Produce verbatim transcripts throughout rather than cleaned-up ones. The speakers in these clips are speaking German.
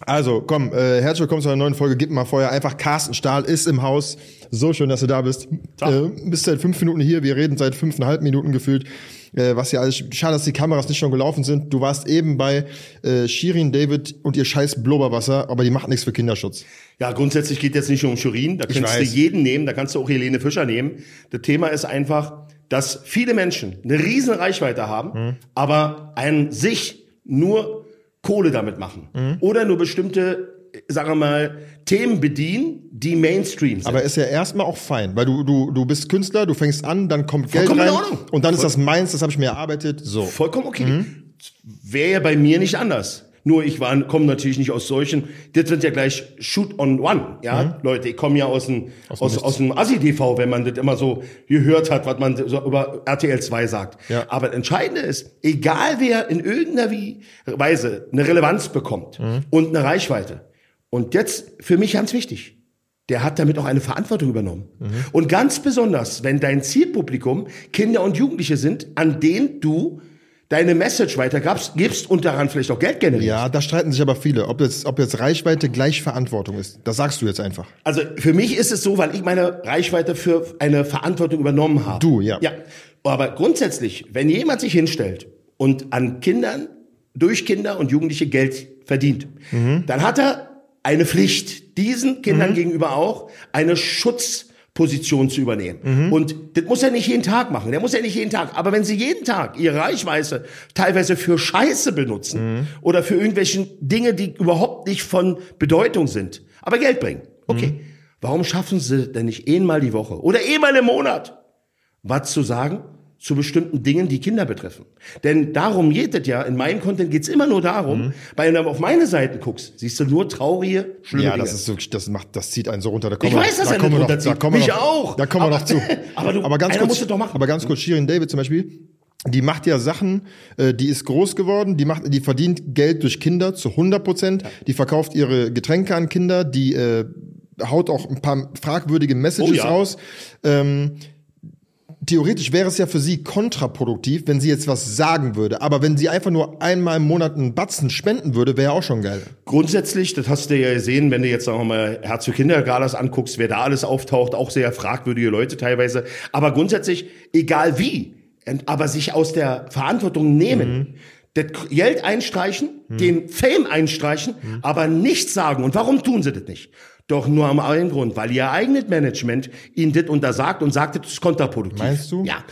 Also, komm, äh, herzlich willkommen zu einer neuen Folge. Gib mal Feuer. Einfach Carsten Stahl ist im Haus. So schön, dass du da bist. Äh, bist seit fünf Minuten hier. Wir reden seit fünfeinhalb Minuten gefühlt. Äh, was ja alles, schade, dass die Kameras nicht schon gelaufen sind. Du warst eben bei äh, Shirin David und ihr scheiß Blubberwasser, aber die macht nichts für Kinderschutz. Ja, grundsätzlich geht jetzt nicht um Shirin. Da kannst du jeden nehmen. Da kannst du auch Helene Fischer nehmen. Das Thema ist einfach, dass viele Menschen eine riesen Reichweite haben, hm. aber an sich nur Kohle damit machen. Mhm. Oder nur bestimmte, sagen wir mal, Themen bedienen, die Mainstream sind. Aber ist ja erstmal auch fein, weil du du du bist Künstler, du fängst an, dann kommt Geld rein und dann ist das meins, das habe ich mir erarbeitet. So. Vollkommen okay. Mhm. Wäre ja bei mir nicht anders. Nur ich war, komme natürlich nicht aus solchen, das sind ja gleich Shoot on One, ja, mhm. Leute, ich komme ja aus dem, aus, aus, aus dem Assi-T V, wenn man das immer so gehört hat, was man so über R T L zwei sagt. Ja. Aber das Entscheidende ist, egal wer in irgendeiner Weise eine Relevanz bekommt mhm. und eine Reichweite, und jetzt für mich ganz wichtig, der hat damit auch eine Verantwortung übernommen. Mhm. Und ganz besonders, wenn dein Zielpublikum Kinder und Jugendliche sind, an denen du deine Message weitergibst gibst und daran vielleicht auch Geld generierst. Ja, da streiten sich aber viele, ob jetzt, ob jetzt Reichweite gleich Verantwortung ist. Das sagst du jetzt einfach. Also für mich ist es so, weil ich meine Reichweite für eine Verantwortung übernommen habe. Du, ja. Ja, aber grundsätzlich, wenn jemand sich hinstellt und an Kindern, durch Kinder und Jugendliche Geld verdient, mhm. dann hat er eine Pflicht, diesen Kindern mhm. gegenüber auch eine Schutz Position zu übernehmen. Mhm. Und das muss er nicht jeden Tag machen. Der muss ja nicht jeden Tag. Aber wenn sie jeden Tag ihre Reichweite teilweise für Scheiße benutzen mhm. oder für irgendwelche Dinge, die überhaupt nicht von Bedeutung sind, aber Geld bringen. Okay. Mhm. Warum schaffen sie denn nicht einmal die Woche oder einmal im Monat was zu sagen zu bestimmten Dingen, die Kinder betreffen? Denn darum geht es ja, in meinem Content geht's immer nur darum, mhm. wenn du auf meine Seiten guckst, siehst du nur traurige, schlimme Ja, Dinge. das ist wirklich, das macht, das zieht einen so runter. Da ich kommen weiß, wir, dass da er kommen nicht wir noch, runterzieht. da kommen Mich wir noch, auch. Da kommen wir aber, noch zu. aber du, aber ganz einer kurz, musst du doch machen. Aber ganz kurz, Shirin David zum Beispiel, die macht ja Sachen, äh, die ist groß geworden, die macht, die verdient Geld durch Kinder zu hundert Prozent, ja. Die verkauft ihre Getränke an Kinder, die äh, haut auch ein paar fragwürdige Messages oh, ja. raus. Ähm, Theoretisch wäre es ja für sie kontraproduktiv, wenn sie jetzt was sagen würde. Aber wenn sie einfach nur einmal im Monat einen Batzen spenden würde, wäre auch schon geil. Grundsätzlich, das hast du ja gesehen, wenn du jetzt sagen wir mal Herz für Kinder Galas anguckst, wer da alles auftaucht, auch sehr fragwürdige Leute teilweise. Aber grundsätzlich, egal wie, aber sich aus der Verantwortung nehmen, mhm. das Geld einstreichen, mhm. den Fame einstreichen, mhm. aber nichts sagen. Und warum tun sie das nicht? Doch nur am einen Grund, weil ihr eigenes Management ihnen das untersagt und sagt, das ist kontraproduktiv. Meinst du? Ja.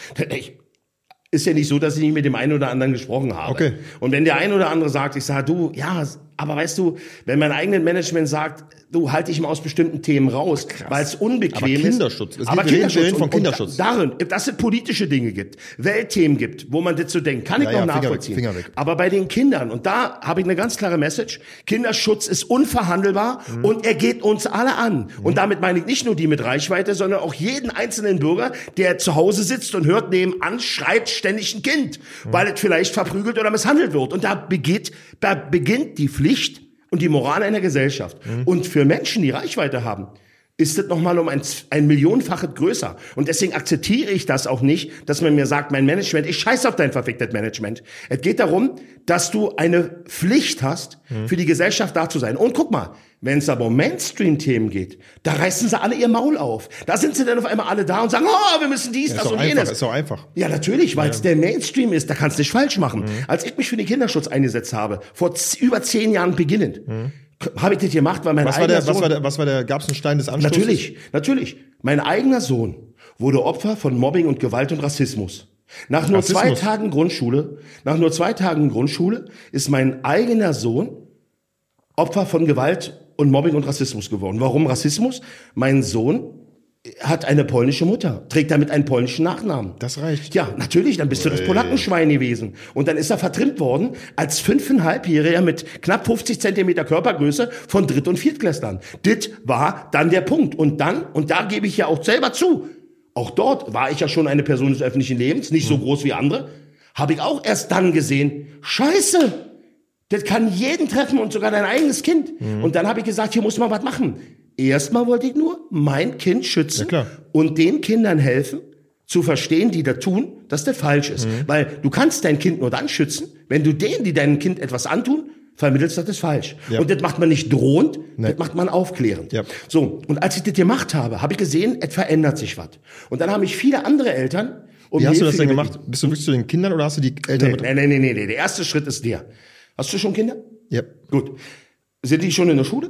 Ist ja nicht so, dass ich nicht mit dem einen oder anderen gesprochen habe. Okay. Und wenn der ein oder andere sagt, ich sage, du, ja, aber weißt du, wenn mein eigenes Management sagt, du, halte dich mal aus bestimmten Themen raus, weil es unbequem aber Kinderschutz. ist. Aber Kinderschutz. Wir reden von Kinderschutz. Darin, dass es politische Dinge gibt, Weltthemen gibt, wo man das so denkt, kann ich ja, noch ja, nachvollziehen. Finger weg, Finger weg. Aber bei den Kindern, und da habe ich eine ganz klare Message, Kinderschutz ist unverhandelbar mhm. und er geht uns alle an. Mhm. Und damit meine ich nicht nur die mit Reichweite, sondern auch jeden einzelnen Bürger, der zu Hause sitzt und hört nebenan, schreit ständig ein Kind, mhm. weil es vielleicht verprügelt oder misshandelt wird. Und da beginnt, da beginnt die Pflicht und die Moral einer Gesellschaft. Mhm. Und für Menschen, die Reichweite haben, ist das nochmal um ein, ein Millionenfaches größer. Und deswegen akzeptiere ich das auch nicht, dass man mir sagt, mein Management, ich scheiß auf dein verficktes Management. Es geht darum, dass du eine Pflicht hast, mhm. für die Gesellschaft da zu sein. Und guck mal, wenn es aber um Mainstream-Themen geht, da reißen sie alle ihr Maul auf. Da sind sie dann auf einmal alle da und sagen, oh, wir müssen dies, ja, das und einfach, jenes. Ist doch einfach. Ja, natürlich, weil es ja. der Mainstream ist, da kannst du nicht falsch machen. Mhm. Als ich mich für den Kinderschutz eingesetzt habe, vor z- über zehn Jahren beginnend, mhm. habe ich das gemacht, weil mein was eigener war der, Sohn... Was war der, was war der, gab's einen Stein des Anstoßes? Natürlich, natürlich. Mein eigener Sohn wurde Opfer von Mobbing und Gewalt und Rassismus. Nach nur Rassismus. zwei Tagen Grundschule, nach nur zwei Tagen Grundschule ist mein eigener Sohn Opfer von Gewalt und Mobbing und Rassismus geworden. Warum Rassismus? Mein Sohn hat eine polnische Mutter, trägt damit einen polnischen Nachnamen. Das reicht. Ja, natürlich, dann bist du das Polackenschwein gewesen. Und dann ist er vertrimmt worden als fünfeinhalbjähriger mit knapp fünfzig Zentimeter Körpergröße von Dritt- und Viertklässlern. Das war dann der Punkt. Und dann, und da gebe ich ja auch selber zu, auch dort war ich ja schon eine Person des öffentlichen Lebens, nicht so groß wie andere, habe ich auch erst dann gesehen, Scheiße, das kann jeden treffen und sogar dein eigenes Kind. Mhm. Und dann habe ich gesagt, hier muss man was machen. Erstmal wollte ich nur mein Kind schützen ja, klar. und den Kindern helfen, zu verstehen, die da tun, dass das falsch ist. Mhm. Weil du kannst dein Kind nur dann schützen, wenn du denen, die deinem Kind etwas antun, vermittelst, das ist falsch. Ja. Und das macht man nicht drohend, Nee. das macht man aufklärend. Ja. So, und als ich das gemacht habe, habe ich gesehen, es verändert sich was. Und dann haben mich viele andere Eltern um Wie hast du Hilfe das denn gebeten. gemacht? Bist du wirklich zu den Kindern oder hast du die Eltern Nee, mit? nee, nee, nee, nee, nee. Der erste Schritt ist der. Hast du schon Kinder? Ja. Gut. Sind die schon in der Schule?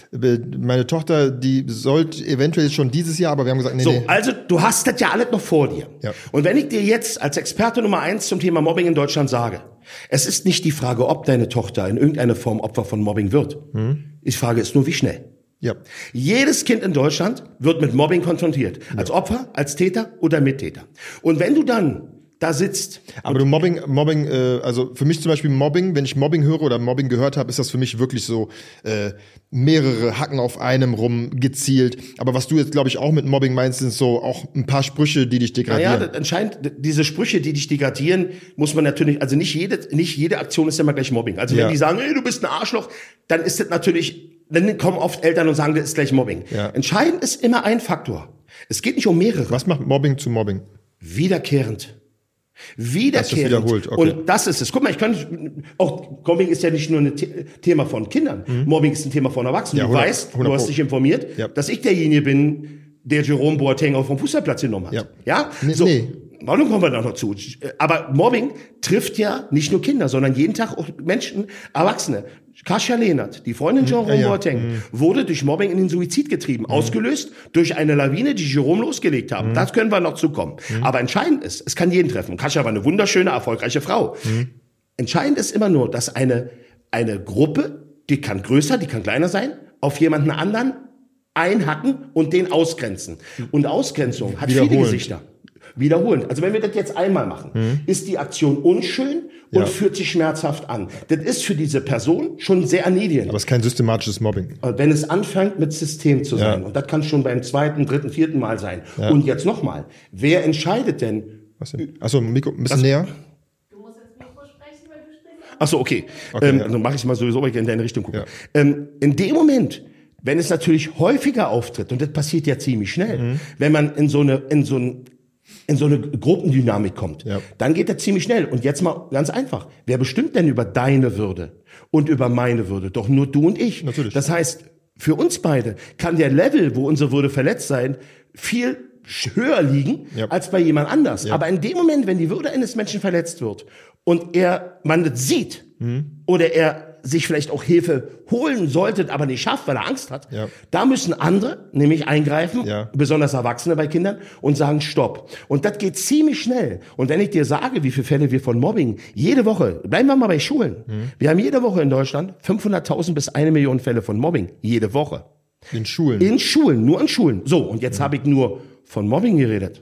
Meine Tochter, die sollte eventuell schon dieses Jahr, aber wir haben gesagt, nee, So, nee. also du hast das ja alles noch vor dir. Ja. Und wenn ich dir jetzt als Experte Nummer eins zum Thema Mobbing in Deutschland sage, es ist nicht die Frage, ob deine Tochter in irgendeiner Form Opfer von Mobbing wird. Hm. Die Frage ist nur, wie schnell. Ja. Jedes Kind in Deutschland wird mit Mobbing konfrontiert. Als Opfer, als Täter oder Mittäter. Und wenn du dann da sitzt. Aber du Mobbing, Mobbing, äh, also für mich zum Beispiel Mobbing, wenn ich Mobbing höre oder Mobbing gehört habe, ist das für mich wirklich so äh, mehrere Hacken auf einem rum gezielt. Aber was du jetzt, glaube ich, auch mit Mobbing meinst, sind so auch ein paar Sprüche, die dich degradieren. Naja, anscheinend, diese Sprüche, die dich degradieren, muss man natürlich, also nicht jede, nicht jede Aktion ist ja immer gleich Mobbing. Also Ja. wenn die sagen, hey, du bist ein Arschloch, dann ist das natürlich, dann kommen oft Eltern und sagen, das ist gleich Mobbing. Ja. Entscheidend ist immer ein Faktor. Es geht nicht um mehrere. Was macht Mobbing zu Mobbing? Wiederkehrend. Wiederkehrend. Das ist wiederholt, okay. Und das ist es. Guck mal, ich kann, auch Mobbing ist ja nicht nur ein The- Thema von Kindern. Mobbing ist ein Thema von Erwachsenen. Ja, du hundert weißt, hundert du hast Pro. dich informiert, Ja. dass ich derjenige bin, der Jerome Boateng auf vom Fußballplatz genommen hat. Ja. Ja? Nee, so. nee. Warum kommen wir da noch zu? Aber Mobbing trifft ja nicht nur Kinder, sondern jeden Tag auch Menschen, Erwachsene. Kasia Lehnert, die Freundin Jerome ja, ja. Boateng, wurde durch Mobbing in den Suizid getrieben, ausgelöst durch eine Lawine, die Jerome losgelegt haben. Das können wir noch zukommen. Aber entscheidend ist, es kann jeden treffen. Kasia war eine wunderschöne, erfolgreiche Frau. Entscheidend ist immer nur, dass eine, eine Gruppe, die kann größer, die kann kleiner sein, auf jemanden anderen einhacken und den ausgrenzen. Und Ausgrenzung hat viele Wiederholend. Gesichter. Wiederholend. Also wenn wir das jetzt einmal machen, ist die Aktion unschön und Ja. fühlt sich schmerzhaft an. Das ist für diese Person schon sehr erniedrigend. Aber es ist kein systematisches Mobbing. Wenn es anfängt mit System zu Ja. sein, und das kann schon beim zweiten, dritten, vierten Mal sein. Und jetzt nochmal, wer entscheidet denn? Was denn? Achso, Mikro, ein bisschen näher. Du musst jetzt Mikro sprechen, weil du sprichst. Ach so, okay. Okay, ähm, ja. Dann mache ich mal sowieso, weil ich in deine Richtung gucke. Ja. Ähm, in dem Moment, wenn es natürlich häufiger auftritt, und das passiert ja ziemlich schnell, Mhm. wenn man in so eine, in so ein, in so eine Gruppendynamik kommt, Ja. dann geht das ziemlich schnell. Und jetzt mal ganz einfach. Wer bestimmt denn über deine Würde und über meine Würde? Doch nur du und ich. Natürlich. Das heißt, für uns beide kann der Level, wo unsere Würde verletzt sein, viel sch- höher liegen Ja. als bei jemand anders. Ja. Aber in dem Moment, wenn die Würde eines Menschen verletzt wird und er, man das sieht, oder er sich vielleicht auch Hilfe holen sollte, aber nicht schafft, weil er Angst hat, Ja. da müssen andere nämlich eingreifen, Ja. besonders Erwachsene bei Kindern, und sagen Stopp. Und das geht ziemlich schnell. Und wenn ich dir sage, wie viele Fälle wir von Mobbing jede Woche, bleiben wir mal bei Schulen. Wir haben jede Woche in Deutschland fünfhunderttausend bis eine Million Fälle von Mobbing. Jede Woche. In Schulen. In Schulen, nur in Schulen. So, und jetzt habe ich nur von Mobbing geredet.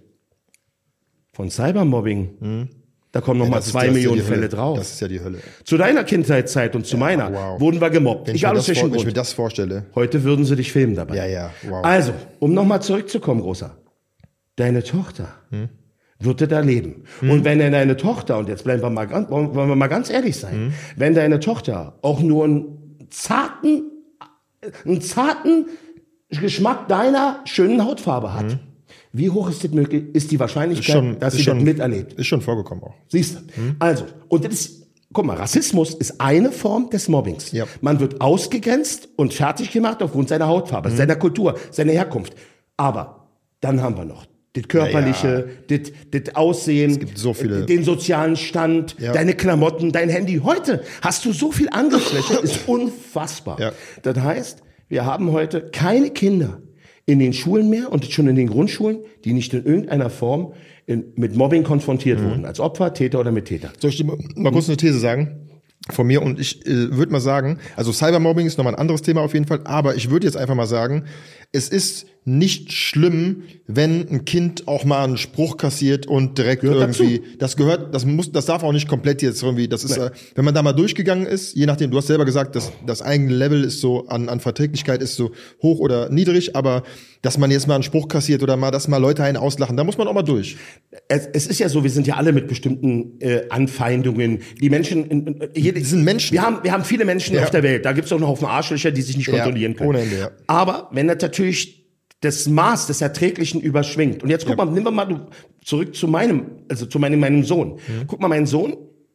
Von Cybermobbing. Da kommen noch mal Das ist- zwei das ist ja Millionen die Hölle. Fälle drauf. Das ist ja die Hölle. Zu deiner Kindheitszeit und zu meiner wow. wurden wir gemobbt. Wenn ich, mir Egal aus das, vor, welchem wenn ich mir Grund. das vorstelle. Heute würden sie dich filmen dabei. Ja, ja, wow. Also, um nochmal zurückzukommen, Großer. Deine Tochter Hm? wird das erleben. Und wenn deine Tochter, und jetzt bleiben wir mal, ganz- wollen wir mal ganz ehrlich sein, Hm? wenn deine Tochter auch nur einen zarten, einen zarten Geschmack deiner schönen Hautfarbe hat, wie hoch ist, das möglich, ist die Wahrscheinlichkeit, Ist schon, dass ist sie schon, das miterlebt? Ist schon vorgekommen auch. Siehst du? Also, und das ist, guck mal, Rassismus ist eine Form des Mobbings. Ja. Man wird ausgegrenzt und fertig gemacht aufgrund seiner Hautfarbe, Mhm. seiner Kultur, seiner Herkunft. Aber dann haben wir noch das Körperliche, das, das Aussehen, es gibt so viele- den sozialen Stand, Ja. deine Klamotten, dein Handy. Heute hast du so viel Angriffsfläche, ist unfassbar. Ja. Das heißt, wir haben heute keine Kinder in den Schulen mehr und schon in den Grundschulen, die nicht in irgendeiner Form in, mit Mobbing konfrontiert Mhm. wurden, als Opfer, Täter oder Mittäter. Soll ich dir mal, mal kurz eine These sagen? Von mir, und ich äh, würde mal sagen, also Cybermobbing ist nochmal ein anderes Thema auf jeden Fall, aber ich würde jetzt einfach mal sagen, es ist nicht schlimm, wenn ein Kind auch mal einen Spruch kassiert und direkt Gehört irgendwie, das gehört, das muss, das darf auch nicht komplett jetzt irgendwie, das ist, äh, wenn man da mal durchgegangen ist, je nachdem, du hast selber gesagt, dass das eigene Level ist so an, an Verträglichkeit ist so hoch oder niedrig, aber dass man jetzt mal einen Spruch kassiert oder mal, dass mal Leute einen auslachen, da muss man auch mal durch. Es, es ist ja so, wir sind ja alle mit bestimmten äh, Anfeindungen. Die Menschen, in, in, jede, Die sind Menschen. Wir haben, wir haben viele Menschen Ja. auf der Welt. Da gibt es auch noch Haufen Arschlöcher, die sich nicht Ja, kontrollieren können. ohne Ende, ja. Aber wenn das natürlich das Maß des Erträglichen überschwingt. Und jetzt guck Ja. mal, nimm mal du zurück zu meinem, also zu meinem, meinem Sohn. Guck mal, mein Sohn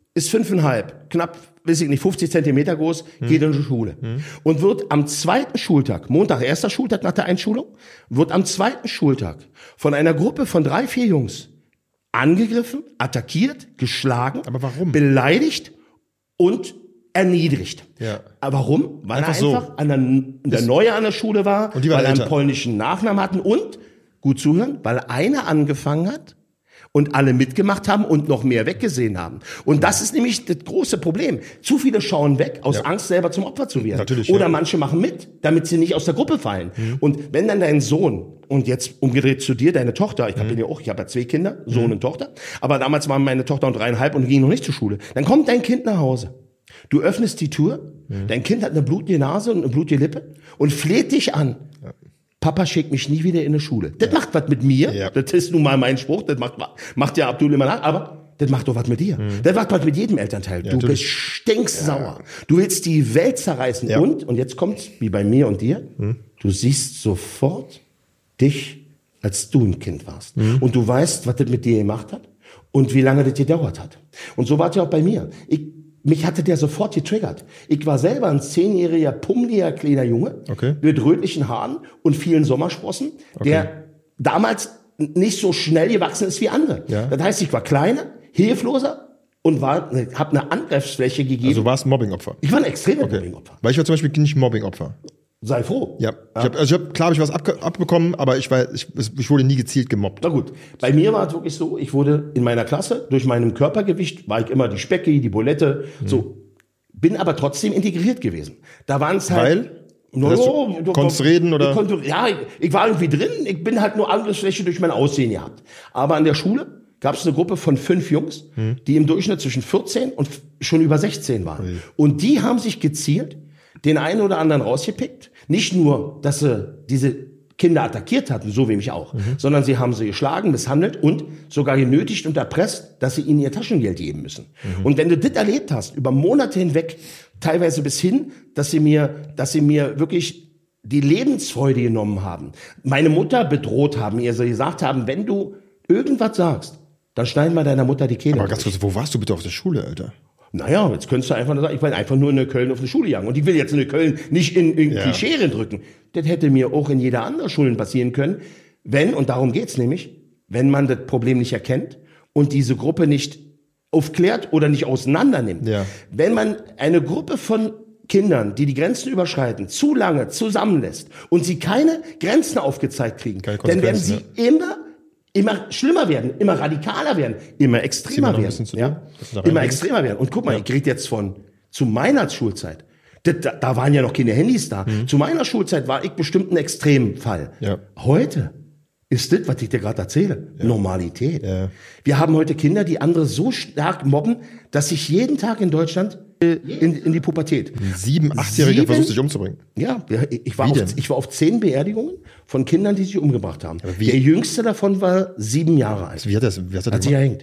ist fünfeinhalb, knapp, weiß ich nicht, fünfzig Zentimeter groß, Hm. geht in die Schule. Hm. Und wird am zweiten Schultag, Montag, erster Schultag nach der Einschulung, wird am zweiten Schultag von einer Gruppe von drei, vier Jungs angegriffen, attackiert, geschlagen, Aber warum? beleidigt und erniedrigt. Ja. Aber warum? Weil Einfach er so. einfach an der, der Neue an der Schule war, Und die waren weil er einen älter. polnischen Nachnamen hatten und, gut zuhören, weil einer angefangen hat und alle mitgemacht haben und noch mehr weggesehen haben. Und das ist nämlich das große Problem. Zu viele schauen weg, aus Ja. Angst, selber zum Opfer zu werden. Natürlich, Oder ja. manche machen mit, damit sie nicht aus der Gruppe fallen. Mhm. Und wenn dann dein Sohn, und jetzt umgedreht zu dir, deine Tochter, ich Mhm. bin ja auch, ich habe ja zwei Kinder, Sohn und Tochter, aber damals waren meine Tochter und dreieinhalb und ging noch nicht zur Schule. Dann kommt dein Kind nach Hause. Du öffnest die Tür, Mhm. dein Kind hat eine blutige Nase und eine blutige Lippe und fleht dich an. Papa schickt mich nie wieder in die Schule. Das macht was mit mir. Ja. Das ist nun mal mein Spruch. Das macht, macht ja Abdul immer nach. Aber das macht doch was mit dir. Das macht was mit jedem Elternteil. du natürlich. bist stinksauer. Du willst die Welt zerreißen. Ja. Und, und jetzt kommt's, wie bei mir und dir, du siehst sofort dich, als du ein Kind warst. Und du weißt, was das mit dir gemacht hat und wie lange das gedauert hat. Und so war es ja auch bei mir. Ich, mich hatte der sofort getriggert. Ich war selber ein zehnjähriger, pummeliger, kleiner Junge Okay. mit rötlichen Haaren und vielen Sommersprossen, der damals nicht so schnell gewachsen ist wie andere. Ja. Das heißt, ich war kleiner, hilfloser und war, habe eine Angriffsfläche gegeben. Also war es ein Mobbingopfer. ich war ein extremer Okay. Mobbingopfer. Weil ich war zum Beispiel nicht Mobbingopfer. Sei froh. Ja. Ich hab, also ich hab, klar habe ich was abge abbekommen, aber ich, war, ich, ich wurde nie gezielt gemobbt. Na gut, bei mir war es wirklich so, ich wurde in meiner Klasse, durch meinem Körpergewicht, war ich immer die Specki, die Bulette, so. Bin aber trotzdem integriert gewesen. Da waren es halt... Weil? No, Das heißt, du du- konntest du- reden, oder? Ich konnte, ja, ich, ich war irgendwie drin, ich bin halt nur Angriffsfläche durch mein Aussehen gehabt. Aber an der Schule gab es eine Gruppe von fünf Jungs, die im Durchschnitt zwischen vierzehn und f- schon über sechzehn waren. Ui. Und die haben sich gezielt den einen oder anderen rausgepickt. Nicht nur, dass sie diese Kinder attackiert hatten, so wie mich auch, sondern sie haben sie geschlagen, misshandelt und sogar genötigt und erpresst, dass sie ihnen ihr Taschengeld geben müssen. Und wenn du das erlebt hast, über Monate hinweg, teilweise bis hin, dass sie mir, dass sie mir wirklich die Lebensfreude genommen haben, meine Mutter bedroht haben, ihr so gesagt haben, wenn du irgendwas sagst, dann schneiden wir deiner Mutter die Kehle. Aber ganz kurz, wo warst du bitte auf der Schule, Alter? Naja, jetzt könntest du einfach nur sagen, ich war einfach nur in Köln auf eine Schule gegangen. Und ich will jetzt in Köln nicht in, in Ja. Klischee drücken. Das hätte mir auch in jeder anderen Schule passieren können, wenn, und darum geht's nämlich, wenn man das Problem nicht erkennt und diese Gruppe nicht aufklärt oder nicht auseinander nimmt. Ja. Wenn man eine Gruppe von Kindern, die die Grenzen überschreiten, zu lange zusammenlässt und sie keine Grenzen aufgezeigt kriegen, Keine dann werden sie Konsequenzen, immer immer schlimmer werden, immer radikaler werden, immer extremer noch ein werden. bisschen zu dir, Ja? dass du da Immer reingehst. extremer werden. Und guck mal, ich rede jetzt von zu meiner Schulzeit. Da, da, da waren ja noch keine Handys da. Zu meiner Schulzeit war ich bestimmt ein Extremfall. Ja. Heute ist das, was ich dir gerade erzähle, Normalität. Ja. Wir haben heute Kinder, die andere so stark mobben, dass sich jeden Tag in Deutschland äh, in, in die Pubertät. Ein sieben-, achtjähriger Sieben- versucht sich umzubringen. Ja, ja, ich war, Wie auf, denn? ich war auf zehn Beerdigungen von Kindern, die sich umgebracht haben. wie- Der jüngste davon war sieben Jahre alt. Wie hat das, wie hat das Hat sich gemacht? erhängt.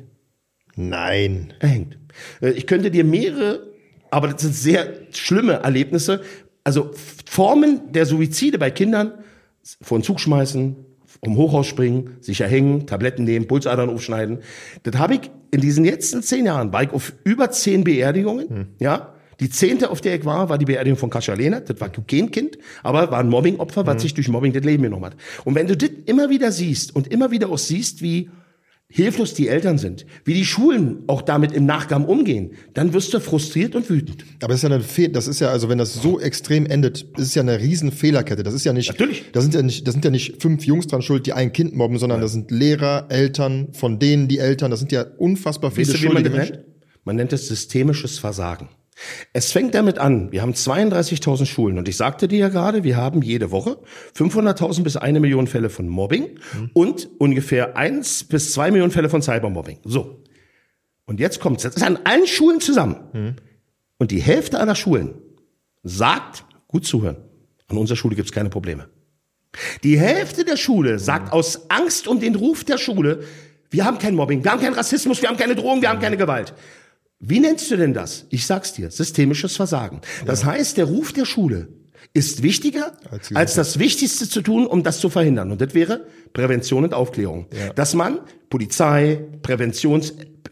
Nein. Erhängt. Äh, Ich könnte dir mehrere, aber das sind sehr schlimme Erlebnisse, also Formen der Suizide bei Kindern, vor den Zug schmeißen, vom Hochhaus springen, sich erhängen, Tabletten nehmen, Pulsadern aufschneiden. Das habe ich in diesen letzten zehn Jahren, war ich auf über zehn Beerdigungen, Hm. ja. Die zehnte, auf der ich war, war die Beerdigung von Kasia Lehnert. Das war kein Kind, aber war ein Mobbingopfer, was sich durch Mobbing das Leben genommen hat. Und wenn du das immer wieder siehst und immer wieder auch siehst, wie hilflos die Eltern sind, wie die Schulen auch damit im Nachgang umgehen, dann wirst du frustriert und wütend. Aber das ist ja eine Fe das ist ja, also wenn das so extrem endet, ist es ja eine riesen Fehlerkette. Das ist ja nicht, Natürlich. da sind ja nicht, da sind ja nicht fünf Jungs dran schuld, die ein Kind mobben, sondern das sind Lehrer, Eltern, von denen die Eltern, das sind ja unfassbar viele Weißt du, wie man schuldige das Menschen. nennt? Man nennt es systemisches Versagen. Es fängt damit an, wir haben zweiunddreißigtausend Schulen und ich sagte dir ja gerade, wir haben jede Woche fünfhunderttausend bis eine Million Fälle von Mobbing und ungefähr eins bis zwei Millionen Fälle von Cybermobbing. So. Und jetzt kommt's. Das ist an allen Schulen zusammen. Und die Hälfte aller Schulen sagt, gut zuhören, an unserer Schule gibt's keine Probleme. Die Hälfte der Schule sagt aus Angst um den Ruf der Schule, wir haben kein Mobbing, wir haben keinen Rassismus, wir haben keine Drohung, wir haben keine Gewalt. Wie nennst du denn das? Ich sag's dir, systemisches Versagen. Das heißt, der Ruf der Schule ist wichtiger, Als die als das Wichtigste zu tun, um das zu verhindern. Und das wäre Prävention und Aufklärung. Ja. Dass man Polizei, Präventions,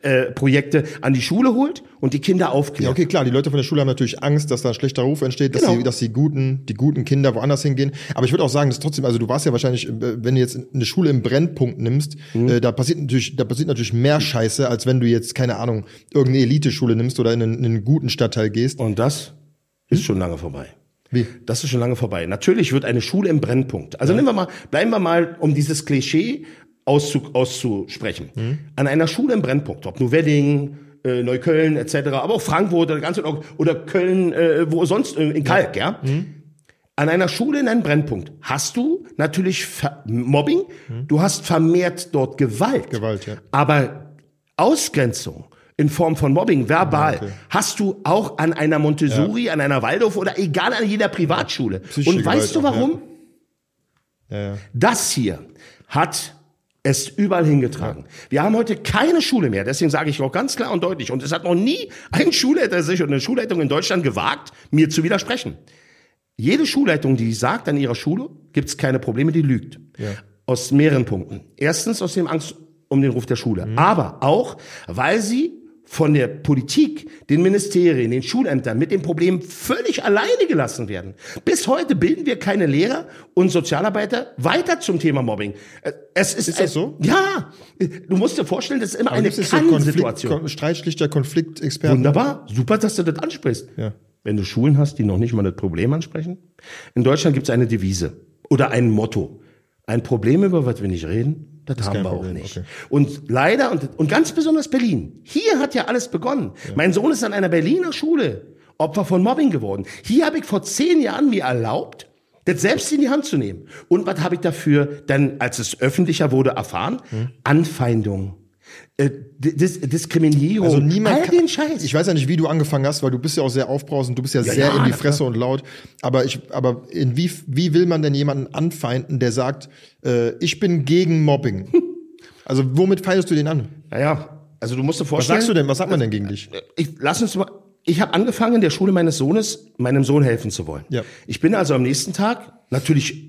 äh, Projekte an die Schule holt und die Kinder aufklärt. Ja, okay, klar, die Leute von der Schule haben natürlich Angst, dass da ein schlechter Ruf entsteht, dass Genau. die, dass die guten, die guten Kinder woanders hingehen. Aber ich würde auch sagen, dass trotzdem, also du warst ja wahrscheinlich, äh, wenn du jetzt eine Schule im Brennpunkt nimmst, mhm. äh, da passiert natürlich, da passiert natürlich mehr Scheiße, als wenn du jetzt, keine Ahnung, irgendeine Elite-Schule nimmst oder in einen, in einen guten Stadtteil gehst. Und das ist schon lange vorbei. Wie? Das ist schon lange vorbei. Natürlich wird eine Schule im Brennpunkt. Also ja. nehmen wir mal, bleiben wir mal, um dieses Klischee auszu, auszusprechen. Mhm. An einer Schule im Brennpunkt, ob nur Wedding, äh, Neukölln et cetera, aber auch Frankfurt oder ganz oder Köln, äh, wo sonst äh, in Kalk, ja. ja? Mhm. An einer Schule in einem Brennpunkt hast du natürlich Ver- Mobbing, mhm. du hast vermehrt dort Gewalt. Gewalt, ja. Aber Ausgrenzung in Form von Mobbing, verbal, okay. hast du auch an einer Montessori, ja. an einer Waldorf oder egal an jeder Privatschule. Psychische Und weißt Gewalt du warum? Ja. Ja, ja. Das hier hat es überall hingetragen. Ja. Wir haben heute keine Schule mehr, deswegen sage ich auch ganz klar und deutlich, und es hat noch nie ein Schulleiter sich und eine Schulleitung in Deutschland gewagt, mir zu widersprechen. Jede Schulleitung, die sagt an ihrer Schule, gibt es keine Probleme, die lügt. Ja. Aus mehreren Punkten. Erstens aus dem Angst um den Ruf der Schule, mhm. aber auch, weil sie von der Politik, den Ministerien, den Schulämtern mit dem Problem völlig alleine gelassen werden. Bis heute bilden wir keine Lehrer und Sozialarbeiter weiter zum Thema Mobbing. Es ist, ist das so? Ja. Du musst dir vorstellen, das ist immer Aber eine Kann-Situation. So Konflikt, Streitschlichter, Konfliktexperten. Wunderbar. Super, dass du das ansprichst. Ja. Wenn du Schulen hast, die noch nicht mal das Problem ansprechen. In Deutschland gibt es eine Devise oder ein Motto. Ein Problem, über was wir nicht reden, das, das haben wir Problem. auch nicht. Okay. Und leider, und, und ganz besonders Berlin. Hier hat ja alles begonnen. Ja. Mein Sohn ist an einer Berliner Schule Opfer von Mobbing geworden. Hier habe ich vor zehn Jahren mir erlaubt, das selbst in die Hand zu nehmen. Und was habe ich dafür dann, als es öffentlicher wurde, erfahren? Hm. Anfeindung. Äh, Dis- Diskriminierung, also niemand all den Scheiß. Ich weiß ja nicht, wie du angefangen hast, weil du bist ja auch sehr aufbrausend, du bist ja, Ja, sehr ja, in die na Fresse klar. und laut. Aber ich, aber in wie, wie will man denn jemanden anfeinden, der sagt, äh, ich bin gegen Mobbing? Also womit feindest du den an? Naja, also du musst dir Was vorstellen. sagst du denn? Was sagt man denn gegen dich? Ich, lass uns mal. Ich habe angefangen, in der Schule meines Sohnes meinem Sohn helfen zu wollen. Ja. Ich bin also am nächsten Tag natürlich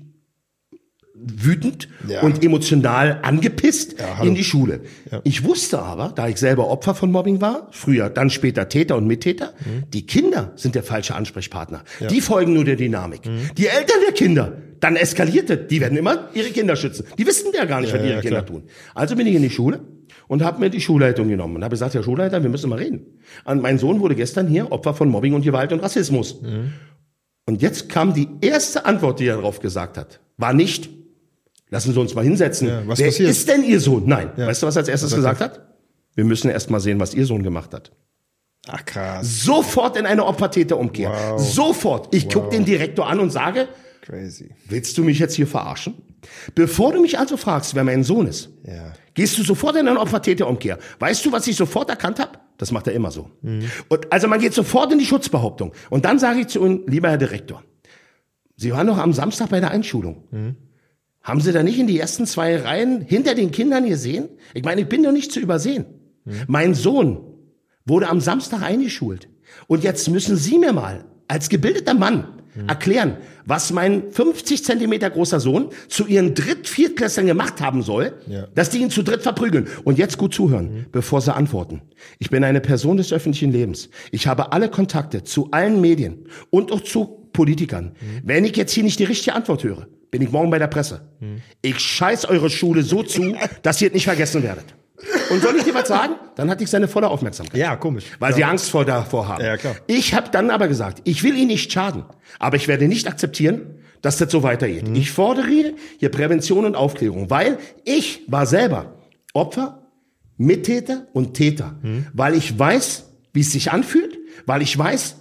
wütend Ja. und emotional angepisst Ja, hallo. in die Schule. Ja. Ich wusste aber, da ich selber Opfer von Mobbing war, früher, dann später Täter und Mittäter, mhm. die Kinder sind der falsche Ansprechpartner. Ja. Die folgen nur der Dynamik. Mhm. Die Eltern der Kinder, dann eskalierte, die werden immer ihre Kinder schützen. Die wissen ja gar nicht, Ja, was ihre ja, Kinder klar. tun. Also bin ich in die Schule und habe mir die Schulleitung genommen und habe gesagt, Herr Schulleiter, wir müssen mal reden. Und mein Sohn wurde gestern hier Opfer von Mobbing und Gewalt und Rassismus. Mhm. Und jetzt kam die erste Antwort, die er darauf gesagt hat, war nicht, lassen Sie uns mal hinsetzen. Ja, was Wer passiert? ist denn Ihr Sohn? Nein. Ja. Weißt du, was er als erstes Was gesagt sagt hat? Wir müssen erst mal sehen, was Ihr Sohn gemacht hat. Ach krass. Sofort in eine Opfer-Täter-Umkehr. Wow. Sofort. Ich Wow. guck den Direktor an und sage, Crazy. willst du mich jetzt hier verarschen? Bevor du mich also fragst, wer mein Sohn ist, Ja. gehst du sofort in eine Opfer-Täter-Umkehr. Weißt du, was ich sofort erkannt habe? Das macht er immer so. Mhm. Und also man geht sofort in die Schutzbehauptung. Und dann sage ich zu ihm, lieber Herr Direktor, Sie waren doch am Samstag bei der Einschulung. Mhm. Haben Sie da nicht in die ersten zwei Reihen hinter den Kindern gesehen? Ich meine, ich bin doch nicht zu übersehen. Mhm. Mein Sohn wurde am Samstag eingeschult. Und jetzt müssen Sie mir mal als gebildeter Mann mhm. erklären, was mein fünfzig Zentimeter großer Sohn zu ihren Dritt-, Viertklässlern gemacht haben soll, Ja. dass die ihn zu dritt verprügeln. Und jetzt gut zuhören, mhm. bevor Sie antworten. Ich bin eine Person des öffentlichen Lebens. Ich habe alle Kontakte zu allen Medien und auch zu Politikern. Mhm. Wenn ich jetzt hier nicht die richtige Antwort höre, bin ich morgen bei der Presse. Mhm. Ich scheiß eure Schule so zu, dass ihr es nicht vergessen werdet. Und soll ich dir was sagen? Dann hatte ich seine volle Aufmerksamkeit. Ja, komisch. Weil ja. sie Angst vor davor haben. Ja, klar. Ich habe dann aber gesagt, ich will ihnen nicht schaden, aber ich werde nicht akzeptieren, dass das so weitergeht. Mhm. Ich fordere hier Prävention und Aufklärung, weil ich war selber Opfer, Mittäter und Täter. Mhm. Weil ich weiß, wie es sich anfühlt, weil ich weiß,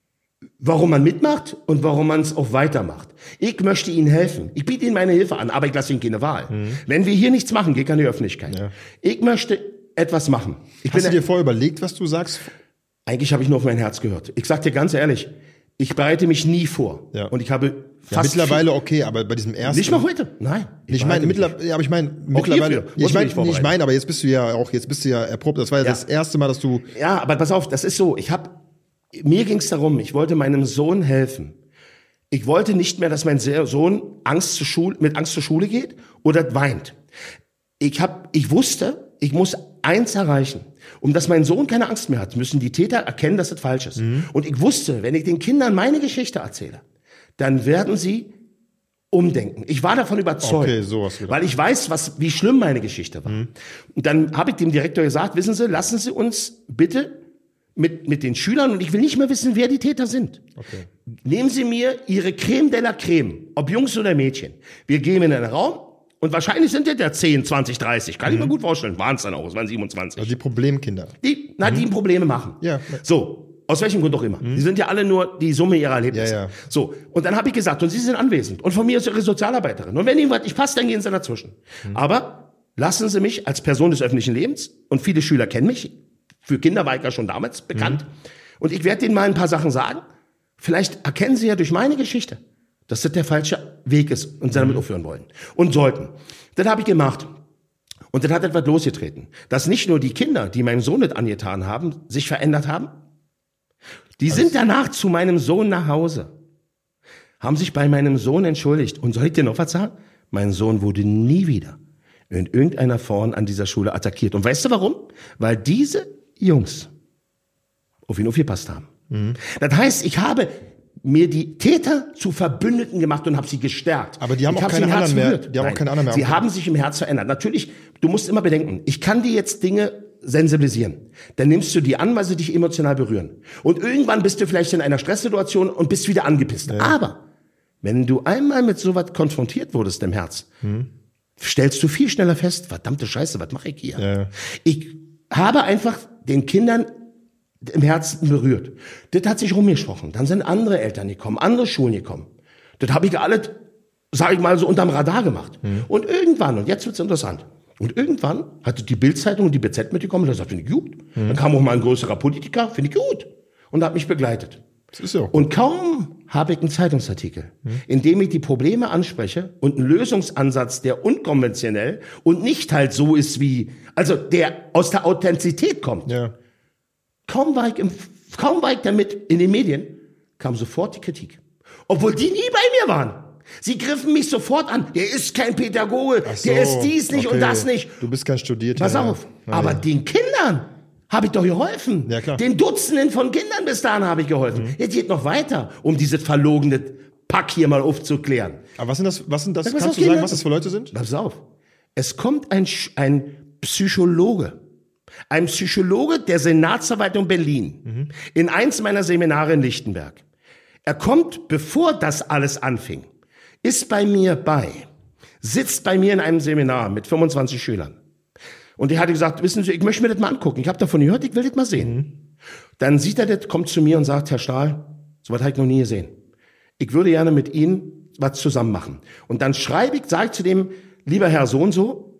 warum man mitmacht und warum man es auch weitermacht. Ich möchte Ihnen helfen. Ich biete Ihnen meine Hilfe an, aber ich lasse Ihnen keine Wahl. Mhm. Wenn wir hier nichts machen, geht an die Öffentlichkeit. Ja. Ich möchte etwas machen. Ich Hast bin du dir vorher überlegt, was du sagst? Eigentlich habe ich nur auf mein Herz gehört. Ich sag dir ganz ehrlich, ich bereite mich nie vor. Ja. Und ich habe Ja, fast mittlerweile okay, aber bei diesem ersten. Nicht mal heute. Nein. Ich meine, mittlerweile, ja, aber ich meine, mittlerweile, hierfür. ich Muss meine, mich nicht ich meine, aber jetzt bist du ja auch, jetzt bist du ja erprobt. Das war ja, Ja. das erste Mal, dass du, Ja, aber pass auf, das ist so. Ich habe, mir ging es darum, ich wollte meinem Sohn helfen. Ich wollte nicht mehr, dass mein Sohn Angst zur Schule, mit Angst zur Schule geht oder weint. Ich hab, ich wusste, ich muss eins erreichen. Um dass mein Sohn keine Angst mehr hat, müssen die Täter erkennen, dass das falsch ist. Mhm. Und ich wusste, wenn ich den Kindern meine Geschichte erzähle, dann werden sie umdenken. Ich war davon überzeugt, okay, sowas wieder. Weil ich weiß, was, wie schlimm meine Geschichte war. Mhm. Und dann habe ich dem Direktor gesagt, wissen Sie, lassen Sie uns bitte mit, mit den Schülern, und ich will nicht mehr wissen, wer die Täter sind. Okay. Nehmen Sie mir Ihre Creme de la Creme, ob Jungs oder Mädchen. Wir gehen in einen Raum und wahrscheinlich sind das ja zehn, zwanzig, dreißig. Kann mhm. ich mir gut vorstellen. Waren es dann auch, es waren siebenundzwanzig. Also die Problemkinder. Die, na, mhm. die Probleme machen. Ja. So. Aus welchem Grund auch immer. Mhm. Die sind ja alle nur die Summe ihrer Erlebnisse. Ja, ja. So. Und dann habe ich gesagt, und Sie sind anwesend. Und von mir ist Ihre Sozialarbeiterin. Und wenn Ihnen was nicht passt, dann gehen Sie dazwischen. Mhm. Aber lassen Sie mich als Person des öffentlichen Lebens, und viele Schüler kennen mich, für Kinder war ich ja schon damals bekannt, mhm. und ich werde Ihnen mal ein paar Sachen sagen. Vielleicht erkennen Sie ja durch meine Geschichte, dass das der falsche Weg ist und Sie damit aufhören wollen. Und sollten. Das habe ich gemacht. Und dann hat etwas losgetreten. Dass nicht nur die Kinder, die meinem Sohn nicht angetan haben, sich verändert haben. Die also sind danach zu meinem Sohn nach Hause, haben sich bei meinem Sohn entschuldigt. Und soll ich dir noch was sagen? Mein Sohn wurde nie wieder in irgendeiner Form an dieser Schule attackiert. Und weißt du warum? Weil diese Jungs auf ihn aufgepasst haben. Mhm. Das heißt, ich habe mir die Täter zu Verbündeten gemacht und habe sie gestärkt. Aber die haben ich auch hab keine anderen mehr. Berührt. Die haben Nein, auch keine anderen mehr. Sie haben sich im Herz verändert. Natürlich, du musst immer bedenken, ich kann dir jetzt Dinge sensibilisieren. Dann nimmst du die an, weil sie dich emotional berühren. Und irgendwann bist du vielleicht in einer Stresssituation und bist wieder angepisst. Ja. Aber wenn du einmal mit sowas konfrontiert wurdest im Herz, hm. stellst du viel schneller fest, verdammte Scheiße, was mache ich hier? Ja. Ich habe einfach den Kindern im Herzen berührt. Das hat sich rumgesprochen. Dann sind andere Eltern gekommen, andere Schulen gekommen. Das habe ich alles, sage ich mal, so unterm Radar gemacht. Hm. Und irgendwann, und jetzt wird's interessant, und irgendwann hatte die Bild-Zeitung und die B Z mitgekommen und das finde ich gut. Mhm. Dann kam auch mal ein größerer Politiker, finde ich gut. Und hat mich begleitet. Das ist ja auch und kaum habe ich einen Zeitungsartikel, mhm. in dem ich die Probleme anspreche und einen Lösungsansatz, der unkonventionell und nicht halt so ist wie, also der aus der Authentizität kommt. Ja. Kaum war ich im, kaum war ich damit in den Medien, kam sofort die Kritik. Obwohl die nie bei mir waren. Sie griffen mich sofort an. Der ist kein Pädagoge, so, der ist dies nicht okay. und das nicht. Du bist kein Studierter. Pass auf, ja. aber ja. den Kindern habe ich doch geholfen. Ja, klar. Den Dutzenden von Kindern bis dahin habe ich geholfen. Mhm. Jetzt geht noch weiter, um dieses verlogene Pack hier mal aufzuklären. Aber was sind das, was sind das, Sag, kannst du Kinder? sagen, was das für Leute sind? Pass auf. Es kommt ein, ein Psychologe, ein Psychologe der Senatsverwaltung Berlin, mhm. in eins meiner Seminare in Lichtenberg. Er kommt, bevor das alles anfing, ist bei mir bei, sitzt bei mir in einem Seminar mit fünfundzwanzig Schülern. Und der hat gesagt, wissen Sie, ich möchte mir das mal angucken. Ich habe davon gehört, ich will das mal sehen. Mhm. Dann sieht er das, kommt zu mir und sagt, Herr Stahl, so was habe ich noch nie gesehen. Ich würde gerne mit Ihnen was zusammen machen. Und dann schreibe ich, sage ich zu dem, lieber Herr so und so,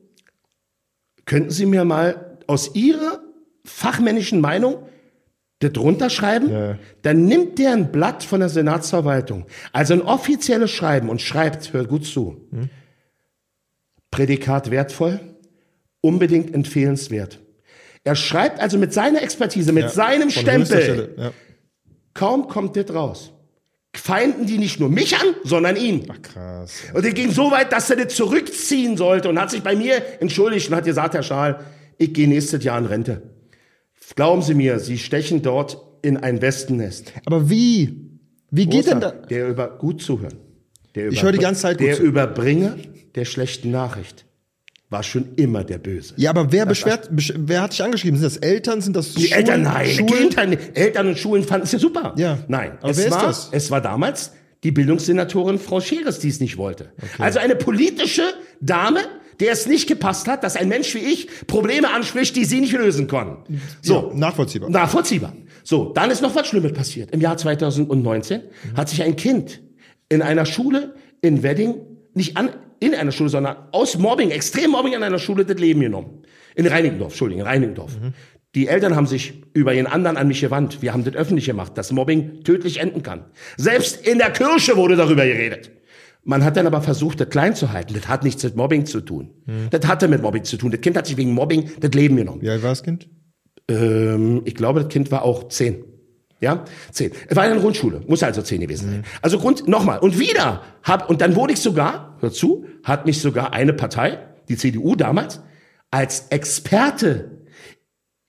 könnten Sie mir mal aus Ihrer fachmännischen Meinung das runterschreiben, ja. Dann nimmt der ein Blatt von der Senatsverwaltung, also ein offizielles Schreiben und schreibt, hört gut zu, hm? Prädikat wertvoll, unbedingt empfehlenswert. Er schreibt also mit seiner Expertise, mit ja, seinem Stempel, ja. Kaum kommt das raus. Feinden die nicht nur mich an, sondern ihn. Ach krass. Und er ging so weit, dass er das zurückziehen sollte und hat sich bei mir entschuldigt und hat gesagt, Herr Stahl, ich gehe nächstes Jahr in Rente. Glauben Sie mir, Sie stechen dort in ein Wespennest. Aber wie? Wie geht denn da? Der über gut zuhören. Der ich höre die ganze Zeit gut Der zu. Überbringer der schlechten Nachricht war schon immer der Böse. Ja, aber wer beschwert, besch- wer hat dich angeschrieben? Sind das Eltern? Sind das die Schulen? Eltern? Nein, Eltern, Eltern und Schulen fanden es ja super. Ja. Nein, aber es wer war, ist das? es war damals die Bildungssenatorin Frau Scheres, die es nicht wollte. Okay. Also eine politische Dame, der es nicht gepasst hat, dass ein Mensch wie ich Probleme anspricht, die sie nicht lösen konnten. So. Ja, nachvollziehbar. Nachvollziehbar. So, dann ist noch was Schlimmes passiert. Im Jahr zweitausendneunzehn mhm. hat sich ein Kind in einer Schule in Wedding, nicht an, in einer Schule, sondern aus Mobbing, Extremmobbing an einer Schule das Leben genommen. In Reinickendorf, Entschuldigung, in Reinickendorf. Mhm. Die Eltern haben sich über ihren anderen an mich gewandt. Wir haben das öffentlich gemacht, dass Mobbing tödlich enden kann. Selbst in der Kirche wurde darüber geredet. Man hat dann aber versucht, das klein zu halten. Das hat nichts mit Mobbing zu tun. Hm. Das hatte mit Mobbing zu tun. Das Kind hat sich wegen Mobbing das Leben genommen. Wie alt war das Kind? Ähm, ich glaube, das Kind war auch zehn. Ja, zehn. Er war in der Grundschule. Muss also zehn gewesen sein. Hm. Also Grund, nochmal. Und wieder hab, und dann wurde ich sogar, hör zu, hat mich sogar eine Partei, die C D U damals, als Experte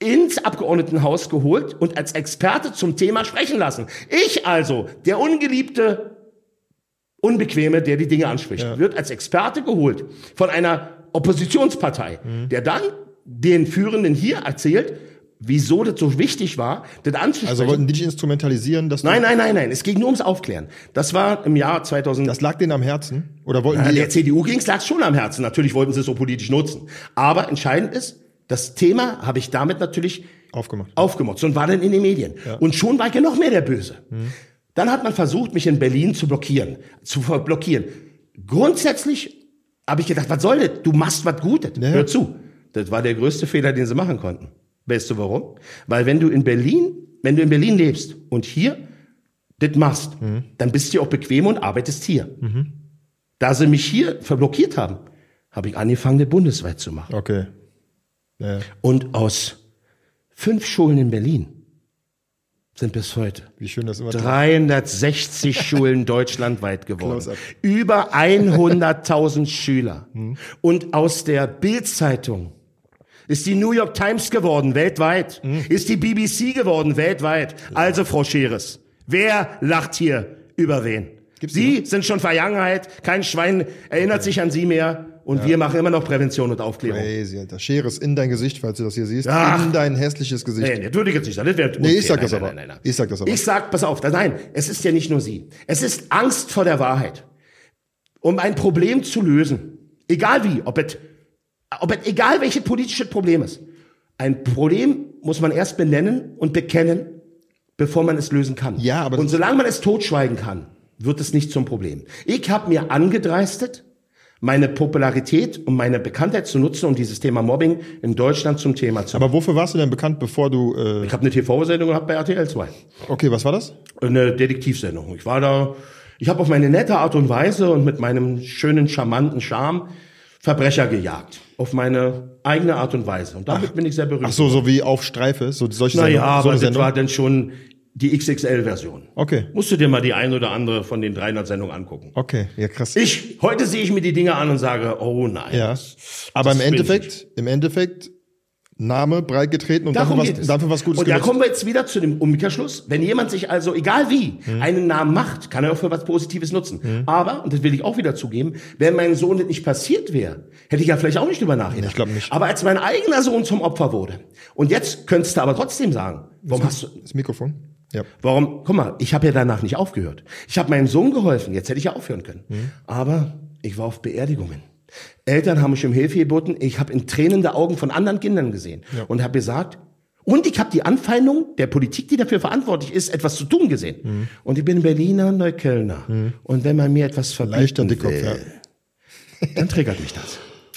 ins Abgeordnetenhaus geholt und als Experte zum Thema sprechen lassen. Ich also, der ungeliebte Unbequeme, der die Dinge anspricht, ja. wird als Experte geholt von einer Oppositionspartei, mhm. der dann den Führenden hier erzählt, wieso das so wichtig war, das anzusprechen. Also wollten die dich instrumentalisieren? Dass du nein, nein, nein, nein. Es ging nur ums Aufklären. Das war im Jahr zweitausend. Das lag denen am Herzen? Oder wollten ja, die der C D U ging's, lag's schon am Herzen. Natürlich wollten sie es so politisch nutzen. Aber entscheidend ist, das Thema habe ich damit natürlich aufgemacht. aufgemotzt und war dann in den Medien. Ja. Und schon war ich ja noch mehr der Böse. Mhm. Dann hat man versucht, mich in Berlin zu blockieren, zu blockieren. Grundsätzlich habe ich gedacht, was soll das? Du machst was Gutes. Ja. Hör zu. Das war der größte Fehler, den sie machen konnten. Weißt du warum? Weil wenn du in Berlin, wenn du in Berlin lebst und hier das machst, mhm. dann bist du auch bequem und arbeitest hier. Mhm. Da sie mich hier verblockiert haben, habe ich angefangen, das bundesweit zu machen. Okay. Ja. Und aus fünf Schulen in Berlin sind bis heute Wie schön das immer dreihundertsechzig Schulen deutschlandweit geworden. Über hunderttausend Schüler. Mhm. Und aus der Bild-Zeitung ist die New York Times geworden, weltweit. Mhm. Ist die B B C geworden, weltweit. Ja. Also, Frau Scheres, wer lacht hier über wen? Gibt's Sie noch? Sind schon Vergangenheit, kein Schwein erinnert okay. sich an Sie mehr. Und ja. wir machen immer noch Prävention und Aufklärung. Crazy, Alter. Scheres in dein Gesicht, falls du das hier siehst. Ach. In dein hässliches Gesicht. Nee, nee, das würde ich jetzt nicht sagen. Das wäre nee, ich sag nein, das nein, aber. Nein, nein, nein. Ich sag das aber. Ich sag, pass auf, nein, es ist ja nicht nur Sie. Es ist Angst vor der Wahrheit. Um ein Problem zu lösen. Egal wie, ob es, ob es, egal welches politische Problem ist. Ein Problem muss man erst benennen und bekennen, bevor man es lösen kann. Ja, aber und solange man es totschweigen kann, wird es nicht zum Problem. Ich habe mir angedreistet, meine Popularität und meine Bekanntheit zu nutzen, um dieses Thema Mobbing in Deutschland zum Thema zu machen. Aber wofür warst du denn bekannt, bevor du... Äh ich habe eine T V-Sendung gehabt bei R T L zwei. Okay, was war das? Eine Detektivsendung. Ich war da, ich habe auf meine nette Art und Weise und mit meinem schönen, charmanten Charme Verbrecher gejagt. Auf meine eigene Art und Weise. Und damit ach, bin ich sehr berühmt. Ach so, so wie auf Streife? So solche naja, Sendungen, aber so das Sendung? war dann schon die X X L-Version. Okay. Musst du dir mal die ein oder andere von den dreihundert Sendungen angucken. Okay, ja krass. Ich, heute sehe ich mir die Dinge an und sage, oh nein. Ja, aber im Endeffekt, im Endeffekt, Name breit getreten und dafür was, dafür was Gutes Und da genutzt. kommen wir jetzt wieder zu dem Umkehrschluss. Wenn jemand sich also, egal wie, hm. einen Namen macht, kann er auch für was Positives nutzen. Hm. Aber, und das will ich auch wieder zugeben, wenn mein Sohn das nicht passiert wäre, hätte ich ja vielleicht auch nicht drüber nachgedacht. Ich glaube nicht. Aber als mein eigener Sohn zum Opfer wurde, und jetzt könntest du aber trotzdem sagen, warum das, hast du... Das Mikrofon? Ja. Warum, guck mal, ich habe ja danach nicht aufgehört. Ich habe meinem Sohn geholfen, jetzt hätte ich ja aufhören können. Hm. Aber ich war auf Beerdigungen. Eltern haben mich um Hilfe geboten. Ich habe in tränende Augen von anderen Kindern gesehen ja. und habe gesagt, und ich habe die Anfeindung der Politik, die dafür verantwortlich ist, etwas zu tun gesehen. Mhm. Und ich bin Berliner, Neuköllner. Mhm. Und wenn man mir etwas verbieten will, Kopf, ja. dann triggert mich das.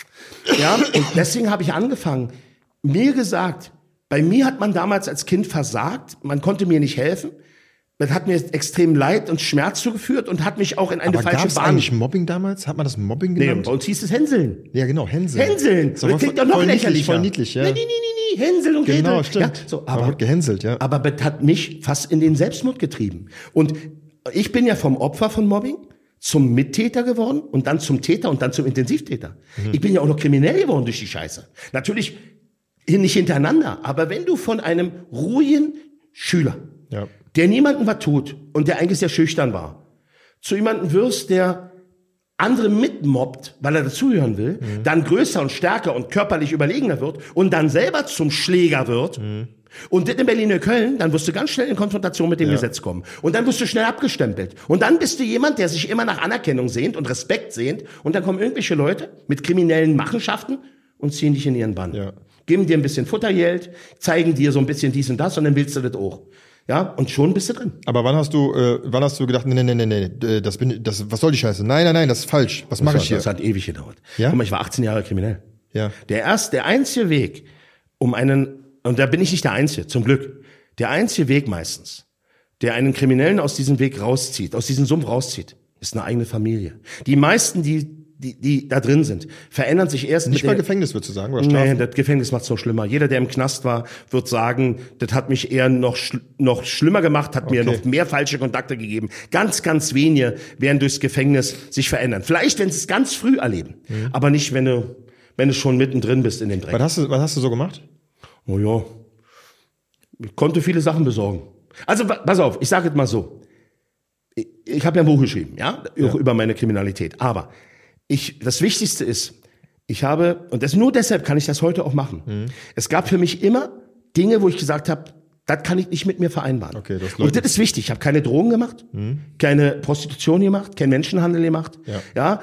Ja, und deswegen habe ich angefangen, mir gesagt, bei mir hat man damals als Kind versagt, man konnte mir nicht helfen. Das hat mir extrem Leid und Schmerz zugeführt und hat mich auch in eine aber falsche gab's Bahn. Eigentlich Mobbing damals? Hat man das Mobbing genannt? Nee, bei uns hieß es Hänseln. Ja, genau, Hänseln. Hänseln. Das, das klingt doch noch lächerlicher. Voll niedlich, ja. Nee, nee, nee, nee, Hänsel und Gretel. Genau, stimmt. Ja, so, aber aber wird gehänselt, ja. Aber das hat mich fast in den Selbstmord getrieben. Und ich bin ja vom Opfer von Mobbing zum Mittäter geworden und dann zum Täter und dann zum Intensivtäter. Mhm. Ich bin ja auch noch kriminell geworden durch die Scheiße. Natürlich nicht hintereinander, aber wenn du von einem ruhigen Schüler, ja. der niemandem was tut und der eigentlich sehr schüchtern war, zu jemandem wirst, der andere mitmobbt, weil er dazugehören will, mhm. dann größer und stärker und körperlich überlegener wird und dann selber zum Schläger wird mhm. und das in Berlin-Neukölln, dann wirst du ganz schnell in Konfrontation mit dem ja. Gesetz kommen. Und dann wirst du schnell abgestempelt. Und dann bist du jemand, der sich immer nach Anerkennung sehnt und Respekt sehnt und dann kommen irgendwelche Leute mit kriminellen Machenschaften und ziehen dich in ihren Bann. Ja. Geben dir ein bisschen Futtergeld, zeigen dir so ein bisschen dies und das und dann willst du das auch. Ja, und schon bist du drin. Aber wann hast du, äh, wann hast du gedacht, nee, nee, nee, nee, das bin, das, was soll die Scheiße? Nein, nein, nein, das ist falsch. Was mache ich hier? Das hat ewig gedauert. Ja? Guck mal, ich war achtzehn Jahre kriminell. Ja. Der erste, der einzige Weg, um einen, und da bin ich nicht der Einzige, zum Glück, der einzige Weg meistens, der einen Kriminellen aus diesem Weg rauszieht, aus diesem Sumpf rauszieht, ist eine eigene Familie. Die meisten, die Die, die da drin sind, verändern sich erst nicht mit mal der, Gefängnis, würdest du sagen, oder Strafen? Nee, das Gefängnis macht's noch schlimmer. Jeder, der im Knast war, wird sagen, das hat mich eher noch schl- noch schlimmer gemacht, hat okay. mir noch mehr falsche Kontakte gegeben. Ganz, ganz wenige werden durchs Gefängnis sich verändern. Vielleicht, wenn sie es ganz früh erleben, mhm. aber nicht, wenn du wenn du schon mittendrin bist in dem Dreck. Was hast du, was hast du so gemacht? Oh ja, Ich konnte viele Sachen besorgen. Also pass auf, ich sage jetzt mal so. Ich, ich habe ja ein Buch geschrieben, ja, ja, über meine Kriminalität. Aber ich, das Wichtigste ist, ich habe, und das nur deshalb kann ich das heute auch machen. Mhm. Es gab für mich immer Dinge, wo ich gesagt habe, das kann ich nicht mit mir vereinbaren. Okay, das und das ist wichtig. Ich habe keine Drogen gemacht, mhm. keine Prostitution gemacht, keinen Menschenhandel gemacht. Ja. ja.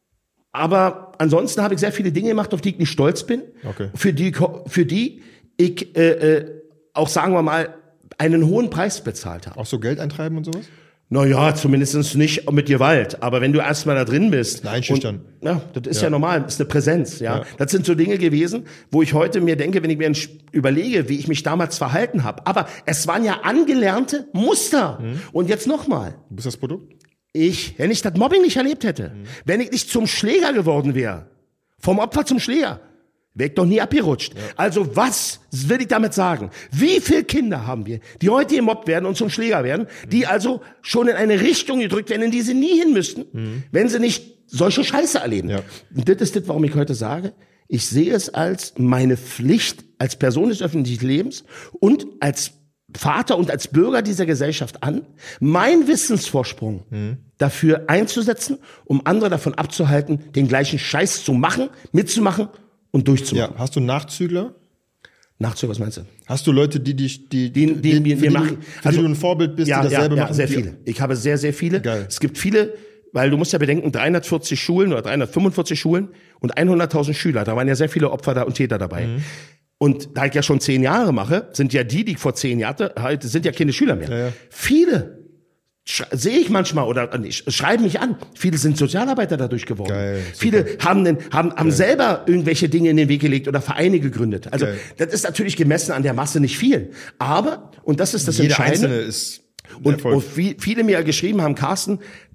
Aber ansonsten habe ich sehr viele Dinge gemacht, auf die ich nicht stolz bin. Okay. Für die, für die ich äh, äh, auch, sagen wir mal, einen hohen Preis bezahlt habe. Auch so Geld eintreiben und sowas? Naja, zumindest nicht mit Gewalt. Aber wenn du erstmal da drin bist. Nein, schüchtern. Und, ja, das ist ja, ja normal. Das ist eine Präsenz, ja? ja. Das sind so Dinge gewesen, wo ich heute mir denke, wenn ich mir überlege, wie ich mich damals verhalten habe. Aber es waren ja angelernte Muster. Mhm. Und jetzt nochmal. Du bist das Produkt? Ich, wenn ich das Mobbing nicht erlebt hätte, mhm. wenn ich nicht zum Schläger geworden wäre, vom Opfer zum Schläger, wäre ich doch nie abgerutscht. Ja. Also was will ich damit sagen? Wie viele Kinder haben wir, die heute gemobbt werden und zum Schläger werden, die also schon in eine Richtung gedrückt werden, in die sie nie hin müssten, mhm. wenn sie nicht solche Scheiße erleben? Ja. Und das ist das, warum ich heute sage, ich sehe es als meine Pflicht als Person des öffentlichen Lebens und als Vater und als Bürger dieser Gesellschaft an, mein Wissensvorsprung mhm. dafür einzusetzen, um andere davon abzuhalten, den gleichen Scheiß zu machen, mitzumachen und durchzumachen. Ja, hast du Nachzügler? Nachzügler, was meinst du? Hast du Leute, die dich, die, die, die, die, die, für die, die, machen, für also, die du ein Vorbild bist, ja, die dasselbe ja, machen? Ja, sehr viele. Ich habe sehr, sehr viele. Geil. Es gibt viele, weil du musst ja bedenken, dreihundertvierzig Schulen oder dreihundertfünfundvierzig Schulen und hunderttausend Schüler. Da waren ja sehr viele Opfer da und Täter dabei. Mhm. Und da ich ja schon zehn Jahre mache, sind ja die, die ich vor zehn Jahren hatte, sind ja keine Schüler mehr. Ja, ja. Viele sehe ich manchmal oder äh, schreiben mich an. Viele sind Sozialarbeiter dadurch geworden. Geil, viele haben, den, haben, haben selber irgendwelche Dinge in den Weg gelegt oder Vereine gegründet. Also Geil. Das ist natürlich gemessen an der Masse nicht viel. Aber, und das ist das Jeder Entscheidende. Einzelne ist und, und wie, viele mir geschrieben haben, Carsten,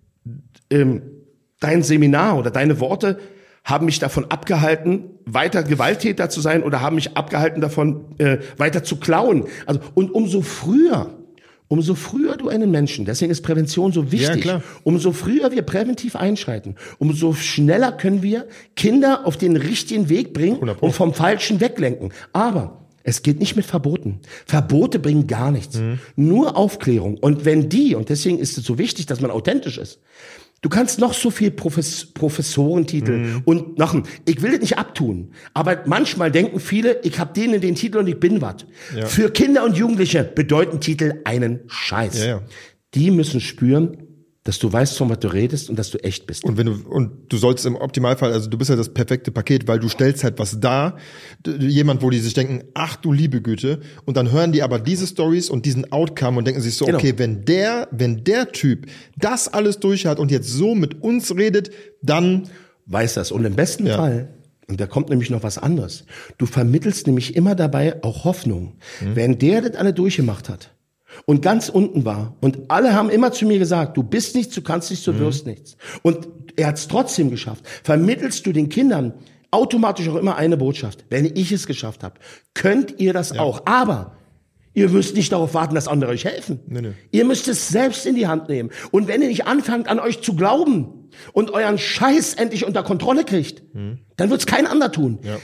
ähm, dein Seminar oder deine Worte haben mich davon abgehalten, weiter Gewalttäter zu sein oder haben mich abgehalten davon, äh, weiter zu klauen. Also, und umso früher, umso früher du einen Menschen, deswegen ist Prävention so wichtig, ja, klar. umso früher wir präventiv einschreiten, umso schneller können wir Kinder auf den richtigen Weg bringen und vom Falschen weglenken. Aber es geht nicht mit Verboten. Verbote bringen gar nichts. Mhm. Nur Aufklärung. Und wenn die, und deswegen ist es so wichtig, dass man authentisch ist, du kannst noch so viel Profes- Professorentitel mm. und machen. Ich will das nicht abtun, aber manchmal denken viele, ich habe denen den Titel und ich bin was. Ja. Für Kinder und Jugendliche bedeuten Titel einen Scheiß. Ja, ja. Die müssen spüren, dass du weißt, von was du redest und dass du echt bist. Und wenn du und du sollst im Optimalfall, also du bist ja das perfekte Paket, weil du stellst halt was dar, jemand, wo die sich denken, ach du liebe Güte, und dann hören die aber diese Stories und diesen Outcome und denken sich so, genau. okay, wenn der, wenn der Typ das alles durch hat und jetzt so mit uns redet, dann weiß das. Und im besten ja. Fall, und da kommt nämlich noch was anderes, du vermittelst nämlich immer dabei auch Hoffnung. Mhm. Wenn der das alle durchgemacht hat und ganz unten war und alle haben immer zu mir gesagt, du bist nichts, du kannst nichts, du mhm. wirst nichts. Und er hat es trotzdem geschafft. Vermittelst du den Kindern automatisch auch immer eine Botschaft. Wenn ich es geschafft habe, könnt ihr das ja. auch. Aber ihr müsst nicht darauf warten, dass andere euch helfen. Nee, nee. Ihr müsst es selbst in die Hand nehmen. Und wenn ihr nicht anfangt, an euch zu glauben und euren Scheiß endlich unter Kontrolle kriegt, mhm. dann wird es kein anderer tun. Ja.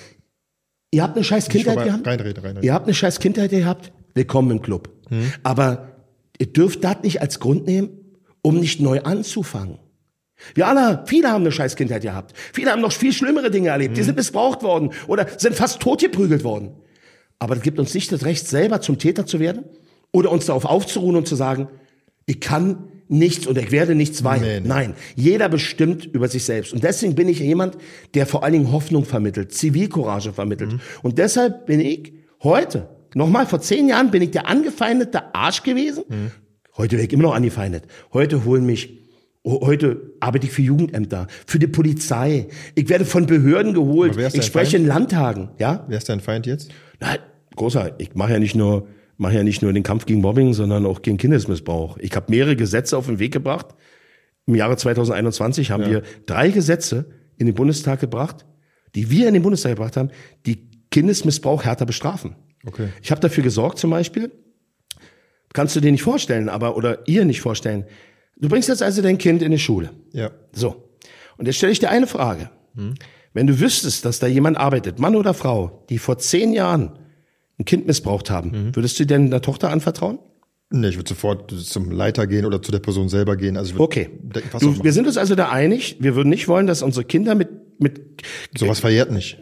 Ihr habt eine scheiß Kindheit gehabt. Reinrede, reinrede. Ihr habt eine scheiß Kindheit gehabt. Willkommen im Club. Hm. Aber ihr dürft das nicht als Grund nehmen, um nicht neu anzufangen. Wir alle, viele haben eine scheiß Kindheit gehabt. Viele haben noch viel schlimmere Dinge erlebt. Hm. Die sind missbraucht worden oder sind fast totgeprügelt worden. Aber das gibt uns nicht das Recht, selber zum Täter zu werden oder uns darauf aufzuruhen und zu sagen, ich kann nichts und ich werde nichts weinen. Nee, nee. Nein, jeder bestimmt über sich selbst. Und deswegen bin ich jemand, der vor allen Dingen Hoffnung vermittelt, Zivilcourage vermittelt. Hm. Und deshalb bin ich heute, nochmal, vor zehn Jahren bin ich der angefeindete Arsch gewesen. Mhm. Heute werde ich immer noch angefeindet. Heute holen mich, heute arbeite ich für Jugendämter, für die Polizei. Ich werde von Behörden geholt. Ich spreche Feind? in Landtagen. Ja? Wer ist dein Feind jetzt? Na, großer, ich mache ja nicht nur, mache ja nicht nur den Kampf gegen Mobbing, sondern auch gegen Kindesmissbrauch. Ich habe mehrere Gesetze auf den Weg gebracht. Im Jahre zweitausendeinundzwanzig haben ja. wir drei Gesetze in den Bundestag gebracht, die wir in den Bundestag gebracht haben, die Kindesmissbrauch härter bestrafen. Okay. Ich habe dafür gesorgt zum Beispiel, kannst du dir nicht vorstellen, aber oder ihr nicht vorstellen, du bringst jetzt also dein Kind in die Schule. Ja. So. Und jetzt stelle ich dir eine Frage. Hm. Wenn du wüsstest, dass da jemand arbeitet, Mann oder Frau, die vor zehn Jahren ein Kind missbraucht haben, mhm. würdest du denn der Tochter anvertrauen? Nee, ich würde sofort zum Leiter gehen oder zu der Person selber gehen. Also ich würd okay. Du, wir sind uns also da einig, wir würden nicht wollen, dass unsere Kinder mit... mit Sowas verjährt nicht.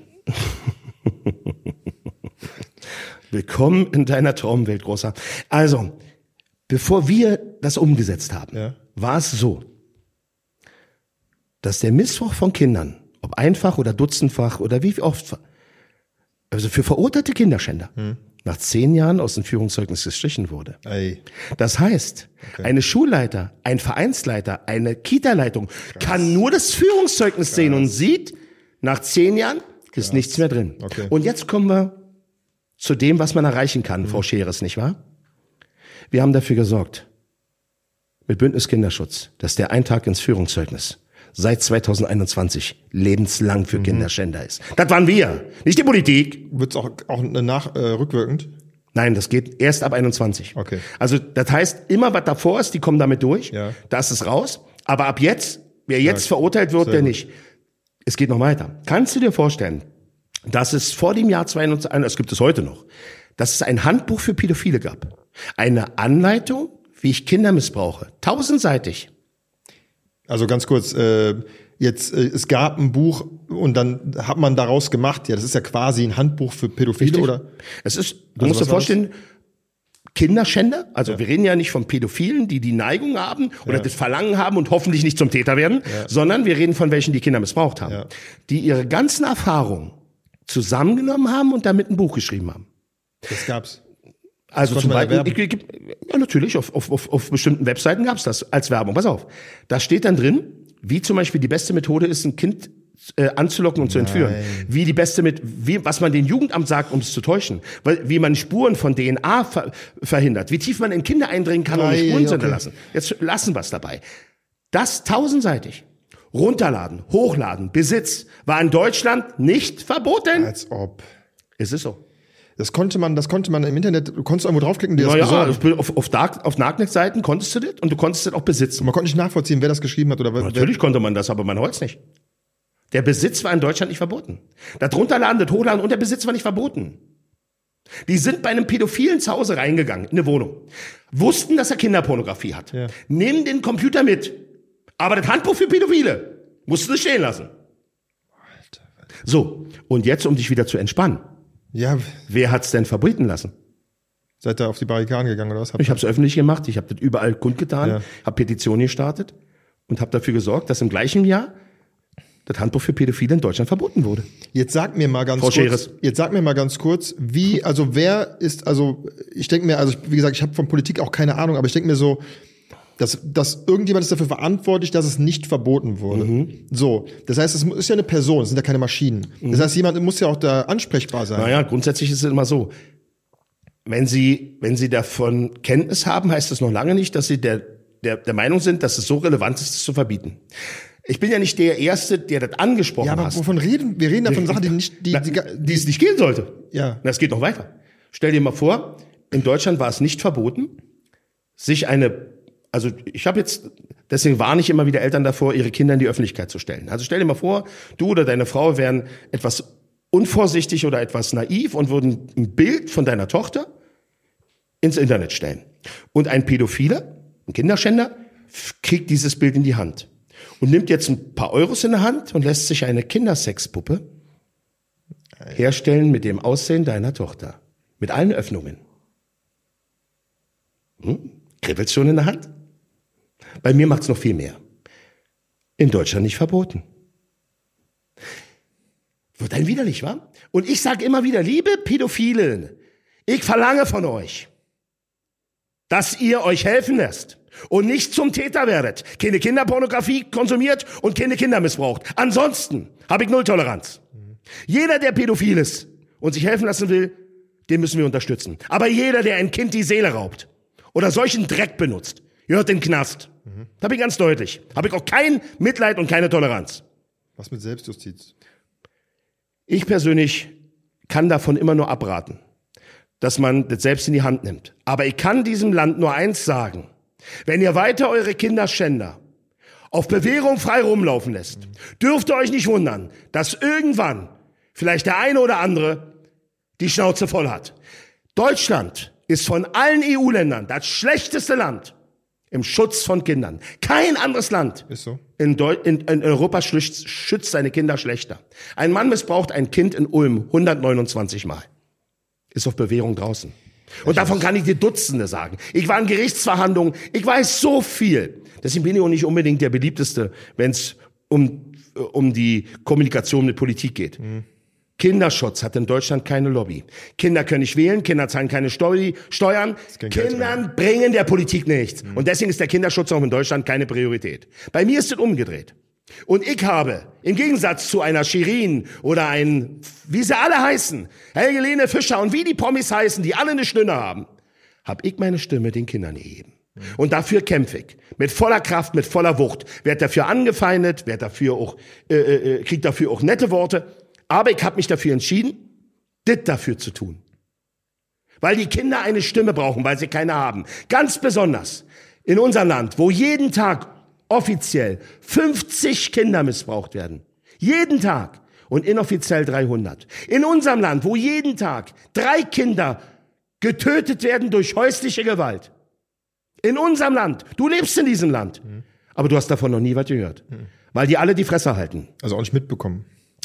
Willkommen in deiner Traumwelt, Großer. Also, bevor wir das umgesetzt haben, ja. war es so, dass der Missbrauch von Kindern, ob einfach oder dutzendfach oder wie oft, also für verurteilte Kinderschänder, hm. nach zehn Jahren aus dem Führungszeugnis gestrichen wurde. Ey. Das heißt, okay. eine Schulleiter, ein Vereinsleiter, eine Kita-Leitung Krass. kann nur das Führungszeugnis Krass. sehen und sieht, nach zehn Jahren ist Krass. nichts mehr drin. Okay. Und jetzt kommen wir zu dem, was man erreichen kann, mhm. Frau Scheres, nicht wahr? Wir haben dafür gesorgt, mit Bündnis Kinderschutz, dass der Eintrag ins Führungszeugnis seit zweitausendeinundzwanzig lebenslang für mhm. Kinderschänder ist. Das waren wir, nicht die Politik. Wird's auch, auch nach, äh, rückwirkend? Nein, das geht erst ab einundzwanzig. Okay. Also das heißt, immer was davor ist, die kommen damit durch, ja. da ist es raus. Aber ab jetzt, wer jetzt ja, verurteilt wird, der gut. nicht. Es geht noch weiter. Kannst du dir vorstellen, dass es vor dem Jahr zweitausendzweiundzwanzig, es gibt es heute noch, dass es ein Handbuch für Pädophile gab. Eine Anleitung, wie ich Kinder missbrauche. Tausendseitig. Also ganz kurz, äh, jetzt, äh, es gab ein Buch und dann hat man daraus gemacht, ja, das ist ja quasi ein Handbuch für Pädophile, Richtig. oder? Es ist, du also musst dir vorstellen, Kinderschänder, also ja. wir reden ja nicht von Pädophilen, die die Neigung haben oder ja. das Verlangen haben und hoffentlich nicht zum Täter werden, ja. sondern wir reden von welchen, die Kinder missbraucht haben. Ja. Die ihre ganzen Erfahrungen zusammengenommen haben und damit ein Buch geschrieben haben. Das gab's. Also zum Beispiel, ich, ich, ja natürlich, auf, auf, auf, auf bestimmten Webseiten gab's das als Werbung. Pass auf, da steht dann drin, wie zum Beispiel die beste Methode ist, ein Kind äh, anzulocken und Nein. zu entführen. Wie die beste mit, wie was man dem Jugendamt sagt, um es zu täuschen. Weil, wie man Spuren von D N A ver, verhindert. Wie tief man in Kinder eindringen kann, ohne Spuren zu hinterlassen. Jetzt lassen wir es dabei. Das tausendseitig. Runterladen, hochladen, Besitz war in Deutschland nicht verboten. Als ob. Es ist so. Das konnte man, das konnte man im Internet, du konntest irgendwo draufklicken, dir das naja, besorgen. Auf, auf, Dark, auf Darknet-Seiten konntest du das und du konntest das auch besitzen. Und man konnte nicht nachvollziehen, wer das geschrieben hat oder wer. Natürlich konnte man das, aber man heute nicht. Der Besitz war in Deutschland nicht verboten. Das Runterladen, das Hochladen und der Besitz war nicht verboten. Die sind bei einem Pädophilen zu Hause reingegangen, in eine Wohnung. Wussten, dass er Kinderpornografie hat. Ja. Nehmen den Computer mit. Aber das Handbuch für Pädophile mussten sie stehen lassen. Alter, Alter. So, und jetzt, um dich wieder zu entspannen. Ja. Wer hat's denn verbieten lassen? Seid ihr auf die Barrikaden gegangen oder was? Ich habe es öffentlich gemacht, ich habe das überall kundgetan, ja. habe Petitionen gestartet und habe dafür gesorgt, dass im gleichen Jahr das Handbuch für Pädophile in Deutschland verboten wurde. Jetzt sag mir mal ganz Frau kurz, Scheres. jetzt sag mir mal ganz kurz, wie, also wer ist, also ich denke mir, also wie gesagt, ich habe von Politik auch keine Ahnung, aber ich denke mir so, dass, dass irgendjemand ist dafür verantwortlich, dass es nicht verboten wurde. Mhm. So, das heißt, es ist ja eine Person, es sind ja keine Maschinen. Mhm. Das heißt, jemand muss ja auch da ansprechbar sein. Naja, grundsätzlich ist es immer so, wenn Sie, wenn Sie davon Kenntnis haben, heißt das noch lange nicht, dass Sie der, der, der Meinung sind, dass es so relevant ist, es zu verbieten. Ich bin ja nicht der Erste, der das angesprochen hat. Ja, aber hast. Wovon reden? Wir reden ja von Sachen, die nicht, die, Na, die, die, die es nicht gehen sollte. Ja. Das geht noch weiter. Stell dir mal vor, in Deutschland war es nicht verboten, sich eine, also ich habe jetzt, deswegen warne ich immer wieder Eltern davor, ihre Kinder in die Öffentlichkeit zu stellen. Also stell dir mal vor, du oder deine Frau wären etwas unvorsichtig oder etwas naiv und würden ein Bild von deiner Tochter ins Internet stellen. Und ein Pädophiler, ein Kinderschänder, kriegt dieses Bild in die Hand und nimmt jetzt ein paar Euros in der Hand und lässt sich eine Kindersexpuppe herstellen mit dem Aussehen deiner Tochter. Mit allen Öffnungen. Hm? Kribbelt's schon in der Hand? Bei mir macht's noch viel mehr. In Deutschland nicht verboten. Wird ein widerlich, wa? Und ich sage immer wieder, liebe Pädophilen, ich verlange von euch, dass ihr euch helfen lässt und nicht zum Täter werdet, keine Kinderpornografie konsumiert und keine Kinder missbraucht. Ansonsten habe ich null Toleranz. Mhm. Jeder, der pädophil ist und sich helfen lassen will, den müssen wir unterstützen. Aber jeder, der ein Kind die Seele raubt oder solchen Dreck benutzt, gehört in den Knast. Mhm. Da bin ich ganz deutlich. Habe ich auch kein Mitleid und keine Toleranz. Was mit Selbstjustiz? Ich persönlich kann davon immer nur abraten, dass man das selbst in die Hand nimmt. Aber ich kann diesem Land nur eins sagen. Wenn ihr weiter eure Kinderschänder auf Bewährung frei rumlaufen lässt, dürft ihr euch nicht wundern, dass irgendwann vielleicht der eine oder andere die Schnauze voll hat. Deutschland ist von allen E U-Ländern das schlechteste Land im Schutz von Kindern. Kein anderes Land Ist so. in, Deu- in, in Europa schützt, schützt seine Kinder schlechter. Ein Mann missbraucht ein Kind in Ulm hundertneunundzwanzig Mal. Ist auf Bewährung draußen. Und davon kann ich dir Dutzende sagen. Ich war in Gerichtsverhandlungen, ich weiß so viel. Deswegen bin ich auch nicht unbedingt der beliebteste, wenn es um, um die Kommunikation mit Politik geht. Mhm. Kinderschutz hat in Deutschland keine Lobby. Kinder können nicht wählen, Kinder zahlen keine Steu- Steuern. Kindern bringen der Politik nichts. Mhm. Und deswegen ist der Kinderschutz auch in Deutschland keine Priorität. Bei mir ist es umgedreht. Und ich habe, im Gegensatz zu einer Shirin oder ein, wie sie alle heißen, Helgelene Fischer und wie die Promis heißen, die alle eine Stimme haben, habe ich meine Stimme den Kindern gegeben. Mhm. Und dafür kämpfe ich. Mit voller Kraft, mit voller Wucht. Werd dafür angefeindet, werd dafür auch, äh, äh, krieg dafür auch nette Worte. Aber ich habe mich dafür entschieden, das dafür zu tun. Weil die Kinder eine Stimme brauchen, weil sie keine haben. Ganz besonders in unserem Land, wo jeden Tag offiziell fünfzig Kinder missbraucht werden. Jeden Tag. Und inoffiziell dreihundert. In unserem Land, wo jeden Tag drei Kinder getötet werden durch häusliche Gewalt. In unserem Land. Du lebst in diesem Land. Mhm. Aber du hast davon noch nie was gehört. Mhm. Weil die alle die Fresse halten. Also auch nicht mitbekommen.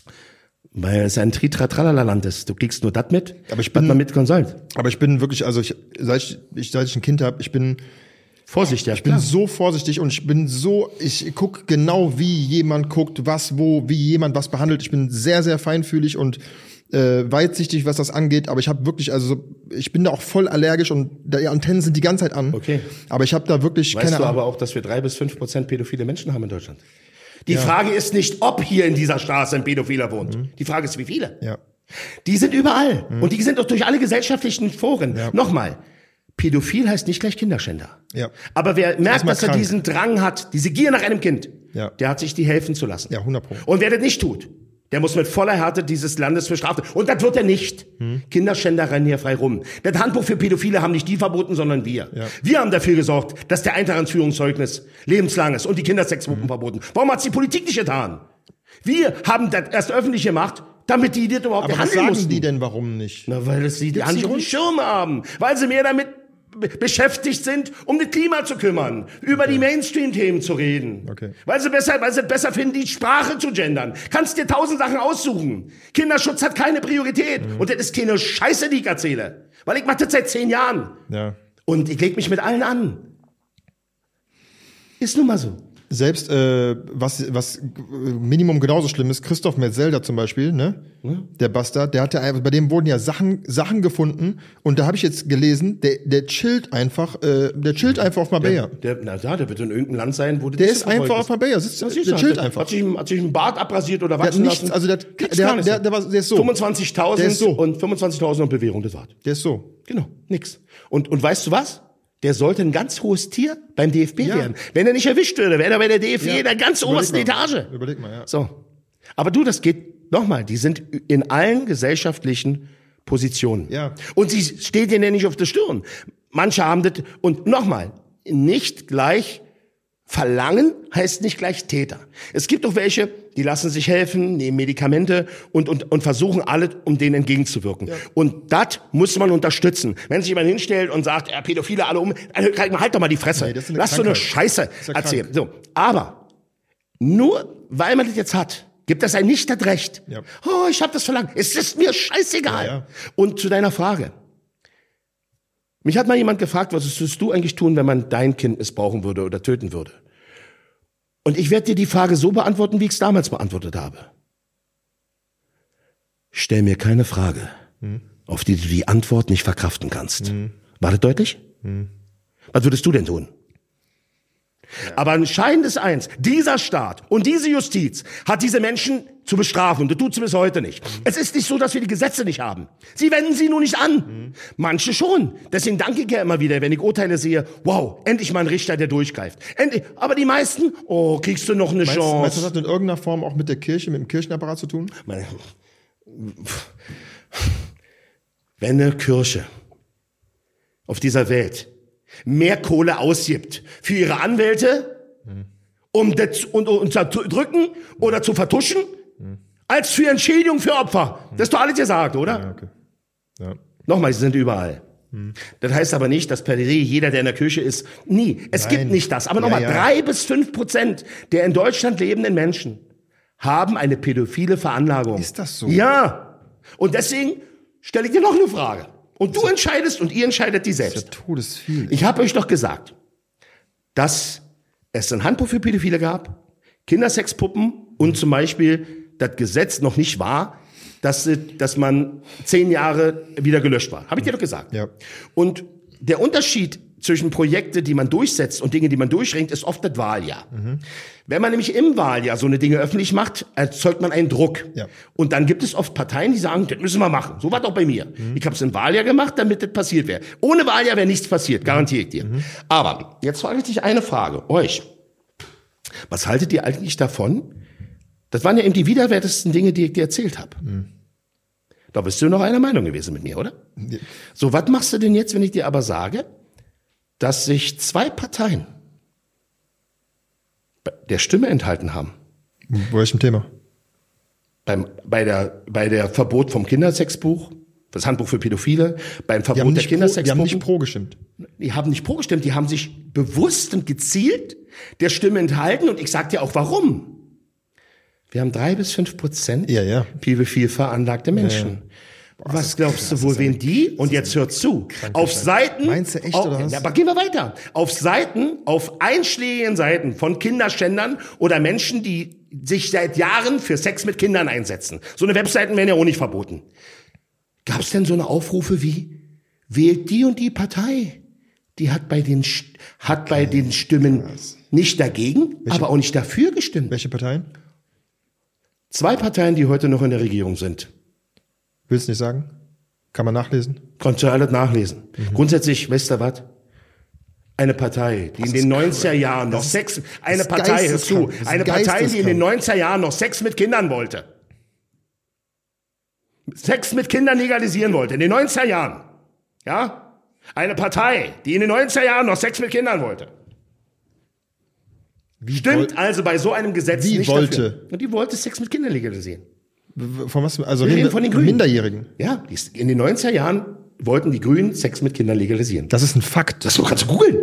Weil es ein Tritra-Tralala-Land ist. Du kriegst nur das mit, aber ich bin, was man mitkommen soll. Aber ich bin wirklich, also ich, seit ich, ich seit ich ein Kind habe, ich bin vorsichtig. Ich bin klar. so vorsichtig und ich bin so, ich gucke genau, wie jemand guckt, was, wo, wie jemand was behandelt. Ich bin sehr, sehr feinfühlig und äh, weitsichtig, was das angeht. Aber ich habe wirklich, also ich bin da auch voll allergisch und die Antennen sind die ganze Zeit an. Okay. Aber ich habe da wirklich weißt keine du Ahnung. aber auch, dass wir drei bis fünf Prozent pädophile Menschen haben in Deutschland? Die ja. Frage ist nicht, ob hier in dieser Straße ein Pädophiler wohnt. Mhm. Die Frage ist, wie viele. Ja. Die sind überall. Mhm. Und die sind doch durch alle gesellschaftlichen Foren. Ja. Nochmal. Pädophil heißt nicht gleich Kinderschänder. Ja. Aber wer merkt, dass er krank. diesen Drang hat, diese Gier nach einem Kind, ja. der hat sich die helfen zu lassen. Ja, hundert Prozent. Und wer das nicht tut, der muss mit voller Härte dieses Landes bestrafen. Und das wird er nicht. Hm. Kinderschänder rennen hier frei rum. Das Handbuch für Pädophile haben nicht die verboten, sondern wir. Ja. Wir haben dafür gesorgt, dass der Eintrag ins Führungszeugnis lebenslang ist und die Kindersexpuppen hm. verboten. Warum hat die Politik nicht getan? Wir haben das erst öffentlich gemacht, damit die das überhaupt Aber handeln was sagen mussten. die denn, warum nicht? Na, weil es sie die nicht auf dem Schirm haben. Weil sie mehr damit beschäftigt sind, um das Klima zu kümmern, über okay. die Mainstream-Themen zu reden. Okay. Weil sie besser, weil sie besser finden, die Sprache zu gendern. Kannst dir tausend Sachen aussuchen. Kinderschutz hat keine Priorität. Mhm. Und das ist keine Scheiße, die ich erzähle. Weil ich mache das seit zehn Jahren. Ja. Und ich leg mich mit allen an. Ist nun mal so. Selbst, äh, was, was Minimum genauso schlimm ist, Christoph Metzelder zum Beispiel, ne? Mhm. Der Bastard, der hat ja, bei dem wurden ja Sachen, Sachen gefunden und da habe ich jetzt gelesen, der, der chillt einfach, äh, der chillt einfach auf Marbella. Der, der, na ja, der wird in irgendeinem Land sein, wo der ist einfach auf Marbella, sitzt, der chillt hat, einfach. Hat sich, hat sich einen Bart abrasiert oder wachsen der hat nichts, lassen. also der, der, der, der, der, war, der ist so. fünfundzwanzigtausend so. und fünfundzwanzigtausend und Bewährung, das war's. Der ist so. Genau, nix. Und, und weißt du was? Der sollte ein ganz hohes Tier beim D F B ja. werden. Wenn er nicht erwischt würde, wäre er bei der D F B ja. in der ganz Überleg obersten mal. Etage. Überleg mal, ja. So. Aber du, das geht, nochmal, die sind in allen gesellschaftlichen Positionen. Ja. Und sie steht denen ja nicht auf der Stirn. Manche haben das, und nochmal, nicht gleich verlangen heißt nicht gleich Täter. Es gibt auch welche, die lassen sich helfen, nehmen Medikamente und, und, und versuchen alles, um denen entgegenzuwirken. Ja. Und das muss man unterstützen. Wenn sich jemand hinstellt und sagt, ja, Pädophile alle um, halt doch mal die Fresse. Nee, Lass so eine Scheiße erzählen. So. Aber nur weil man das jetzt hat, gibt das ein nicht das Recht. Ja. Oh, ich habe das verlangt. Es ist mir scheißegal. Ja, ja. Und zu deiner Frage. Mich hat mal jemand gefragt, was würdest du eigentlich tun, wenn man dein Kind missbrauchen würde oder töten würde? Und ich werde dir die Frage so beantworten, wie ich es damals beantwortet habe. Stell mir keine Frage, hm. auf die du die Antwort nicht verkraften kannst. Hm. War das deutlich? Hm. Was würdest du denn tun? Ja. Aber entscheidend ist eins, dieser Staat und diese Justiz hat diese Menschen zu bestrafen. Und das tut sie bis heute nicht. Mhm. Es ist nicht so, dass wir die Gesetze nicht haben. Sie wenden sie nur nicht an. Mhm. Manche schon. Deswegen danke ich ja immer wieder, wenn ich Urteile sehe, wow, endlich mal ein Richter, der durchgreift. Endlich. Aber die meisten, oh, kriegst du noch eine meinst, Chance. Meinst du, das hat in irgendeiner Form auch mit der Kirche, mit dem Kirchenapparat zu tun? Meine, wenn eine Kirche auf dieser Welt mehr Kohle ausgibt für ihre Anwälte, hm. um das und, und zu drücken oder zu vertuschen, hm. als für Entschädigung für Opfer. Hm. Das ist doch alles gesagt, oder? Ja, okay. Ja. Nochmal, sie sind überall. Hm. Das heißt aber nicht, dass per se jeder, der in der Kirche ist, nie. Es Nein. gibt nicht das. Aber nochmal, Ja, ja. drei bis fünf Prozent der in Deutschland lebenden Menschen haben eine pädophile Veranlagung. Ist das so? Ja. Und deswegen stelle ich dir noch eine Frage. Und du entscheidest und ihr entscheidet die Das ist selbst. ja todesviel. Ich habe euch doch gesagt, dass es ein Handbuch für Pädophile gab, Kindersexpuppen und zum Beispiel das Gesetz noch nicht war, dass, dass man zehn Jahre wieder gelöscht war. Habe ich dir doch gesagt. Ja. Und der Unterschied zwischen Projekte, die man durchsetzt und Dinge, die man durchringt, ist oft das Wahljahr. Mhm. Wenn man nämlich im Wahljahr so eine Dinge öffentlich macht, erzeugt man einen Druck. Ja. Und dann gibt es oft Parteien, die sagen, das müssen wir machen. So war es auch bei mir. Mhm. Ich habe es im Wahljahr gemacht, damit das passiert wäre. Ohne Wahljahr wäre nichts passiert, garantiere ich dir. Mhm. Aber jetzt frage ich dich eine Frage, euch. Was haltet ihr eigentlich davon? Das waren ja eben die widerwärtigsten Dinge, die ich dir erzählt habe. Mhm. Da bist du noch einer Meinung gewesen mit mir, oder? Ja. So, was machst du denn jetzt, wenn ich dir aber sage, dass sich zwei Parteien der Stimme enthalten haben? Bei welchem Thema? Beim, bei der, bei der Verbot vom Kindersexbuch, das Handbuch für Pädophile, beim Die Verbot haben der nicht pro, die Kindersexpuppen. haben nicht pro gestimmt. Die haben nicht pro gestimmt, die haben sich bewusst und gezielt der Stimme enthalten und ich sag dir auch warum. Wir haben drei bis fünf Prozent Ja, ja. pädophil veranlagte Menschen. Ja, ja. Boah, was glaubst du wohl, wen die, und jetzt hört zu, auf Seiten, Meinst du echt, auf, oder was? aber gehen wir weiter, auf Seiten, auf einschlägigen Seiten von Kinderschändern oder Menschen, die sich seit Jahren für Sex mit Kindern einsetzen. So eine Webseiten werden ja auch nicht verboten. Gab es denn so eine Aufrufe wie, wählt die und die Partei? Die hat bei den, hat okay. bei den Stimmen Krass. nicht dagegen, welche, aber auch nicht dafür gestimmt. Welche Parteien? Zwei Parteien, die heute noch in der Regierung sind. Willst du nicht sagen? Kann man nachlesen? Kannst du alles nachlesen. Mhm. Grundsätzlich, weißt du was? Eine Partei, die das in den neunziger Jahren noch Sex, eine Partei, hör zu, eine Partei, die in den neunziger Jahren noch Sex mit Kindern wollte. Sex mit Kindern legalisieren wollte, in den neunziger Jahren. Ja? Eine Partei, die in den neunziger Jahren noch Sex mit Kindern wollte. Wie Stimmt also bei so einem Gesetz wie nicht wollte? dafür. Und die wollte Sex mit Kindern legalisieren. Von was? Also Wir reden von den Grünen. Minderjährigen. Ja, in den neunziger Jahren wollten die Grünen Sex mit Kindern legalisieren. Das ist ein Fakt. Das kannst du googeln.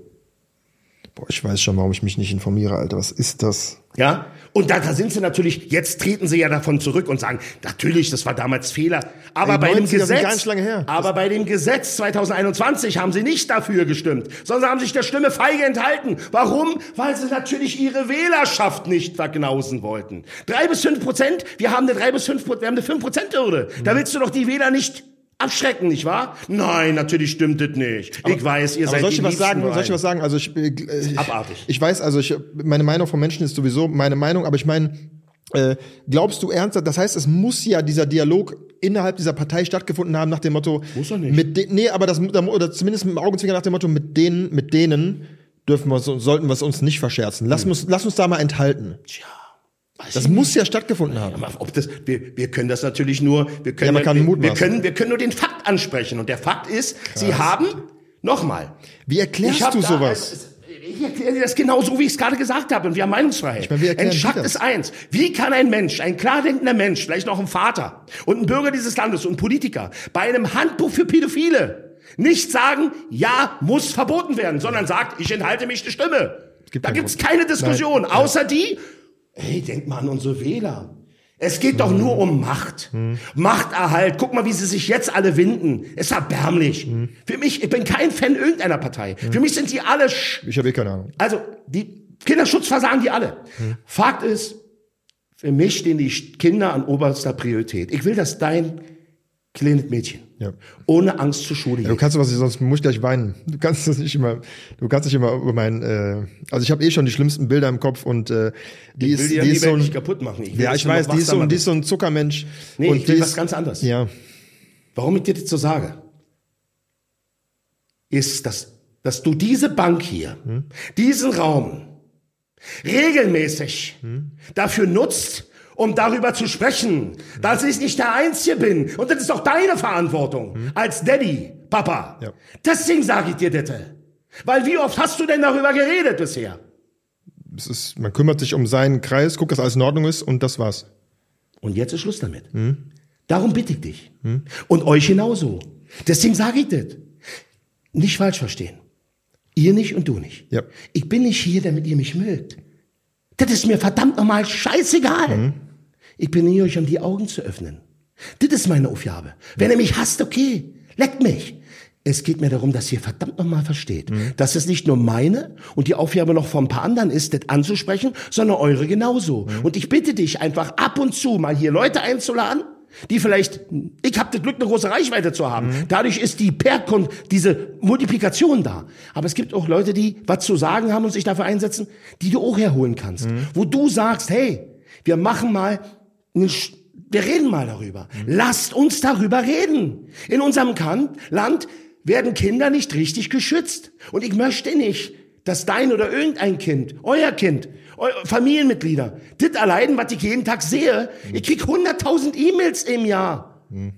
Boah, ich weiß schon, warum ich mich nicht informiere, Alter. Was ist das? Ja, und da, da sind sie natürlich, jetzt treten sie ja davon zurück und sagen, natürlich, das war damals Fehler. Aber Ey, bei dem neunziger sind Gesetz, gar nicht lange her. aber bei dem Gesetz zwanzig einundzwanzig haben sie nicht dafür gestimmt, sondern haben sich der Stimme feige enthalten. Warum? Weil sie natürlich ihre Wählerschaft nicht vergnausen wollten. Drei bis fünf Prozent, wir haben eine drei bis fünf Prozent, wir haben eine fünf Prozent Hürde. Mhm. Da willst du doch die Wähler nicht abschrecken, nicht wahr? Nein, natürlich stimmt das nicht. Aber, ich weiß, ihr aber seid soll ich die was sagen? Liebsten Soll ich was sagen? Also ich, ich, abartig. Ich weiß, also ich, meine Meinung von Menschen ist sowieso meine Meinung, aber ich meine, äh, glaubst du ernsthaft? Das heißt, es muss ja dieser Dialog innerhalb dieser Partei stattgefunden haben nach dem Motto. Muss er nicht. Mit de, nee, aber das oder zumindest mit dem Augenzwinkern nach dem Motto, mit denen, mit denen dürfen wir uns, sollten wir es uns nicht verscherzen. Lass hm. uns, lass uns da mal enthalten. Tja. Das muss ja stattgefunden haben. Aber ob das, wir, wir können das natürlich nur, wir können, ja, man kann wir, wir können, wir können nur den Fakt ansprechen. Und der Fakt ist, Krass. Sie haben, nochmal. Wie erklärst du sowas? Da, ich erkläre dir das genau so, wie ich es gerade gesagt habe. Und wir haben Meinungsfreiheit. Ich meine, wie erklären Fakt das? ist eins. Wie kann ein Mensch, ein klar denkender Mensch, vielleicht noch ein Vater und ein Bürger dieses Landes und ein Politiker, bei einem Handbuch für Pädophile nicht sagen, ja, muss verboten werden, sondern sagt, ich enthalte mich der Stimme. Gibt da gibt's keine Diskussion, Nein. außer die, hey, denk mal an unsere Wähler. Es geht hm. doch nur um Macht. Hm. Machterhalt. Guck mal, wie sie sich jetzt alle winden. Es ist erbärmlich. Hm. Für mich, ich bin kein Fan irgendeiner Partei. Hm. Für mich sind die alle... Sch- ich habe eh keine Ahnung. Also, die Kinderschutz versagen die alle. Hm. Fakt ist, für mich stehen die Kinder an oberster Priorität. Ich will, dass dein kleines Mädchen ja. ohne Angst zur Schule geht. Ja, du kannst was, sonst muss ich gleich weinen. Du kannst das nicht immer, du kannst nicht immer über mein, äh, also ich habe eh schon die schlimmsten Bilder im Kopf und äh, die ich ist, will die, die, ja die ist so ein, nicht kaputt machen. Ich ja, ich weiß, die ist so, die ist so ein Zuckermensch. Nee, und ich will die was ist, ganz anderes. Ja. Warum ich dir das so sage, ist, dass, dass du diese Bank hier, hm? diesen Raum regelmäßig hm? dafür nutzt, um darüber zu sprechen, dass ich nicht der Einzige bin. Und das ist auch deine Verantwortung hm. als Daddy, Papa. Ja. Deswegen sage ich dir das. Weil wie oft hast du denn darüber geredet bisher? Es ist, man kümmert sich um seinen Kreis, guckt, dass alles in Ordnung ist und das war's. Und jetzt ist Schluss damit. Hm. Darum bitte ich dich. Hm. Und euch genauso. Deswegen sage ich das. Nicht falsch verstehen. Ihr nicht und du nicht. Ja. Ich bin nicht hier, damit ihr mich mögt. Das ist mir verdammt nochmal scheißegal. Mhm. Ich bin hier, euch um die Augen zu öffnen. Das ist meine Aufgabe. Wenn ihr mich hasst, okay, leckt mich. Es geht mir darum, dass ihr verdammt nochmal versteht, mhm. dass es nicht nur meine und die Aufgabe noch von ein paar anderen ist, das anzusprechen, sondern eure genauso. Mhm. Und ich bitte dich einfach ab und zu mal hier Leute einzuladen, die vielleicht, ich habe das Glück, eine große Reichweite zu haben. Mhm. Dadurch ist die per diese Multiplikation da. Aber es gibt auch Leute, die was zu sagen haben und sich dafür einsetzen, die du auch herholen kannst. Mhm. Wo du sagst, hey, wir machen mal, einen, wir reden mal darüber. Mhm. Lasst uns darüber reden. In unserem kan- Land werden Kinder nicht richtig geschützt. Und ich möchte nicht, dass dein oder irgendein Kind, euer Kind, eu- Familienmitglieder, das erleiden, was ich jeden Tag sehe. Mhm. Ich krieg hunderttausend E-Mails im Jahr. Mhm.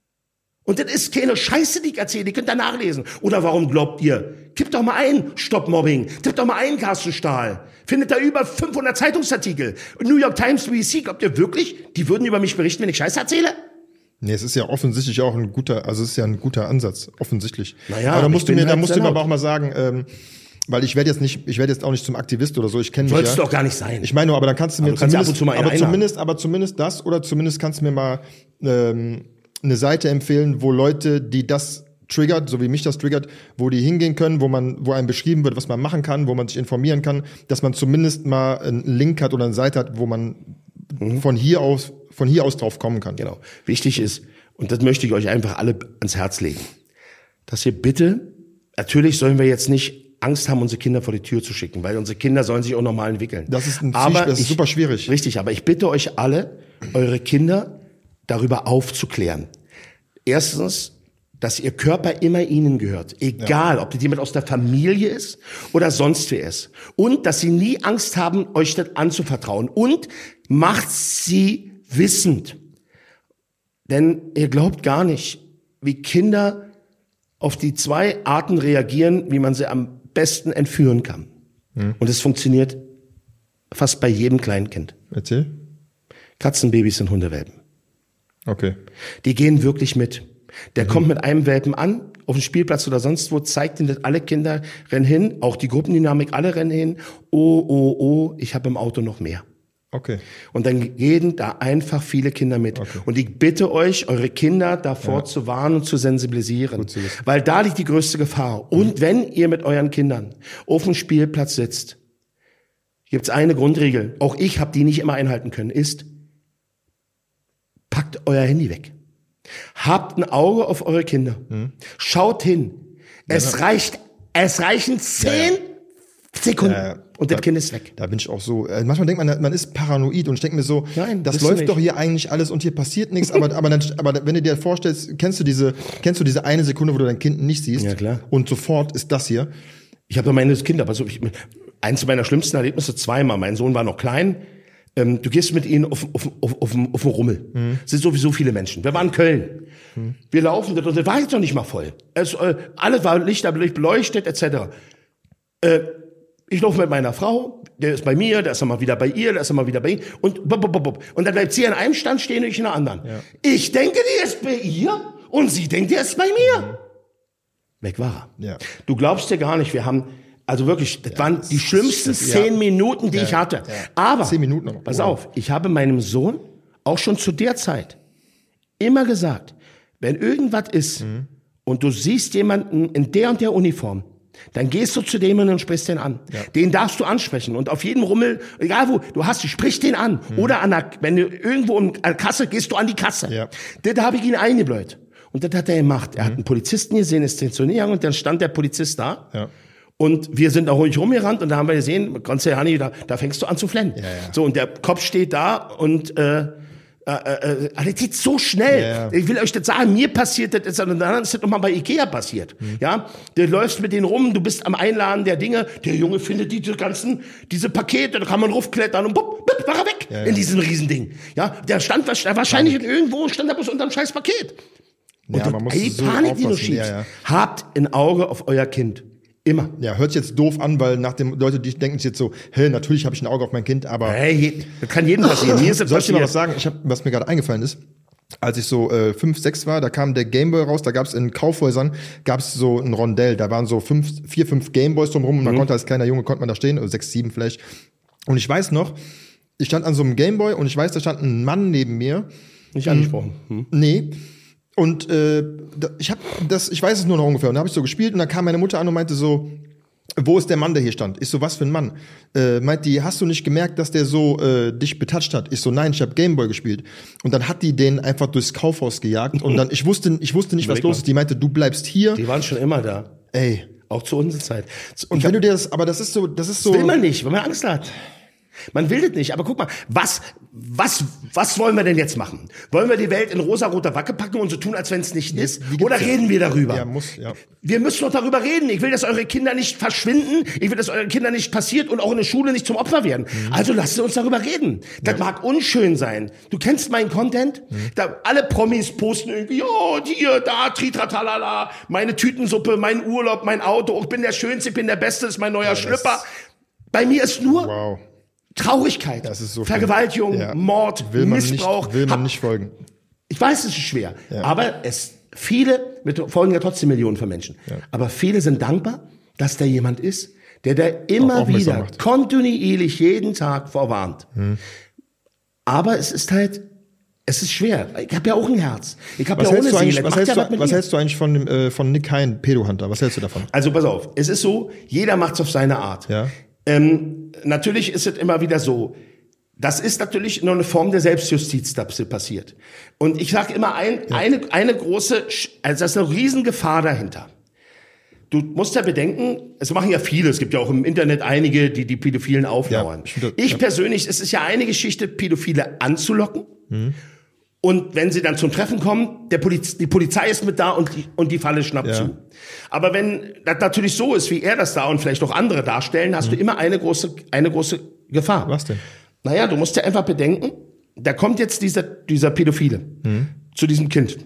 Und das ist keine Scheiße, die ich erzähle. Ihr könnt da nachlesen. Oder warum glaubt ihr? Kippt doch mal ein, Stopp Mobbing. Tippt doch mal ein, Carsten Stahl. Findet da über fünfhundert Zeitungsartikel. New York Times, B B C, glaubt ihr wirklich, die würden über mich berichten, wenn ich Scheiße erzähle? Nee, es ist ja offensichtlich auch ein guter, also es ist ja ein guter Ansatz, offensichtlich. Naja, aber da musst du mir, halt da musst du mir laut. aber auch mal sagen, ähm, weil ich werde jetzt nicht, ich werde jetzt auch nicht zum Aktivist oder so, ich kenne mich Sollst ja. du doch gar nicht sein. Ich meine nur, aber dann kannst du mir Aber du kannst ja ab zumindest, und zu mal einen aber einladen. zumindest, aber zumindest das oder zumindest kannst du mir mal ähm, eine Seite empfehlen, wo Leute, die das triggert, so wie mich das triggert, wo die hingehen können, wo man, wo einem beschrieben wird, was man machen kann, wo man sich informieren kann, dass man zumindest mal einen Link hat oder eine Seite hat, wo man mhm. von hier aus, von hier aus drauf kommen kann. Genau. Wichtig ist, und das möchte ich euch einfach alle ans Herz legen, dass ihr bitte, natürlich sollen wir jetzt nicht Angst haben, unsere Kinder vor die Tür zu schicken, weil unsere Kinder sollen sich auch normal entwickeln. Das ist, ein aber das ist ich, super schwierig. Richtig, aber ich bitte euch alle, eure Kinder darüber aufzuklären. Erstens, dass ihr Körper immer ihnen gehört. Egal, ja. ob das jemand aus der Familie ist oder sonst wer ist. Und dass sie nie Angst haben, euch das anzuvertrauen. Und macht sie wissend. Denn ihr glaubt gar nicht, wie Kinder auf die zwei Arten reagieren, wie man sie am besten entführen kann. Hm. Und es funktioniert fast bei jedem kleinen Kind. Erzähl. Katzenbabys sind Hundewelpen. Okay. Die gehen wirklich mit. Der mhm. kommt mit einem Welpen an, auf dem Spielplatz oder sonst wo, zeigt ihnen das, alle Kinder rennen hin, auch die Gruppendynamik, alle rennen hin. Oh, oh, oh, ich habe im Auto noch mehr. Okay. Und dann gehen da einfach viele Kinder mit. Okay. Und ich bitte euch, eure Kinder davor ja. zu warnen und zu sensibilisieren. Zu weil da liegt die größte Gefahr. Und mhm. wenn ihr mit euren Kindern auf dem Spielplatz sitzt, gibt's eine Grundregel, auch ich habe die nicht immer einhalten können, ist, packt euer Handy weg. Habt ein Auge auf eure Kinder. Mhm. Schaut hin. Es ja, reicht, es reichen zehn ja, ja. Sekunden. Ja, ja. Und das da, Kind ist weg. Da bin ich auch so. Äh, manchmal denkt man, man ist paranoid und ich denke mir so, Nein, das läuft doch hier eigentlich alles und hier passiert nichts. aber, aber, dann, aber wenn du dir vorstellst, kennst du diese, kennst du diese eine Sekunde, wo du dein Kind nicht siehst? Ja, klar. Und sofort ist das hier. Ich habe meine Kinder, aber so, ich, eins meiner schlimmsten Erlebnisse zweimal. Mein Sohn war noch klein. Ähm, du gehst mit ihnen auf, auf, auf, auf, auf den Rummel. Mhm. Es sind sowieso viele Menschen. Wir waren in Köln. Mhm. Wir laufen dort und das war jetzt noch nicht mal voll. Es, äh, alles war lichterlich beleuchtet, et cetera. Äh, ich laufe mit meiner Frau, der ist bei mir, der ist dann mal wieder bei ihr, der ist dann mal wieder bei ihr. Und, bop, bop, bop. Und dann bleibt sie an einem Stand stehen und ich in einer anderen. Ja. Ich denke, die ist bei ihr und sie denkt, die ist bei mir. Mhm. Weg war er. Ja. Du glaubst dir gar nicht, wir haben... Also wirklich, das ja, waren die schlimmsten das, zehn ja. Minuten, die ja, ich hatte. Ja. Aber, zehn Minuten noch. pass auf, ich habe meinem Sohn auch schon zu der Zeit immer gesagt, wenn irgendwas ist mhm. und du siehst jemanden in der und der Uniform, dann gehst du zu dem und sprichst den an. Ja. Den darfst du ansprechen. Und auf jedem Rummel, egal wo, du hast, du sprich den an. Mhm. Oder an der, wenn du irgendwo an der Kasse, gehst du an die Kasse. Ja. Das habe ich ihn eingebläut. Und das hat er gemacht. Er mhm. hat einen Polizisten gesehen, ist den zu näher und dann stand der Polizist da. Ja. Und wir sind da ruhig rumgerannt und da haben wir gesehen, Konzerni, da, da fängst du an zu flennen. Ja, ja. So, und der Kopf steht da und äh, äh, äh, das geht so schnell. Ja, ja. Ich will euch das sagen, mir passiert das, und dann ist das nochmal bei Ikea passiert. Mhm. Ja, du läufst mit denen rum, du bist am Einladen der Dinge, der Junge findet diese ganzen, diese Pakete, da kann man raufklettern und bupp, bupp, war er weg ja, ja. in diesem Riesending. Ja, der stand wahrscheinlich ja. irgendwo, stand da bloß unterm scheiß Paket. Und ja, man muss ey, so Panik, die du aufpassen. schiebst. Ja, ja. Habt ein Auge auf euer Kind. Immer. Ja, hört sich jetzt doof an, weil nach dem Leute, die denken sich jetzt so, hey, natürlich habe ich ein Auge auf mein Kind, aber hey, das kann jedem passieren. Mir ist das soll ich dir passiert. mal was sagen? Ich hab, was mir gerade eingefallen ist. als ich so äh, fünf, sechs war, da kam der Gameboy raus, da gab es in Kaufhäusern, gab es so ein Rondell, da waren so fünf, vier, fünf Gameboys drumherum und man Mhm. konnte als kleiner Junge, konnte man da stehen, oder sechs, sieben vielleicht. Und ich weiß noch, ich stand an so einem Gameboy und ich weiß, da stand ein Mann neben mir. Nicht angesprochen. Hm. Nee. Und äh, da- ich hab das, ich weiß es nur noch ungefähr. Und da habe ich so gespielt und dann kam meine Mutter an und meinte so, wo ist der Mann, der hier stand? Ich so, was für ein Mann? Äh, meint die, hast du nicht gemerkt, dass der so äh, dich betatscht hat? Ich so, nein, ich habe Gameboy gespielt. Und dann hat die den einfach durchs Kaufhaus gejagt. Und dann, ich wusste, ich wusste nicht, was Überleg los mal. ist. Die meinte, du bleibst hier. Die waren schon immer da. Ey. Auch zu unserer Zeit. Und Ich wenn hab- du dir das, aber das ist so, das ist so. will man nicht, weil man Angst hat. Man will das nicht. Aber guck mal, was, was, was wollen wir denn jetzt machen? Wollen wir die Welt in rosa-roter Wacke packen und so tun, als wenn es nicht ist? die gibt's Oder ja. reden wir darüber? Ja, muss, ja. Wir müssen doch darüber reden. Ich will, dass eure Kinder nicht verschwinden. Ich will, dass eure Kinder nicht passiert und auch in der Schule nicht zum Opfer werden. Mhm. Also lasst uns darüber reden. Das mag unschön sein. Du kennst meinen Content? Mhm. Da alle Promis posten irgendwie, oh, hier, da, tritratalala, meine Tütensuppe, mein Urlaub, mein Auto, ich bin der Schönste, ich bin der Beste, das ist mein neuer das- Schlüpper. Bei mir ist nur Wow. Traurigkeit, Das ist so Vergewaltigung, schlimm. Ja. Mord, Will man Missbrauch. nicht, will man Hab- nicht folgen. Ich weiß, es ist schwer, Ja. aber es viele, wir folgen ja trotzdem Millionen von Menschen, Ja. aber viele sind dankbar, dass da jemand ist, der da immer aufmerksam wieder macht. kontinuierlich jeden Tag vorwarnt. Hm. Aber es ist halt, es ist schwer. Ich habe ja auch ein Herz. Ich habe Was ja ohne hältst du Seele. eigentlich, was Macht hältst ja was du, mit was mir. hältst du eigentlich von, dem, äh, von Nick Hein, Pedo-Hunter? Was hältst du davon? Also pass auf, es ist so, jeder macht's auf seine Art. Ja. Ähm, natürlich ist es immer wieder so, das ist natürlich nur eine Form der Selbstjustiz, da passiert. Und ich sage immer, ein, eine, eine große, Sch- also das ist eine Riesengefahr dahinter. Du musst ja bedenken, es machen ja viele, es gibt ja auch im Internet einige, die die Pädophilen auflauern. Ja, ich find das- ich ja. persönlich, es ist ja eine Geschichte, Pädophile anzulocken. Und wenn sie dann zum Treffen kommen, der Poliz die Polizei ist mit da und die, und die Falle schnappt Ja. zu. Aber wenn das natürlich so ist, wie er das da und vielleicht auch andere darstellen, hast du immer eine große, eine große Gefahr. Was denn? Naja, du musst ja einfach bedenken, da kommt jetzt dieser, dieser Pädophile zu diesem Kind.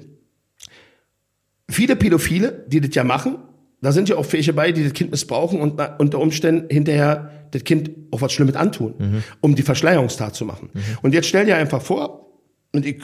Viele Pädophile, die das ja machen, da sind ja auch welche bei, die das Kind missbrauchen und na- unter Umständen hinterher das Kind auch was Schlimmes antun, um die Verschleierungstat zu machen. Und jetzt stell dir einfach vor, und ich,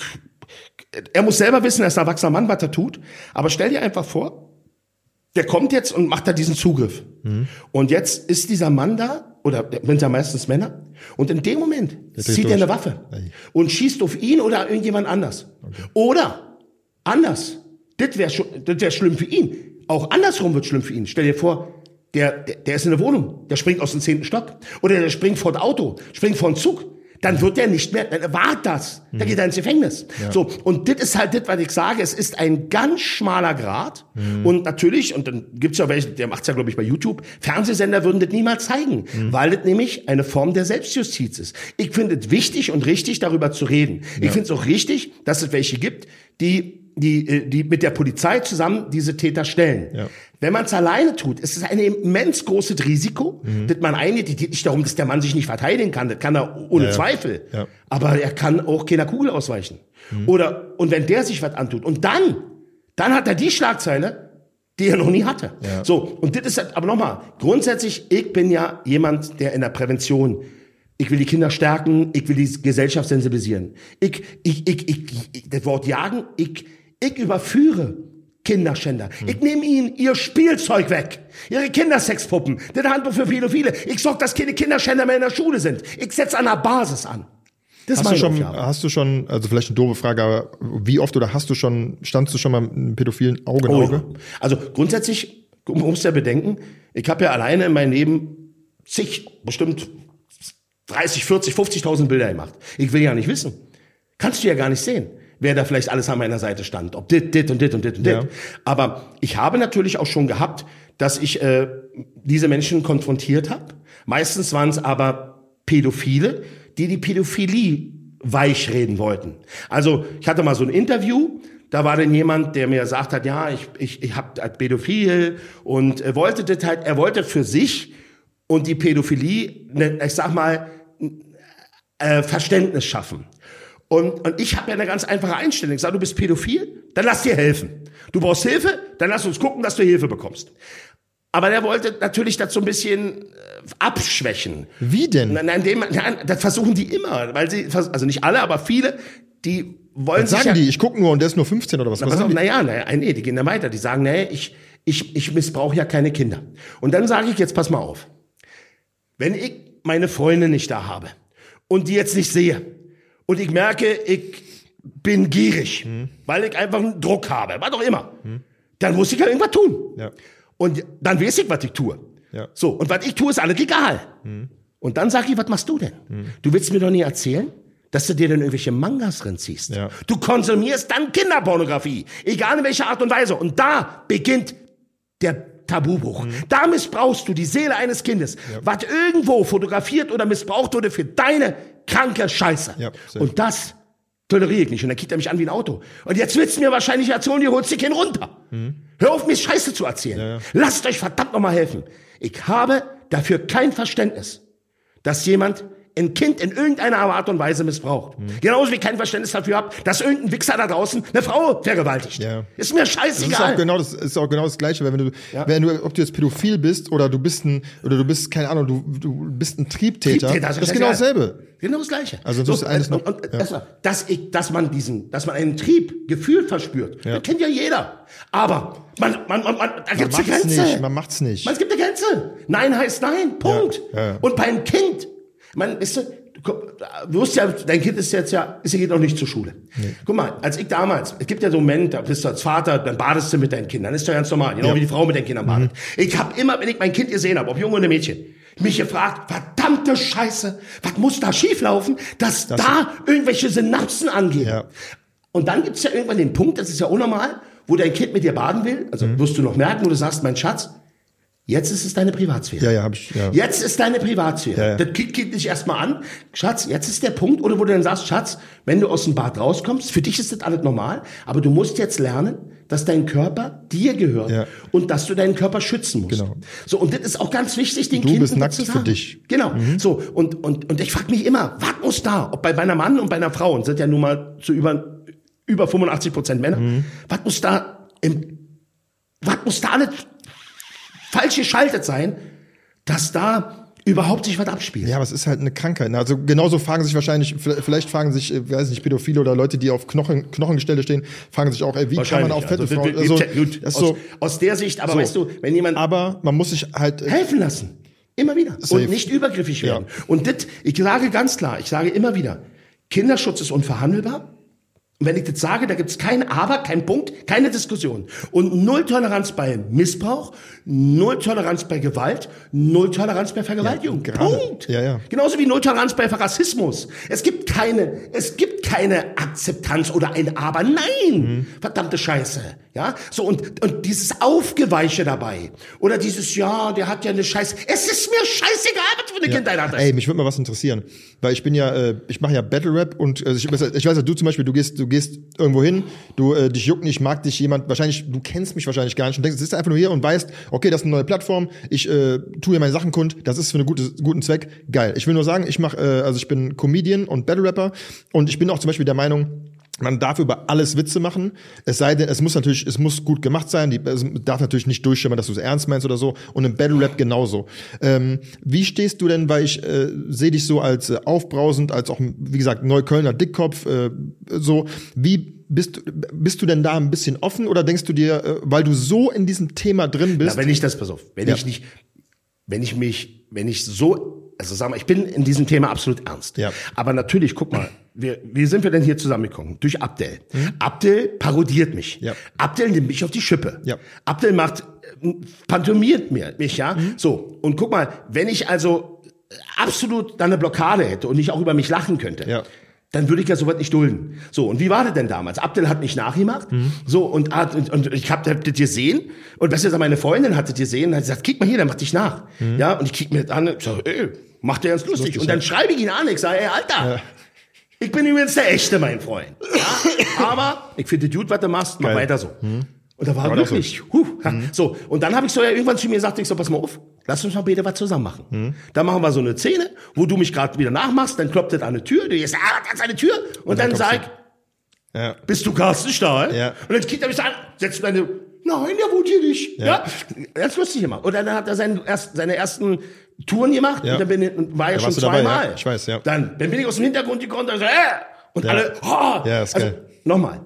er muss selber wissen, er ist ein erwachsener Mann, was er tut, aber stell dir einfach vor, der kommt jetzt und macht da diesen Zugriff. Und jetzt ist dieser Mann da, oder sind ja meistens Männer, und in dem Moment dreht zieht er durch. eine Waffe Ei. und schießt auf ihn oder irgendjemand anders. Oder anders. Das wäre das wär schlimm für ihn. Auch andersrum wird schlimm für ihn. Stell dir vor, der, der, der ist in der Wohnung, der springt aus dem zehnten Stock. Oder der springt vor das Auto, springt vor den Zug. Dann wird der nicht mehr, dann war das. Dann geht er ins Gefängnis. So. Und das ist halt das, was ich sage. Es ist ein ganz schmaler Grat. Und natürlich, und dann gibt's ja welche, der macht's ja, glaube ich, bei YouTube. Fernsehsender würden das niemals zeigen. Weil das nämlich eine Form der Selbstjustiz ist. Ich finde es wichtig und richtig, darüber zu reden. Ich finde es auch richtig, dass es welche gibt, die die, äh, die mit der Polizei zusammen diese Täter stellen. Ja. Wenn man es alleine tut, ist es ein immens großes Risiko, Mhm. dass man eingeht. Es geht nicht darum, dass der Mann sich nicht verteidigen kann. Das kann er ohne Ja, ja. Zweifel. Ja. Aber er kann auch keiner Kugel ausweichen. Oder, und wenn der sich was antut, und dann, dann hat er die Schlagzeile, die er noch nie hatte. Ja. So. Und das ist, halt- aber nochmal, grundsätzlich, ich bin ja jemand, der in der Prävention, ich will die Kinder stärken, ich will die Gesellschaft sensibilisieren. Ich, ich, ich, ich, ich das Wort jagen, ich, ich überführe Kinderschänder. Ich nehme ihnen ihr Spielzeug weg. Ihre Kindersexpuppen. Das Handbuch für Pädophile. Ich sorge, dass keine Kinderschänder mehr in der Schule sind. Ich setze an der Basis an. Das ist Hast du meine schon, Aufgabe. hast du schon, also vielleicht eine doofe Frage, aber wie oft oder hast du schon, standst du schon mal mit einem pädophilen Auge in Oh, Auge? ja. Also grundsätzlich, du musst ja bedenken, ich habe ja alleine in meinem Leben zig, bestimmt dreißig, vierzig, fünfzigtausend Bilder gemacht. Ich will ja nicht wissen. Kannst du ja gar nicht sehen, wer da vielleicht alles an meiner Seite stand. Ob dit, dit und dit und dit und dit. Ja. Aber ich habe natürlich auch schon gehabt, dass ich äh, diese Menschen konfrontiert habe. Meistens waren es aber Pädophile, die die Pädophilie weichreden wollten. Also ich hatte mal so ein Interview, da war dann jemand, der mir gesagt hat, ja, ich ich ich habe halt Pädophil und er wollte das halt, er wollte für sich und die Pädophilie, ne, ich sag mal, äh, Verständnis schaffen. Und, und ich habe ja eine ganz einfache Einstellung. Ich sage, du bist pädophil, dann lass dir helfen. Du brauchst Hilfe, dann lass uns gucken, dass du Hilfe bekommst. Aber der wollte natürlich das so ein bisschen äh, abschwächen. Wie denn? Nein, nein, dem, nein, das versuchen die immer, weil sie, also nicht alle, aber viele, die wollen Was sich sagen ja, die? Ich gucke nur und der ist nur fünfzehn oder was? Na, was pass auf, sagen die? naja, naja, nee, die gehen da weiter. Die sagen, nee, ich, ich, ich missbrauche ja keine Kinder. Und dann sage ich, jetzt pass mal auf. Wenn ich meine Freundin nicht da habe und die jetzt nicht sehe und ich merke, ich bin gierig, hm. weil ich einfach einen Druck habe, was auch immer, hm. dann muss ich ja irgendwas tun. Ja. Und dann weiß ich, was ich tue. Ja. So, und was ich tue, ist alles egal. Hm. Und dann sage ich, was machst du denn? Hm. Du willst mir doch nie erzählen, dass du dir dann irgendwelche Mangas reinziehst. Ja. Du konsumierst dann Kinderpornografie, egal in welcher Art und Weise. Und da beginnt der Tabubruch. Mhm. Da missbrauchst du die Seele eines Kindes, ja. was irgendwo fotografiert oder missbraucht wurde für deine kranke Scheiße. Ja, und das toleriere ich nicht. Und dann kickt er mich an wie ein Auto. Und jetzt willst du mir wahrscheinlich erzählen, du holst dich hin runter. Mhm. Hör auf, mir Scheiße zu erzählen. Ja, ja. Lasst euch verdammt nochmal helfen. Ich habe dafür kein Verständnis, dass jemand ein Kind in irgendeiner Art und Weise missbraucht. Mhm. Genauso wie ich kein Verständnis dafür habe, dass irgendein Wichser da draußen eine Frau vergewaltigt. Ja. Ist mir scheißegal. Das ist auch genau das, ist auch genau das Gleiche, weil wenn du, ja. wenn du, ob du jetzt pädophil bist oder du bist ein, oder du bist, keine Ahnung, du, du bist ein Triebtäter, Triebtäter das ist genau dasselbe. Genau das Gleiche. Also das so, ist eines noch, und, und, ja. dass ich, dass man diesen, dass man einen Trieb, Gefühl verspürt, ja. das kennt ja jeder. Aber man, man, man, man da gibt's eine Grenze. Nicht, man macht's nicht. Man, es gibt eine Grenze. Nein heißt nein. Punkt. Ja. Ja. Und beim Kind, man, weißt du, du wirst ja, dein Kind ist jetzt ja, ist ja geht noch nicht zur Schule. Nee. Guck mal, als ich damals, es gibt ja so einen Moment, da bist du als Vater, dann badest du mit deinen Kindern, das ist ja ganz normal, genau ja. wie die Frau mit den Kindern badet. Mhm. Ich habe immer, wenn ich mein Kind gesehen habe, ob Junge oder Mädchen, mich gefragt, verdammte Scheiße, was muss da schieflaufen, dass das da irgendwelche Synapsen angehen. Ja. Und dann gibt's ja irgendwann den Punkt, das ist ja unnormal, wo dein Kind mit dir baden will, also mhm. wirst du noch merken, wo du sagst, mein Schatz, jetzt ist es deine Privatsphäre. Ja, ja, hab ich, ja. Jetzt ist deine Privatsphäre. Ja, ja. Das kickt dich erstmal an. Schatz, jetzt ist der Punkt, oder wo du dann sagst, Schatz, wenn du aus dem Bad rauskommst, für dich ist das alles normal, aber du musst jetzt lernen, dass dein Körper dir gehört ja. und dass du deinen Körper schützen musst. Genau. So, und das ist auch ganz wichtig, den du Kindern bist nackt zu sagen. Für dich. Genau. Mhm. So, und, und, und ich frage mich immer, was muss da, ob bei meiner Mann und bei einer Frau, und sind ja nun mal zu über, über fünfundachtzig Prozent Männer, mhm. was muss da im, was muss da alles falsch geschaltet sein, dass da überhaupt sich was abspielt. Ja, aber es ist halt eine Krankheit. Also genauso fragen sich wahrscheinlich, vielleicht fragen sich, weiß nicht, Pädophile oder Leute, die auf Knochen, Knochengestelle stehen, fragen sich auch, ey, wie kann man auf fette also, Frauen... Also, gut, aus, so, aus der Sicht, aber so, weißt du, wenn jemand... Aber man muss sich halt... helfen lassen. Immer wieder. Safe. Und nicht übergriffig werden. Ja. Und das, ich sage ganz klar, ich sage immer wieder, Kinderschutz ist unverhandelbar. Und wenn ich das sage, da gibt's kein Aber, kein Punkt, keine Diskussion. Und null Toleranz bei Missbrauch, null Toleranz bei Gewalt, null Toleranz bei Vergewaltigung. Ja, Punkt. Ja, ja. Genauso wie null Toleranz bei Rassismus. Es gibt keine, es gibt keine Akzeptanz oder ein Aber. Nein! Mhm. Verdammte Scheiße. Ja? So, und, und dieses Aufgeweiche dabei. Oder dieses, ja, der hat ja eine Scheiße. Es ist mir scheißegal, was für eine ja. Kindheit hat. Ey, mich würde mal was interessieren. Weil ich bin ja, äh, ich mache ja Battle Rap und äh, ich, ich weiß ja, du zum Beispiel, du gehst, du gehst irgendwo hin, du, äh, dich juckt nicht, mag dich jemand, wahrscheinlich, du kennst mich wahrscheinlich gar nicht und denkst, du sitzt einfach nur hier und weißt, okay, das ist eine neue Plattform, ich äh, tue hier meine Sachen kund, das ist für einen gute, guten Zweck, geil. Ich will nur sagen, ich mache, äh, also ich bin Comedian und Battle Rapper und ich bin auch zum Beispiel der Meinung, man darf über alles Witze machen, es sei denn, es muss natürlich, es muss gut gemacht sein, die, es darf natürlich nicht durchschimmern, dass du es ernst meinst oder so und im Battle Rap genauso. Ähm, wie stehst du denn, weil ich äh, sehe dich so als äh, aufbrausend, als auch, wie gesagt, Neuköllner Dickkopf, äh, so, wie bist, bist du denn da ein bisschen offen oder denkst du dir, äh, weil du so in diesem Thema drin bist? Na, wenn ich das, pass auf, wenn ja. ich nicht, wenn ich mich, wenn ich so, also sag mal, ich bin in diesem Thema absolut ernst. Ja. Aber natürlich, guck mal, wir, wie sind wir denn hier zusammengekommen? Durch Abdel. Mhm. Abdel parodiert mich. Ja. Abdel nimmt mich auf die Schippe. Ja. Abdel macht, pantomiert mir, mich, ja. Mhm. So. Und guck mal, wenn ich also absolut dann eine Blockade hätte und nicht auch über mich lachen könnte, ja. dann würde ich ja sowas nicht dulden. So, und wie war das denn damals? Abdel hat mich nachgemacht. Mhm. So, und, und, und ich hab, hab das gesehen. Und weißt du, meine Freundin hat das gesehen und hat gesagt, kick mal hier, der macht dich nach. Mhm. Ja, und ich kick mir das an und sag, ey, macht der ganz lustig. lustig. Und dann ja. schreibe ich ihn an, ich sage, ey, Alter, ja. ich bin übrigens der Echte, mein Freund. Ja, aber ich finde gut, was du machst, mach Geil. weiter so. Mhm. Und da war, war wirklich, so. Huh, mhm. so. Und dann habe ich so ja irgendwann zu mir gesagt, ich so, pass mal auf, lass uns mal bitte was zusammen machen. Mhm. Dann machen wir so eine Szene, wo du mich gerade wieder nachmachst, dann klopft das an eine Tür, du gehst, ah, das ist eine Tür, und, und dann, dann sag ich, ja. bist du Carsten Stahl? Ja. Und dann kickt er mich an, setzt deine, nein, der wohnt hier nicht. Ja. ja. Das ist lustig immer. Und dann hat er seinen, erst, seine ersten Touren gemacht, ja. und dann bin ich, war ja schon zweimal. Ja. Ich weiß, ja. Dann, dann bin ich aus dem Hintergrund gekommen und so, äh, Und Ja. alle, oh! Ja, ist also, geil. nochmal.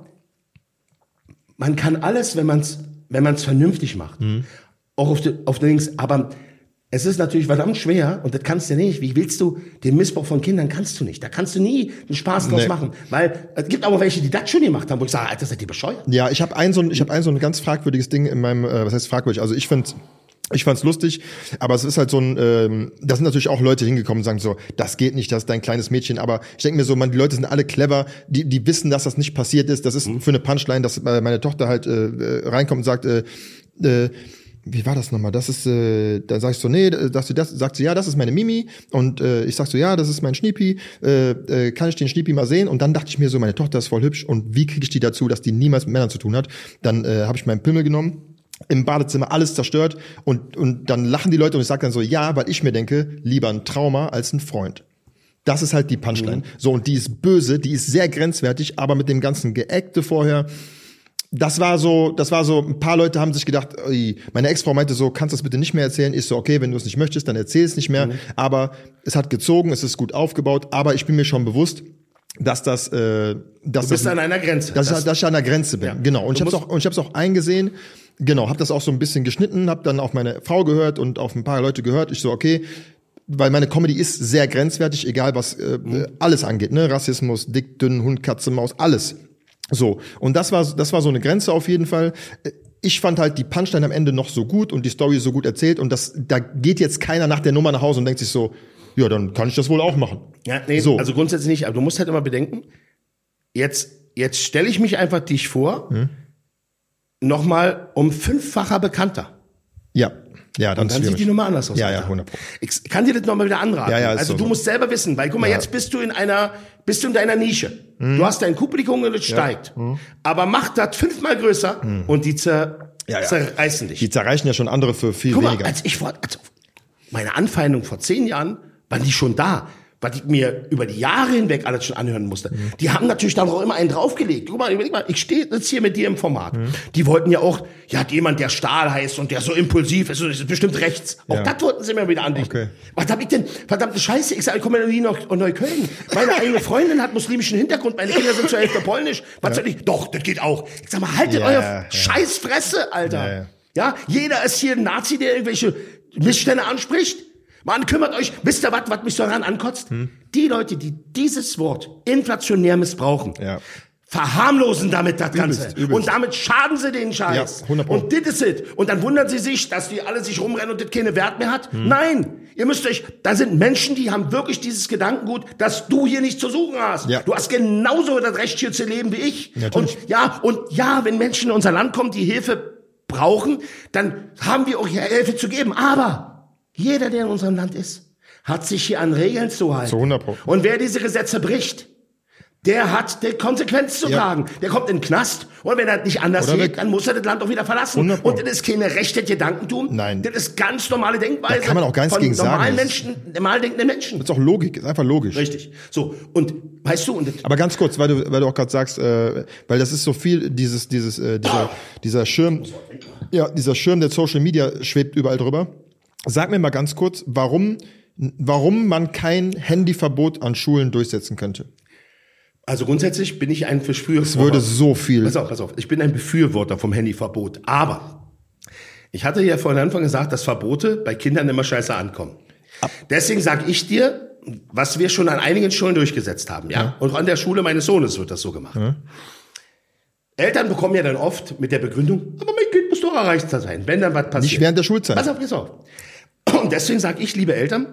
Man kann alles, wenn man es wenn man's vernünftig macht. Mhm. Auch auf den auf den Links. Aber es ist natürlich verdammt schwer und das kannst du nicht. Wie willst du den Missbrauch von Kindern? Kannst du nicht. Da kannst du nie einen Spaß draus Nee. machen. Weil es gibt aber welche, die das schon gemacht haben, wo ich sage, Alter, seid ihr bescheuert? Ja, ich habe ein so ein, ich habe ein so ein ganz fragwürdiges Ding in meinem, äh, was heißt fragwürdig? Also ich finde Ich fand's lustig, aber es ist halt so ein, ähm, da sind natürlich auch Leute hingekommen und sagen so, das geht nicht, das ist dein kleines Mädchen, aber ich denke mir so, man, die Leute sind alle clever, die die wissen, dass das nicht passiert ist, das ist für eine Punchline, dass äh, meine Tochter halt äh, reinkommt und sagt, äh, äh, wie war das nochmal? Das ist, äh, da sag ich so, nee, sagst du das, sagt sie, ja, das ist meine Mimi und äh, ich sag so, ja, das ist mein Schniepi, äh, äh, kann ich den Schniepi mal sehen? Und dann dachte ich mir so, meine Tochter ist voll hübsch und wie kriege ich die dazu, dass die niemals mit Männern zu tun hat? Dann äh, habe ich meinen Pimmel genommen, im Badezimmer alles zerstört und und dann lachen die Leute und ich sage dann so, ja, weil ich mir denke, lieber ein Trauma als ein Freund. Das ist halt die Punchline. Mhm. So, und die ist böse, die ist sehr grenzwertig, aber mit dem ganzen Geäckte vorher, das war so, das war so, ein paar Leute haben sich gedacht, ui, meine Ex-Frau meinte so, kannst du das bitte nicht mehr erzählen? Ich so, okay, wenn du es nicht möchtest, dann erzähl es nicht mehr. Mhm. Aber es hat gezogen, es ist gut aufgebaut, aber ich bin mir schon bewusst, dass das, äh, dass Du bist das, an einer Grenze. Dass, Das- ich, dass ich an der Grenze bin, Ja. genau. Und Du ich habe es musst- auch, und ich habe es auch eingesehen. Genau, habe das auch so ein bisschen geschnitten, habe dann auf meine Frau gehört und auf ein paar Leute gehört. Ich so, okay, weil meine Comedy ist sehr grenzwertig, egal was äh, Mhm. alles angeht, ne, Rassismus, dick, dünn, Hund, Katze, Maus, alles. So, und das war das war so eine Grenze auf jeden Fall. Ich fand halt die Punchline am Ende noch so gut und die Story so gut erzählt und das da geht jetzt keiner nach der Nummer nach Hause und denkt sich so, ja, dann kann ich das wohl auch machen. Ja, nee, So. also grundsätzlich nicht. Aber du musst halt immer bedenken, jetzt, jetzt stelle ich mich einfach dich vor, Hm? nochmal um fünffacher bekannter. Ja. Ja, dann, Und dann ist sieht die schwierig. Nummer anders aus. Ja, Alter. ja, hundert Pro. Ich kann dir das nochmal wieder anraten. Ja, ja, ist also so du so. musst selber wissen, weil guck mal, Ja. jetzt bist du in einer, bist du in deiner Nische. Du hast dein Publikum und es steigt. Aber mach das fünfmal größer und die zer, Ja, ja. zerreißen dich. Die zerreichen ja schon andere für viel Guck mal, weniger. als ich vor, also meine Anfeindung vor zehn Jahren, waren die schon da. Was ich mir über die Jahre hinweg alles schon anhören musste. Mhm. Die haben natürlich dann auch immer einen draufgelegt. Guck mal, überleg mal, ich stehe jetzt hier mit dir im Format. Mhm. Die wollten ja auch, ja, hat jemand, der Stahl heißt und der so impulsiv ist, und das ist bestimmt rechts. Auch Ja. das wollten sie mir wieder andichten. Okay. Was hab ich denn? Verdammte Scheiße, ich sage, ich komme ja nie nach Neukölln. Meine eigene Freundin hat muslimischen Hintergrund, meine Kinder sind zur Hälfte polnisch. Was soll ich? Doch, das geht auch. Ich sag mal, haltet Ja, euer ja. Scheißfresse, Alter. Ja, ja. Ja, jeder ist hier ein Nazi, der irgendwelche Missstände anspricht. Mann, kümmert euch. Wisst ihr was, was mich so daran ankotzt? Hm. Die Leute, die dieses Wort inflationär missbrauchen, Ja. verharmlosen damit das Ganze. übelst. Und damit schaden sie den Scheiß. Ja, hundert Pro. Und das ist es. Und dann wundern sie sich, dass die alle sich rumrennen und das keine Wert mehr hat. Hm. Nein, ihr müsst euch, da sind Menschen, die haben wirklich dieses Gedankengut, dass du hier nichts zu suchen hast. Ja. Du hast genauso das Recht, hier zu leben wie ich. Natürlich. Und ja, und ja, wenn Menschen in unser Land kommen, die Hilfe brauchen, dann haben wir auch hier Hilfe zu geben. Aber jeder, der in unserem Land ist, hat sich hier an Regeln zu halten. Zu hundert Pro. Und wer diese Gesetze bricht, der hat die Konsequenz zu Ja. tragen. Der kommt in den Knast. Und wenn er nicht anders Oder geht, weg. dann muss er das Land auch wieder verlassen. hundert Pro. Und das ist keine rechte Gedankentum. Nein. Das ist ganz normale Denkweise. Da kann man auch gar nichts von gegen sagen. normalen Das- Menschen, normal denkenden Menschen. Das ist auch Logik, ist einfach logisch. Richtig. So. Und, weißt du, und das, Aber ganz kurz, weil du, weil du auch gerade sagst, äh, weil das ist so viel, dieses, dieses, äh, dieser, dieser Schirm, ja, dieser Schirm der Social Media schwebt überall drüber. Sag mir mal ganz kurz, warum, warum man kein Handyverbot an Schulen durchsetzen könnte. also grundsätzlich bin ich ein Befürworter. Es würde so viel. Pass auf, pass auf. Ich bin ein Befürworter vom Handyverbot. Aber ich hatte ja vor Anfang gesagt, dass Verbote bei Kindern immer scheiße ankommen. Deswegen sage ich dir, was wir schon an einigen Schulen durchgesetzt haben, ja. Ja. Und an der Schule meines Sohnes wird das so gemacht. Ja. Eltern bekommen ja dann oft mit der Begründung, aber mein Kind muss doch erreicht sein, wenn dann was passiert. Nicht während der Schulzeit. Pass auf, pass auf. Und deswegen sage ich, liebe Eltern,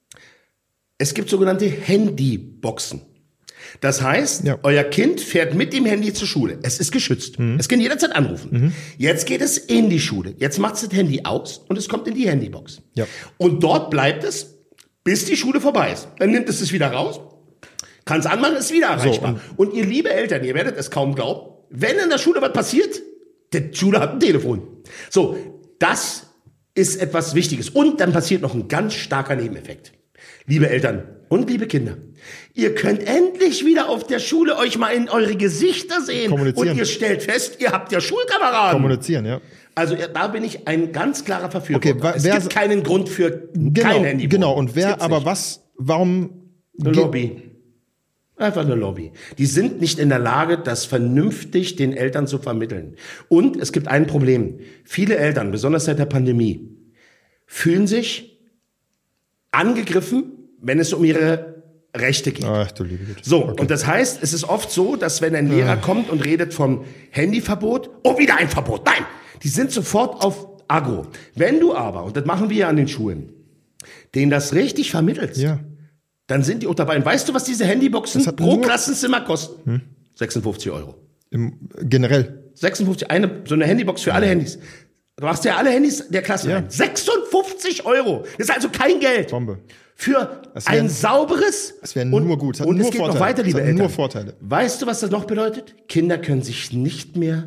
es gibt sogenannte Handyboxen. Das heißt, Ja. euer Kind fährt mit dem Handy zur Schule. Es ist geschützt. Es kann jederzeit anrufen. Jetzt geht es in die Schule. Jetzt macht es das Handy aus und es kommt in die Handybox. Ja. Und dort bleibt es, bis die Schule vorbei ist. Dann nimmt es es wieder raus, kann es anmachen, ist wieder erreichbar. und- und ihr liebe Eltern, ihr werdet es kaum glauben, wenn in der Schule was passiert, die Schule hat ein Telefon. So, das ist etwas Wichtiges. Und dann passiert noch ein ganz starker Nebeneffekt. Liebe Eltern und liebe Kinder, ihr könnt endlich wieder auf der Schule euch mal in eure Gesichter sehen. Kommunizieren. Und ihr stellt fest, ihr habt ja Schulkameraden. Kommunizieren, ja. Also da bin ich ein ganz klarer Verführer. Okay, wa- es wer- gibt keinen Grund für Genau, kein Handy. genau. Und Das wer, gibt's aber nicht. was, warum, Eine ge- Lobby. Einfach eine Lobby. Die sind nicht in der Lage, das vernünftig den Eltern zu vermitteln. Und es gibt ein Problem. Viele Eltern, besonders seit der Pandemie, fühlen sich angegriffen, wenn es um ihre Rechte geht. Ach, du liebe Güte. So, Okay. und das heißt, es ist oft so, dass wenn ein Lehrer kommt und redet vom Handyverbot, oh, wieder ein Verbot, nein, die sind sofort auf Agro. Wenn du aber, und das machen wir ja an den Schulen, denen das richtig vermittelst, Ja. dann sind die auch dabei. Und weißt du, was diese Handyboxen Das hat pro nur- Klassenzimmer kosten? Hm? sechsundfünfzig Euro. Im, generell. sechsundfünfzig, eine, so eine Handybox für alle Handys. Du machst ja alle Handys der Klasse Ja. rein. sechsundfünfzig Euro. Das ist also kein Geld. Bombe. Für Das wär- ein sauberes. das wär und, nur gut. Das hat und nur es geht noch Vorteile. weiter, liebe Das hat Eltern. nur Vorteile. Weißt du, was das noch bedeutet? Kinder können sich nicht mehr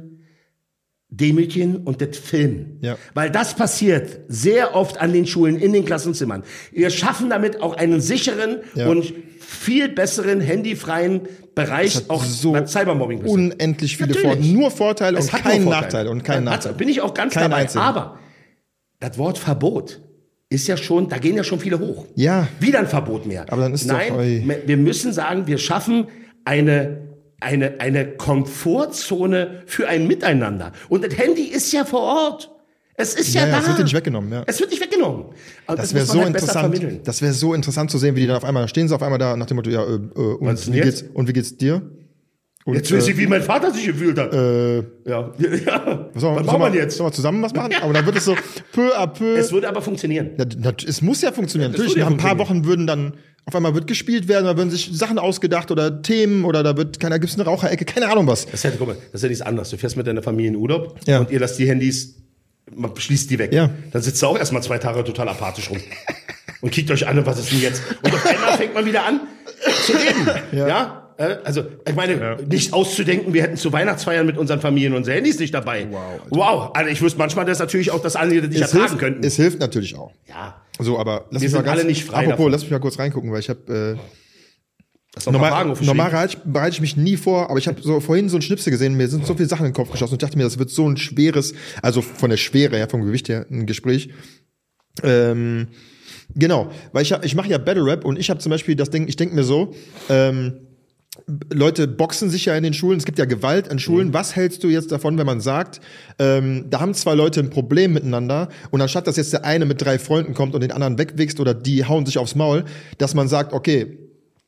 demütigen und das filmen. Ja. Weil das passiert sehr oft an den Schulen, in den Klassenzimmern. Wir schaffen damit auch einen sicheren Ja. und viel besseren, handyfreien Bereich, auch so beim Cybermobbing. unendlich viele Natürlich. Vorteile. Nur Vorteile Es und hat kein nur Vorteile. Nachteil. Und kein Hat- Nachteil. Bin ich auch ganz Kein dabei. einzigen. Aber das Wort Verbot ist ja schon, da gehen ja schon viele hoch. Ja. Wieder ein Verbot mehr. Aber dann ist doch, Nein, oi. wir müssen sagen, wir schaffen eine, eine, eine Komfortzone für ein Miteinander. Und das Handy ist ja vor Ort. Es ist ja, Ja, ja, da. es wird dir nicht weggenommen, ja. Es wird nicht weggenommen. Und Das wäre muss so man halt besser interessant. vermitteln. Das wäre so interessant zu sehen, wie die dann auf einmal, stehen sie auf einmal da nach dem Motto, ja, äh, äh, Was und denn wie jetzt? geht's, und wie geht's dir? Und, Jetzt weiß ich, wie mein Vater sich gefühlt hat. äh, ja. ja. was soll, Was sollen machen wir wir jetzt? Sollen wir zusammen was machen? Aber dann wird es so peu à peu. Es würde aber funktionieren. Ja, nat- es muss ja funktionieren. Das Natürlich, würde ja nach ein paar funktionieren. Wochen würden dann, auf einmal wird gespielt werden, da würden sich Sachen ausgedacht oder Themen oder da wird, keiner, gibt's eine Raucherecke, keine Ahnung was. Das ist ja, guck mal, das ist ja nichts anderes. Du fährst mit deiner Familie in Urlaub Ja. und ihr lasst die Handys, man schließt die weg. Ja. Dann sitzt ihr auch erstmal zwei Tage total apathisch rum. Und kickt euch an, was ist denn jetzt? Und auf einmal fängt man wieder an zu reden. Ja. ja? Äh, Also, ich meine, nicht auszudenken, wir hätten zu Weihnachtsfeiern mit unseren Familien unsere Handys nicht dabei. Wow, Wow. Also ich wüsste manchmal, dass natürlich auch das andere nicht Es ertragen hilft, könnten. es hilft natürlich auch. Ja. So, aber lass Wir mich mal sind ganz, alle nicht frei apropos, davon. lass mich mal kurz reingucken, weil ich habe äh, Hast du noch mal Fragen normal, aufgeschrieben? normal bereite ich, bereite ich mich nie vor, aber ich habe so vorhin so ein Schnipsel gesehen, mir sind so viele Sachen in den Kopf geschossen und ich dachte mir, das wird so ein schweres, also von der Schwere her, vom Gewicht her, ein Gespräch. Ähm, genau, weil ich hab, ich mache ja Battle Rap und ich habe zum Beispiel das Ding, ich denke mir so, ähm, Leute boxen sich ja in den Schulen, es gibt ja Gewalt an Schulen. Mhm. Was hältst du jetzt davon, wenn man sagt, ähm, da haben zwei Leute ein Problem miteinander und anstatt, dass jetzt der eine mit drei Freunden kommt und den anderen wegwichst oder die hauen sich aufs Maul, dass man sagt, okay,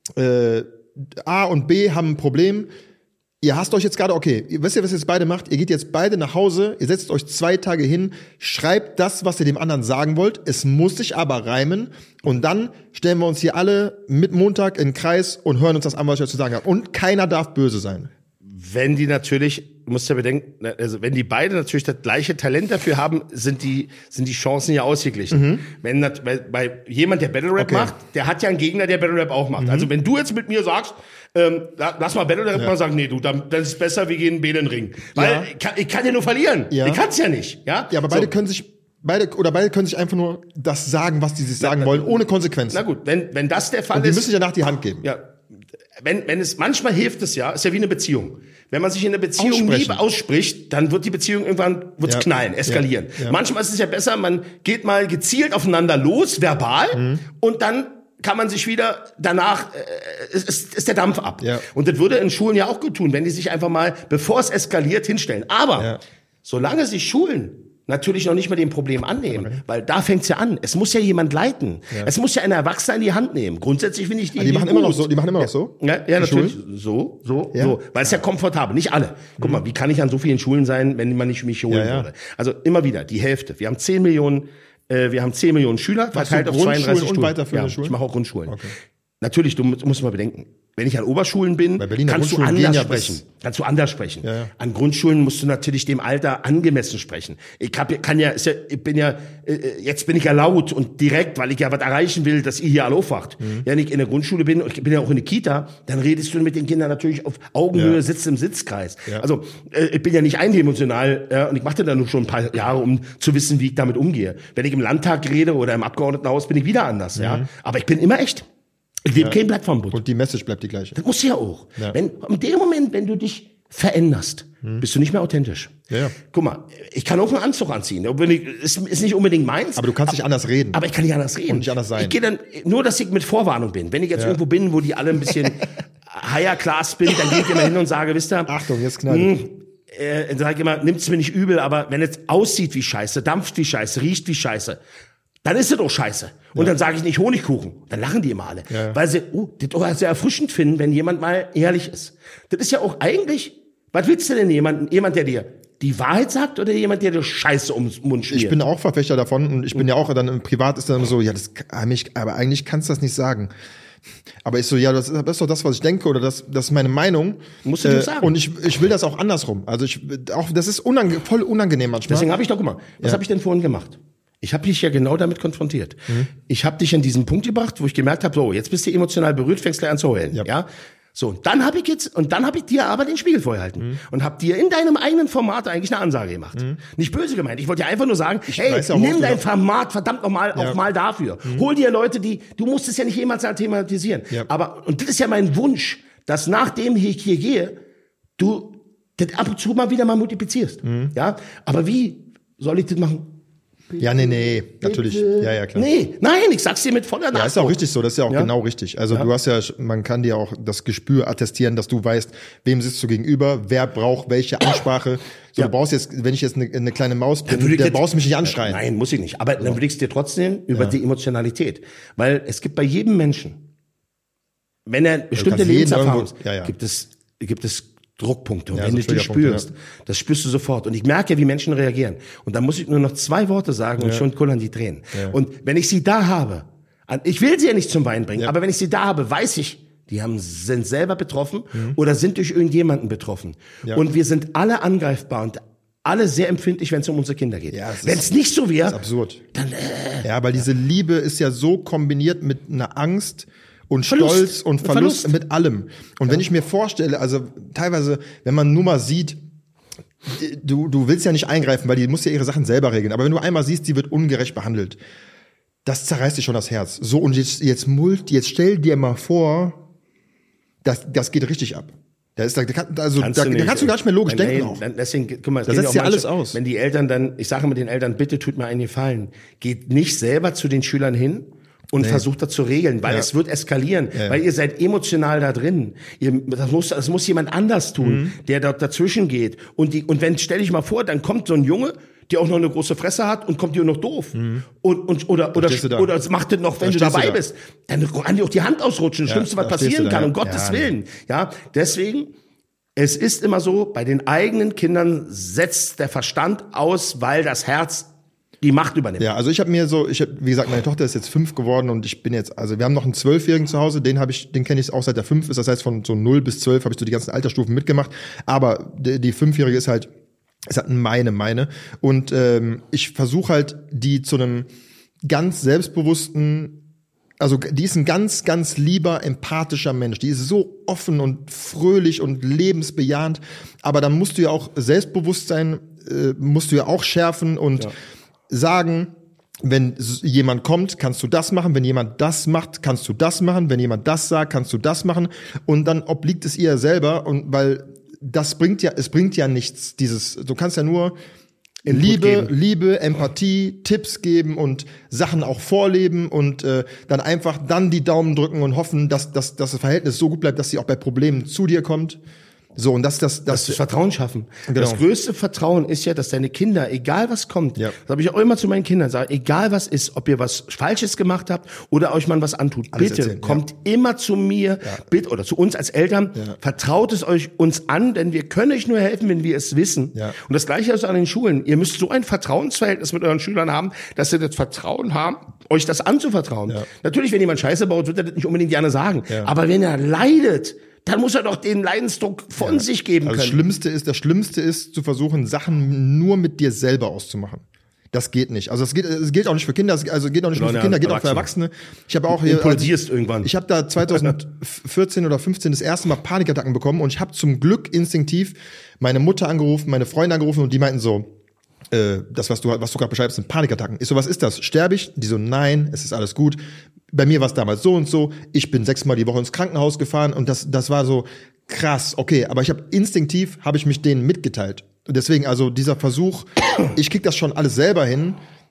äh, A und B haben ein Problem, ihr hasst euch jetzt gerade, okay, ihr wisst ihr, was ihr jetzt beide macht? Ihr geht jetzt beide nach Hause, ihr setzt euch zwei Tage hin, schreibt das, was ihr dem anderen sagen wollt, es muss sich aber reimen und dann stellen wir uns hier alle mit Montag in den Kreis und hören uns das an, was ich euch zu sagen habe. Und keiner darf böse sein. Wenn die natürlich, du musst ja bedenken, also wenn die beide natürlich das gleiche Talent dafür haben, sind die, sind die Chancen ja ausgeglichen. Mhm. Wenn das, bei, bei jemand, der Battle Rap Okay. macht, der hat ja einen Gegner, der Battle Rap auch macht. Mhm. Also wenn du jetzt mit mir sagst, ähm, lass mal Battle Rap Ja. mal sagen, nee, du, dann, dann ist es besser, wir gehen in den Ring. Weil Ja. ich, kann, ich kann ja nur verlieren. Ja. Ich kann's ja nicht, ja? Ja, aber beide So. können sich, beide, oder beide können sich einfach nur das sagen, was die sich sagen wollen, ohne Konsequenzen. Na gut, wenn, wenn das der Fall Und die ist. müssen sich danach die Hand geben. Ja, wenn, wenn es, manchmal hilft es ja, ist ja wie eine Beziehung. Wenn man sich in einer Beziehung Aussprechen. nie ausspricht, dann wird die Beziehung irgendwann, wird's Ja. knallen, eskalieren. Ja. Ja. Manchmal ist es ja besser, man geht mal gezielt aufeinander los, verbal, Mhm. und dann kann man sich wieder danach, äh, ist, ist, ist der Dampf ab. Ja. Und das würde in Schulen ja auch gut tun, wenn die sich einfach mal, bevor es eskaliert, hinstellen. Aber, Ja. solange sich Schulen natürlich noch nicht mal dem Problem annehmen, Okay. weil da fängt's ja an. Es muss ja jemand leiten. Ja. Es muss ja ein Erwachsener in die Hand nehmen. Grundsätzlich finde ich die Die machen Idee immer noch gut. so, die machen immer noch so. Ja, ja, Die natürlich. Schulen? So, so, Ja? so. Weil es ja komfortabel. Nicht alle. Guck mal, wie kann ich an so vielen Schulen sein, wenn man nicht mich holen Ja, ja. würde? Also immer wieder, die Hälfte. Wir haben zehn Millionen, äh, wir haben zehn Millionen Schüler, verteilt auf Grundschulen zweiunddreißig und Schulen. weiterführende ja, Schulen? Ich mache auch Grundschulen. Okay. Natürlich, du musst, musst mal bedenken. Wenn ich an Oberschulen bin, Bei Berliner kannst du Grundschulen anders gehen ja bis- sprechen. Kannst du anders sprechen. Ja, ja. An Grundschulen musst du natürlich dem Alter angemessen sprechen. Ich hab, kann ja, ist ja, ich bin ja, äh, jetzt bin ich ja laut und direkt, weil ich ja was erreichen will, dass ihr hier alle aufwacht. Mhm. Wenn ich in der Grundschule bin und ich bin ja auch in der Kita, dann redest du mit den Kindern natürlich auf Augenhöhe, Ja. sitzt im Sitzkreis. Ja. Also äh, ich bin ja nicht eindimensional, ja, und ich mache da nur schon ein paar Jahre, um zu wissen, wie ich damit umgehe. Wenn ich im Landtag rede oder im Abgeordnetenhaus, bin ich wieder anders. Ja, aber ich bin immer echt. Ich lebe kein Blatt vom Bund. Und die Message bleibt die gleiche. Das muss ja auch. Ja. Wenn, in dem Moment, wenn du dich veränderst, bist du nicht mehr authentisch. Ja, ja. Guck mal, ich kann auch einen Anzug anziehen. Wenn ich, ist, ist nicht unbedingt meins. Aber du kannst nicht anders reden. Aber ich kann nicht anders reden. Und nicht anders sein. Ich gehe dann, nur, dass ich mit Vorwarnung bin. Wenn ich jetzt Ja. irgendwo bin, wo die alle ein bisschen higher class bin, dann gehe ich immer hin und sage, wisst ihr, Achtung, jetzt knallt. äh, sag ich immer, nimmt's mir nicht übel, aber wenn es aussieht wie Scheiße, dampft wie Scheiße, riecht wie Scheiße, dann ist es doch Scheiße. Und ja. dann sage ich nicht Honigkuchen. Dann lachen die immer alle. Ja. Weil sie, oh, das auch sehr erfrischend finden, wenn jemand mal ehrlich ist. Das ist ja auch eigentlich, was willst du denn jemand, jemand, der dir die Wahrheit sagt oder jemand, der dir Scheiße ums Mund schmiert? Ich bin auch Verfechter davon und ich bin ja auch dann im Privat ist dann immer so, ja, das, aber eigentlich kannst du das nicht sagen. Aber ich so, ja, das ist, das ist doch das, was ich denke oder das, das ist meine Meinung. Musst du dir äh, sagen. Und ich, ich will das auch andersrum. Also ich, auch, das ist unange- voll unangenehm manchmal. Deswegen habe ich doch, guck mal, was ja. habe ich denn vorhin gemacht? Ich habe dich ja genau damit konfrontiert. Mhm. Ich habe dich an diesen Punkt gebracht, wo ich gemerkt habe, so, jetzt bist du emotional berührt, fängst gleich an zu heulen, ja. ja? So, dann habe ich jetzt und dann habe ich dir aber den Spiegel vorgehalten mhm. und habe dir in deinem eigenen Format eigentlich eine Ansage gemacht. Mhm. Nicht böse gemeint. Ich wollte dir einfach nur sagen, ich hey, ja nimm dein Format verdammt nochmal ja. auch mal dafür. Mhm. Hol dir Leute, die du musst es ja nicht jemals thematisieren. Ja. Aber und das ist ja mein Wunsch, dass nachdem ich hier gehe, du das ab und zu mal wieder mal multiplizierst. Mhm. Ja, aber wie soll ich das machen? Bitte, ja, nee, nee, natürlich. Bitte. Ja, ja, klar. Nee, nein, ich sag's dir mit voller Nachdruck. Ja, ist auch richtig so, das ist ja auch ja? genau richtig. Also ja. du hast ja, man kann dir auch das Gespür attestieren, dass du weißt, wem sitzt du gegenüber, wer braucht welche Ansprache. So, ja. du brauchst jetzt, wenn ich jetzt eine, eine kleine Maus bin, dann der brauchst mich nicht anschreien. Nein, muss ich nicht. Aber so. Dann würde ich es dir trotzdem über ja. die Emotionalität. Weil es gibt bei jedem Menschen, wenn er bestimmte Lebenserfahrung hat, ja, ja. gibt es, gibt es Druckpunkte. Und ja, wenn du die spürst, ja. das spürst du sofort. Und ich merke ja, wie Menschen reagieren. Und dann muss ich nur noch zwei Worte sagen und ja. schon kullern die Tränen. Ja. Und wenn ich sie da habe, ich will sie ja nicht zum Weinen bringen, ja. aber wenn ich sie da habe, weiß ich, die haben, sind selber betroffen mhm. oder sind durch irgendjemanden betroffen. Ja. Und wir sind alle angreifbar und alle sehr empfindlich, wenn es um unsere Kinder geht. Ja, wenn es nicht so wäre, absurd. Dann, äh, ja, weil diese Liebe ist ja so kombiniert mit einer Angst, und Verlust. Stolz und Verlust, Verlust mit allem. Und ja. wenn ich mir vorstelle, also teilweise, wenn man nur mal sieht, du, du willst ja nicht eingreifen, weil die muss ja ihre Sachen selber regeln. Aber wenn du einmal siehst, die wird ungerecht behandelt, das zerreißt dir schon das Herz. So, und jetzt, jetzt mult, jetzt stell dir mal vor, das, das geht richtig ab. Da ist, da, also, kannst da, du da kannst du gar nicht mehr logisch nein, denken auch. Deswegen, guck mal, da setzt ja alles aus. Wenn die Eltern dann, ich sage mit den Eltern, bitte tut mir einen Gefallen, geht nicht selber zu den Schülern hin, und nee. versucht das zu regeln, weil ja. es wird eskalieren, ja. weil ihr seid emotional da drin. Ihr, das muss, das muss jemand anders tun, mhm. der dort dazwischen geht. Und die, und wenn, stell dich mal vor, dann kommt so ein Junge, der auch noch eine große Fresse hat und kommt dir noch doof. Mhm. Und, und, oder, oder, oder es macht das noch, wenn da du dabei du da. bist. Dann kann dir auch die Hand ausrutschen. Das ja, Schlimmste, was passieren kann, um Gottes ja, Willen. Ja, deswegen, es ist immer so, bei den eigenen Kindern setzt der Verstand aus, weil das Herz die Macht übernimmt. Ja, also ich habe mir so, ich hab, wie gesagt, meine Tochter ist jetzt fünf geworden und ich bin jetzt, also wir haben noch einen Zwölfjährigen zu Hause, den habe ich, den kenne ich auch seit der fünf ist, das heißt von so null bis zwölf habe ich so die ganzen Altersstufen mitgemacht, aber die, die Fünfjährige ist halt, ist halt meine, meine und ähm, ich versuche halt, die zu einem ganz selbstbewussten, also die ist ein ganz, ganz lieber, empathischer Mensch. Die ist so offen und fröhlich und lebensbejahend, aber dann musst du ja auch Selbstbewusstsein, äh, musst du ja auch schärfen und ja. sagen, wenn jemand kommt, kannst du das machen, wenn jemand das macht, kannst du das machen, wenn jemand das sagt, kannst du das machen und dann obliegt es ihr selber und weil das bringt ja, es bringt ja nichts, dieses, du kannst ja nur Input Liebe, geben. Liebe, Empathie, Tipps geben und Sachen auch vorleben und äh, dann einfach dann die Daumen drücken und hoffen, dass, dass, dass das Verhältnis so gut bleibt, dass sie auch bei Problemen zu dir kommt. So, und das, das, das, das Vertrauen schaffen. Genau. Das größte Vertrauen ist ja, dass deine Kinder, egal was kommt, ja. das habe ich auch immer zu meinen Kindern gesagt, egal was ist, ob ihr was Falsches gemacht habt oder euch mal was antut, alles bitte erzählen, kommt ja. immer zu mir, ja. bitte, oder zu uns als Eltern, ja. vertraut es euch uns an, denn wir können euch nur helfen, wenn wir es wissen. Ja. Und das Gleiche ist an den Schulen. Ihr müsst so ein Vertrauensverhältnis mit euren Schülern haben, dass sie das Vertrauen haben, euch das anzuvertrauen. Ja. Natürlich, wenn jemand Scheiße baut, wird er das nicht unbedingt gerne sagen. Ja. Aber wenn er leidet, dann muss er doch den Leidensdruck von ja. sich geben können. Also das Schlimmste ist, das Schlimmste ist, zu versuchen, Sachen nur mit dir selber auszumachen. Das geht nicht. Also es geht, es gilt auch nicht für Kinder, also geht auch nicht nur für Kinder, geht auch für Erwachsene. Ich habe auch hier, also, irgendwann. Ich habe da zwanzig vierzehn oder fünfzehn das erste Mal Panikattacken bekommen und ich habe zum Glück instinktiv meine Mutter angerufen, meine Freunde angerufen und die meinten so, äh, das was du was du gerade beschreibst, sind Panikattacken. Ich so, was ist das? Sterbe ich? Die so, nein, es ist alles gut. Bei mir war es damals so und so. Ich bin sechsmal die Woche ins Krankenhaus gefahren und das das war so krass. Okay, aber ich habe instinktiv habe ich mich denen mitgeteilt. Und deswegen also dieser Versuch, ich krieg das schon alles selber hin.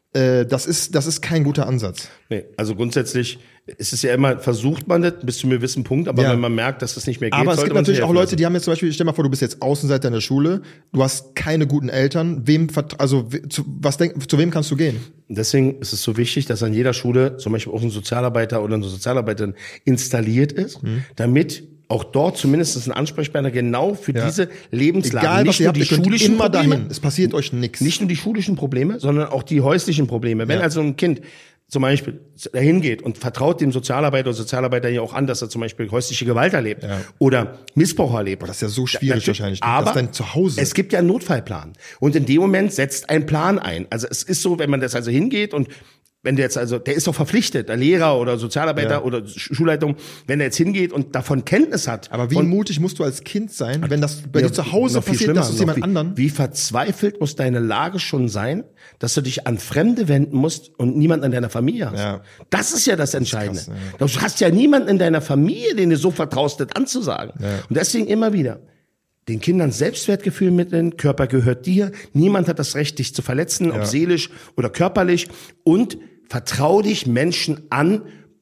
äh, das ist, das ist kein guter Ansatz. Nee, also grundsätzlich ist es ja immer, versucht man das bis zu einem gewissen Punkt, aber Ja. wenn man merkt, dass das nicht mehr geht, Aber es sollte gibt man natürlich sich auch helfen Leute, lassen. die haben jetzt zum Beispiel, stell dir mal vor, du bist jetzt Außenseiter in der Schule, du hast keine guten Eltern, wem, vert- also we- zu, was denk, zu wem kannst du gehen? Deswegen ist es so wichtig, dass an jeder Schule zum Beispiel auch ein Sozialarbeiter oder eine Sozialarbeiterin installiert ist, Mhm. damit auch dort zumindest ein Ansprechpartner genau für Ja. diese Lebenslage, Egal, was nicht ihr nur habt, die ihr könnt schulischen immer Probleme, dahin. Es passiert euch nichts. nicht nur die schulischen Probleme, sondern auch die häuslichen Probleme. Wenn Ja. also ein Kind zum Beispiel dahin geht und vertraut dem Sozialarbeiter oder Sozialarbeiter ja auch an, dass er zum Beispiel häusliche Gewalt erlebt Ja. oder Missbrauch erlebt. das ist ja so schwierig Natürlich, wahrscheinlich. Aber das dann zu Hause. es gibt ja einen Notfallplan. Und in dem Moment setzt ein Plan ein. Also es ist so, wenn man das also hingeht und wenn der jetzt also, der ist doch verpflichtet, der Lehrer oder Sozialarbeiter Ja. oder Sch- Schulleitung, wenn er jetzt hingeht und davon Kenntnis hat. Aber wie von, mutig musst du als Kind sein, wenn das bei Ja, dir zu Hause noch viel passiert, schlimmer, dass es noch jemand wie, anderen? Wie verzweifelt muss deine Lage schon sein, dass du dich an Fremde wenden musst und niemanden in deiner Familie hast. Ja. Das ist ja das Entscheidende. krass, Du hast ja niemanden in deiner Familie, den du so vertraust, das anzusagen. Ja. Und deswegen immer wieder den Kindern Selbstwertgefühl mitnehmen, Körper gehört dir, niemand hat das Recht, dich zu verletzen, ob Ja. seelisch oder körperlich, und vertrau dich Menschen an,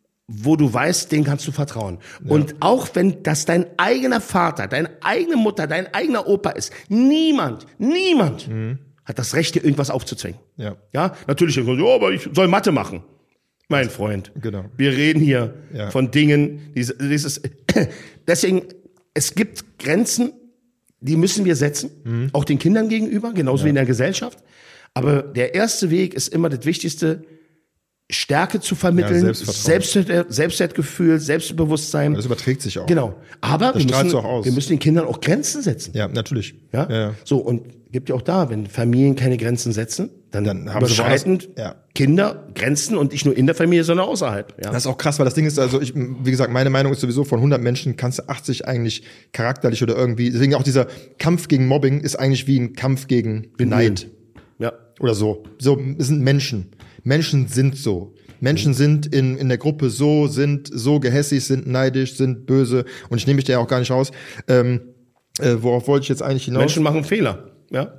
wo du weißt, denen kannst du vertrauen. Und auch wenn das dein eigener Vater, deine eigene Mutter, dein eigener Opa ist, niemand, niemand hat das Recht, dir irgendwas aufzuzwingen. Ja. Ja, natürlich, ja, aber ich soll Mathe machen. Mein Freund. Genau. Wir reden hier Ja. von Dingen, diese- dieses, deswegen, es gibt Grenzen, die müssen wir setzen, Mhm. auch den Kindern gegenüber, genauso wie in der Gesellschaft. Aber der erste Weg ist immer das Wichtigste, Stärke zu vermitteln, Ja, Selbstvertrauen. Selbstwert, Selbstwertgefühl, Selbstbewusstsein. Das überträgt sich auch. Genau. Aber wir strahlst müssen, du auch aus. wir müssen den Kindern auch Grenzen setzen. Ja, natürlich. Ja? Ja, ja. So, und gibt ja auch da, wenn Familien keine Grenzen setzen, dann, Dann haben sie überschreiten woanders- ja. Kinder Grenzen und nicht nur in der Familie, sondern außerhalb. Ja. Das ist auch krass, weil das Ding ist, also ich, wie gesagt, meine Meinung ist sowieso, von hundert Menschen kannst du achtzig eigentlich charakterlich oder irgendwie, deswegen auch dieser Kampf gegen Mobbing ist eigentlich wie ein Kampf gegen Neid Ja. oder so. So, es sind Menschen. Menschen sind so. Menschen sind in, in der Gruppe so, sind so gehässig, sind neidisch, sind böse, und ich nehme mich da ja auch gar nicht raus. Ähm, äh, worauf wollte ich jetzt eigentlich hinaus? Menschen machen Fehler. Ja.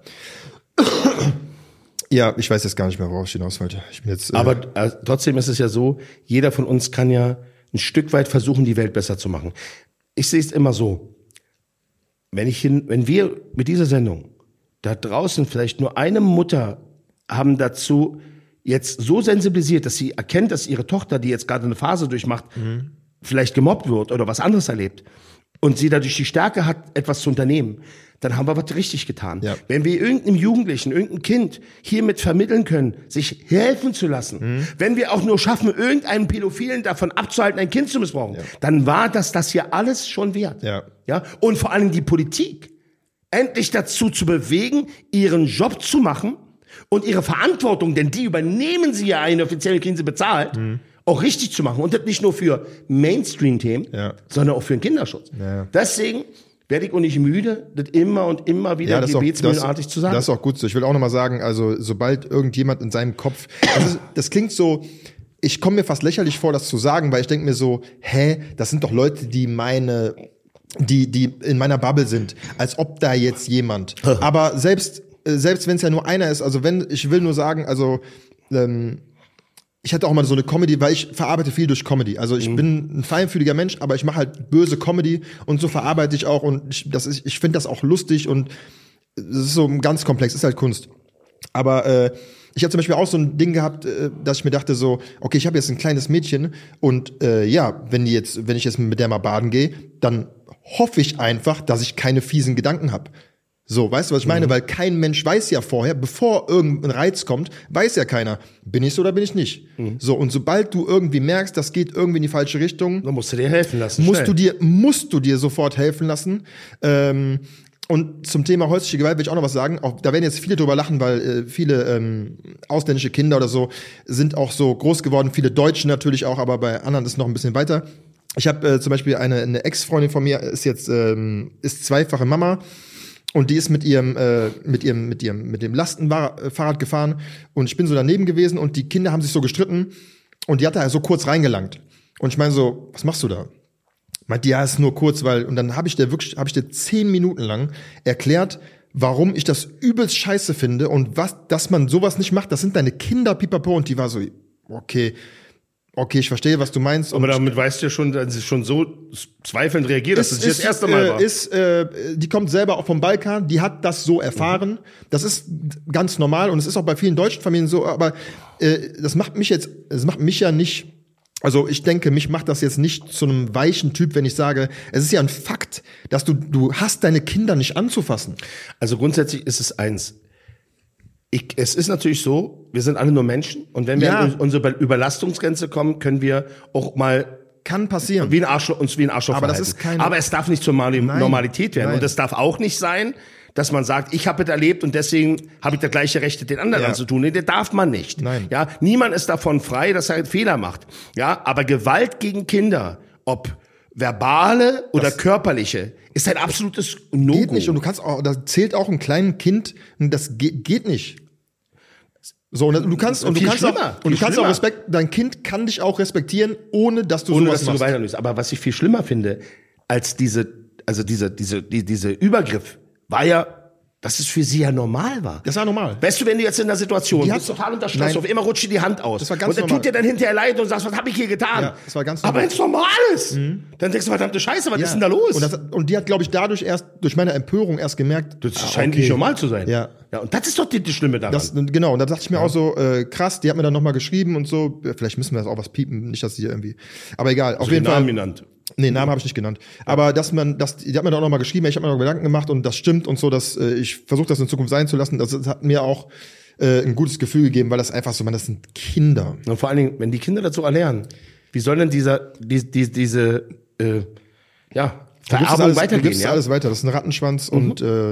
Ja, ich weiß jetzt gar nicht mehr, worauf ich hinaus wollte. Ich bin jetzt, äh, Aber äh, trotzdem ist es ja so, jeder von uns kann ja ein Stück weit versuchen, die Welt besser zu machen. Ich sehe es immer so. Wenn ich hin, wenn wir mit dieser Sendung da draußen vielleicht nur eine Mutter haben dazu jetzt so sensibilisiert, dass sie erkennt, dass ihre Tochter, die jetzt gerade eine Phase durchmacht, vielleicht gemobbt wird oder was anderes erlebt und sie dadurch die Stärke hat, etwas zu unternehmen, dann haben wir was richtig getan. Ja. Wenn wir irgendeinem Jugendlichen, irgendein Kind hiermit vermitteln können, sich helfen zu lassen, Mhm. wenn wir auch nur schaffen, irgendeinen Pädophilen davon abzuhalten, ein Kind zu missbrauchen, dann war das das hier alles schon wert. Ja. Ja? Und vor allem die Politik endlich dazu zu bewegen, ihren Job zu machen und ihre Verantwortung, denn die übernehmen sie ja eine offizielle, kriegen sie bezahlt, Mhm. auch richtig zu machen. Und das nicht nur für Mainstream-Themen, Ja. sondern auch für den Kinderschutz. Ja. Deswegen werde ich auch nicht müde, das immer und immer wieder das ist auch- gebetsmühlenartig zu sagen. Das ist auch gut so. Ich will auch nochmal sagen, also sobald irgendjemand in seinem Kopf, das, ist, das klingt so, ich komme mir fast lächerlich vor, das zu sagen, weil ich denke mir so, hä, das sind doch Leute, die meine, die, die in meiner Bubble sind, als ob da jetzt jemand. Aber selbst, äh, selbst wenn es ja nur einer ist, also wenn, ich will nur sagen, also ähm, ich hatte auch mal so eine Comedy, weil ich verarbeite viel durch Comedy. Also ich bin ein feinfühliger Mensch, aber ich mache halt böse Comedy und so verarbeite ich auch, und ich, das ist, ich finde das auch lustig, und es ist so ganz komplex, ist halt Kunst. Aber äh, ich habe zum Beispiel auch so ein Ding gehabt, äh, dass ich mir dachte so, okay, ich habe jetzt ein kleines Mädchen, und äh, ja, wenn die jetzt, wenn ich jetzt mit der mal baden gehe, dann hoffe ich einfach, dass ich keine fiesen Gedanken habe. So, weißt du, was ich meine? Weil kein Mensch weiß ja vorher, bevor irgendein Reiz kommt, weiß ja keiner, bin ich so oder bin ich nicht. So, und sobald du irgendwie merkst, das geht irgendwie in die falsche Richtung, Dann musst du dir helfen lassen. musst schnell. du dir, musst du dir sofort helfen lassen. Ähm, und zum Thema häusliche Gewalt will ich auch noch was sagen. Auch, da werden jetzt viele drüber lachen, weil äh, viele ähm, ausländische Kinder oder so sind auch so groß geworden. Viele Deutsche natürlich auch, aber bei anderen ist es noch ein bisschen weiter. Ich habe äh, zum Beispiel eine, eine Ex-Freundin von mir, ist jetzt ähm, ist zweifache Mama. Und die ist mit ihrem, äh, mit ihrem, mit ihrem, mit dem Lastenfahrrad gefahren, und ich bin so daneben gewesen, und die Kinder haben sich so gestritten, und die hat da so kurz reingelangt. Und ich meine so, was machst du da? Meint die, ja, ist nur kurz, weil, und dann habe ich der wirklich, habe ich der zehn Minuten lang erklärt, warum ich das übelst scheiße finde und was, dass man sowas nicht macht. Das sind deine Kinder, pipapo. Und die war so, okay, okay, ich verstehe, was du meinst. Aber damit weißt du ja schon, dass sie schon so zweifelnd reagiert, dass ist, das nicht das erste Mal äh, war. Ist, äh, die kommt selber auch vom Balkan, die hat das so erfahren. Mhm. Das ist ganz normal und es ist auch bei vielen deutschen Familien so, aber äh, das macht mich jetzt, das macht mich ja nicht. Also ich denke, mich macht das jetzt nicht zu einem weichen Typ, wenn ich sage, es ist ja ein Fakt, dass du, du hast deine Kinder nicht anzufassen. Also grundsätzlich ist es eins. Ich, es ist natürlich so, wir sind alle nur Menschen und wenn wir Ja. an unsere Überlastungsgrenze kommen, können wir auch mal Kann passieren. wie ein Arschloch, uns wie ein Arschloch Aber das verhalten. ist keine- Aber es darf nicht zur Mali- Nein. Normalität werden. Nein. Und es darf auch nicht sein, dass man sagt, ich habe es erlebt und deswegen habe ich das gleiche Recht, den anderen Ja. anzutun. Nee, das darf man nicht. Nein. Ja, niemand ist davon frei, dass er einen Fehler macht. Ja, aber Gewalt gegen Kinder, ob verbale oder Das- körperliche, ist ein absolutes No-Go. Geht nicht und du kannst auch, da zählt auch ein kleines Kind, das geht, geht nicht. So, und du kannst, und du Viel kannst auch, schlimmer, und du viel kannst auch schlimmer. Respekt, dein Kind kann dich auch respektieren, ohne dass du ohne sowas dass du machst. Gewalt anwendest. Aber was ich viel schlimmer finde, als diese, also diese, diese, die, diese Übergriff, war ja, dass es für sie ja normal war. Das war normal. Weißt du, wenn du jetzt in der Situation Die bist, hat- total unter Stress, Nein. auf immer rutscht dir die Hand aus. Das war ganz und er normal. tut dir dann hinterher leid und sagst, was habe ich hier getan? Ja, das war ganz Aber normal. wenn es normal ist, dann denkst du, verdammte Scheiße, was Ja. ist denn da los? Und, das, und die hat, glaube ich, dadurch erst, durch meine Empörung erst gemerkt, das ah, scheint okay. nicht normal zu sein. Ja. Ja, und das ist doch die, die Schlimme daran. Das, genau, und da dachte ich mir auch so, äh, krass, die hat mir dann nochmal geschrieben und so, ja, vielleicht müssen wir das auch was piepen, nicht, dass die irgendwie, aber egal, auf den jeden Fall. Namen genannt. Nee, Namen habe ich nicht genannt. Aber dass man, das, die hat mir dann auch nochmal geschrieben, ich habe mir noch Gedanken gemacht und das stimmt und so, dass äh, ich versuche das in Zukunft sein zu lassen. Das, das hat mir auch äh, ein gutes Gefühl gegeben, weil das einfach so, man, das sind Kinder. Und vor allen Dingen, wenn die Kinder dazu erlernen, wie soll denn dieser, die, die, diese, äh, ja, Du gibst das Vererbung alles, du weitergehen? gibst Ja? alles weiter. Das ist ein Rattenschwanz Mhm. und äh,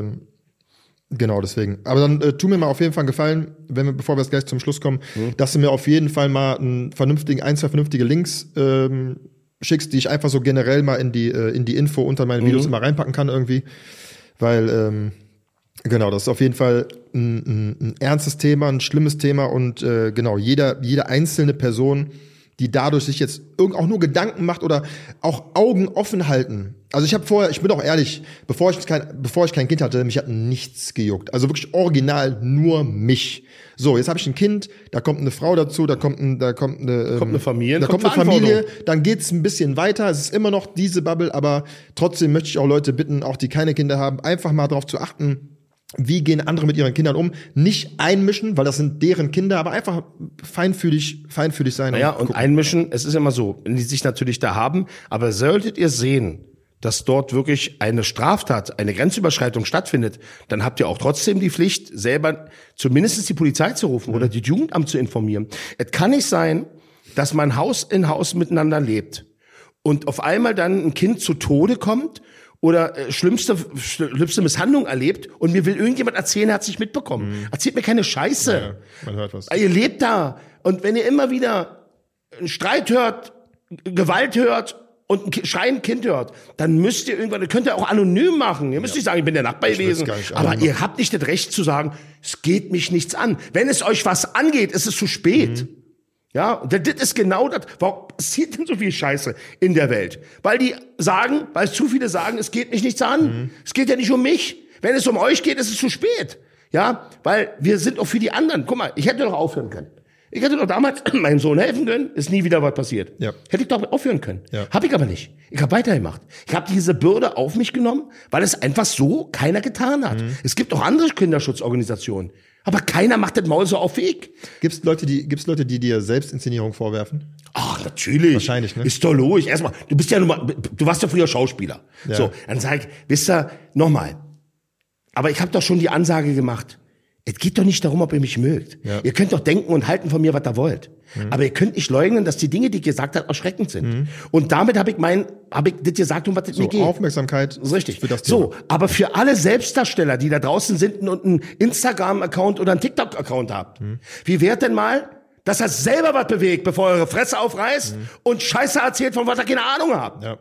genau deswegen. Aber dann äh, tu mir mal auf jeden Fall einen Gefallen, wenn wir, bevor wir jetzt gleich zum Schluss kommen, Mhm. dass du mir auf jeden Fall mal einen vernünftigen, ein, zwei vernünftige Links ähm, schickst, die ich einfach so generell mal in die äh, in die Info unter meine Videos Mhm. immer reinpacken kann irgendwie, weil ähm, genau, das ist auf jeden Fall ein, ein, ein ernstes Thema, ein schlimmes Thema und äh, genau jeder jede einzelne Person, die dadurch sich jetzt irgend auch nur Gedanken macht oder auch Augen offen halten. Also ich habe vorher, ich bin auch ehrlich, bevor ich kein, bevor ich kein Kind hatte, mich hat nichts gejuckt. Also wirklich original nur mich. So, jetzt habe ich ein Kind, da kommt eine Frau dazu, da kommt ein, da kommt eine, ähm, Kommt eine Familie, da kommt kommt eine Familie, Verantwortung. dann geht's ein bisschen weiter. Es ist immer noch diese Bubble, aber trotzdem möchte ich auch Leute bitten, auch die keine Kinder haben, einfach mal darauf zu achten, wie gehen andere mit ihren Kindern um? Nicht einmischen, weil das sind deren Kinder, aber einfach feinfühlig, feinfühlig sein. Ja, und gucken. einmischen, es ist immer so, wenn die sich natürlich da haben, aber solltet ihr sehen, dass dort wirklich eine Straftat, eine Grenzüberschreitung stattfindet, dann habt ihr auch trotzdem die Pflicht, selber zumindest die Polizei zu rufen oder die Jugendamt zu informieren. Es kann nicht sein, dass man Haus in Haus miteinander lebt und auf einmal dann ein Kind zu Tode kommt oder äh, schlimmste, schlimmste Misshandlung erlebt und mir will irgendjemand erzählen, er hat es nicht mitbekommen. Erzählt mir keine Scheiße. Ja, man hört was. Ihr lebt da. Und wenn ihr immer wieder einen Streit hört, Gewalt hört und ein Ki- schreiendes Kind hört, dann müsst ihr irgendwann, ihr könnt ja auch anonym machen. Ihr müsst nicht sagen, ich bin der Nachbar Ich will's gewesen. gar nicht Aber anonym ihr habt nicht das Recht zu sagen, es geht mich nichts an. Wenn es euch was angeht, ist es zu spät. Mhm. Ja, und das ist genau das. Warum passiert denn so viel Scheiße in der Welt? Weil die sagen, weil zu viele sagen, es geht mich nichts an. Mhm. Es geht ja nicht um mich. Wenn es um euch geht, ist es zu spät. Ja, weil wir sind auch für die anderen. Guck mal, ich hätte doch aufhören können. Ich hätte doch damals meinem Sohn helfen können, ist nie wieder was passiert. Ja. Hätte ich doch aufhören können. Ja. Hab ich aber nicht. Ich habe weitergemacht. Ich habe diese Bürde auf mich genommen, weil es einfach so keiner getan hat. Mhm. Es gibt auch andere Kinderschutzorganisationen. Aber keiner macht das Maul so auf Weg. Gibt's Leute, die, gibt's Leute, die dir Selbstinszenierung vorwerfen? Ach, natürlich. Wahrscheinlich, ne? Ist doch logisch. Erstmal, du bist ja nun mal, du warst ja früher Schauspieler. Ja. So, dann sag ich, wisst ihr, nochmal. Aber ich habe doch schon die Ansage gemacht. Es geht doch nicht darum, ob ihr mich mögt. Ja. Ihr könnt doch denken und halten von mir, was ihr wollt. Mhm. Aber ihr könnt nicht leugnen, dass die Dinge, die ich gesagt habe, erschreckend sind. Mhm. Und damit habe ich mein, habe ich das gesagt, um was es So, mir geht. Aufmerksamkeit. Das ist richtig. Für das Thema. So, aber für alle Selbstdarsteller, die da draußen sind und einen Instagram-Account oder einen TikTok-Account habt, Mhm. wie wäre denn mal, dass er selber was bewegt, bevor er eure Fresse aufreißt und Scheiße erzählt, von was er keine Ahnung habt? Ja.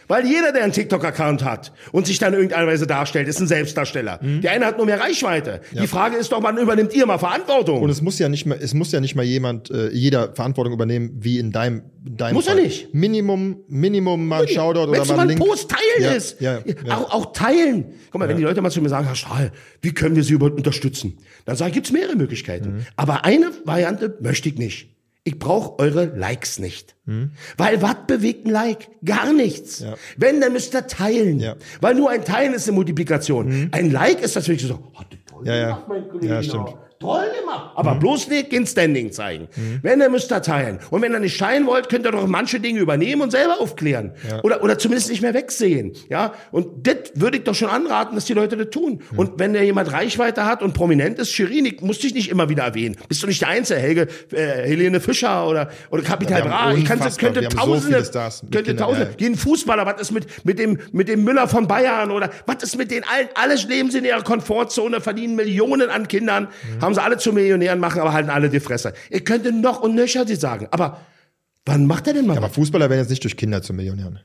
Weil jeder, der einen TikTok-Account hat und sich dann in irgendeiner Weise darstellt, ist ein Selbstdarsteller. Mhm. Der eine hat nur mehr Reichweite. Ja. Die Frage ist doch, wann übernimmt ihr mal Verantwortung? Und es muss ja nicht mal, es muss ja nicht mal jemand, äh, jeder Verantwortung übernehmen, wie in deinem, deinem Muss Fall. er nicht. Minimum, Minimum mal ein Shoutout Wenn oder mal mal ein ein Link. Post teilen ja, ist. Ja, ja. Auch, auch teilen. Guck mal, ja. wenn die Leute mal zu mir sagen, Herr Stahl, wie können wir Sie überhaupt unterstützen? Dann sage ich, gibt's mehrere Möglichkeiten. Mhm. Aber eine Variante möchte ich nicht. Ich brauche eure Likes nicht. Hm. Weil was bewegt ein Like? Gar nichts. Ja. Wenn, dann müsst ihr teilen. Ja. Weil nur ein Teilen ist eine Multiplikation. Hm. Ein Like ist das wirklich so, oh, toll ja, gemacht, mein Kollege. Ja, stimmt. Toll gemacht. Aber mhm. bloß nicht in Standing zeigen. Mhm. Wenn, dann müsst ihr teilen. Und wenn ihr nicht teilen wollt, könnt ihr doch manche Dinge übernehmen und selber aufklären. Ja. Oder, oder zumindest nicht mehr wegsehen. Ja. Und das würde ich doch schon anraten, dass die Leute das tun. Mhm. Und wenn da jemand Reichweite hat und prominent ist, Shirin, ich muss dich nicht immer wieder erwähnen. Bist du nicht der Einzige? Helge, äh, Helene Fischer oder, oder Capital Bra. Ich kann, könnte wir Tausende, so Stars könnte Kinder, Tausende. Ja. Jeden Fußballer, was ist mit, mit dem, mit dem Müller von Bayern oder was ist mit den allen? Alles leben sie in ihrer Komfortzone, verdienen Millionen an Kindern, mhm. haben sie alle zu Millionären machen, aber halten alle die Fresse. Ihr könntet noch und nöcher sie sagen. Aber wann macht er denn mal? Ja, aber Fußballer werden jetzt nicht durch Kinder zu Millionären.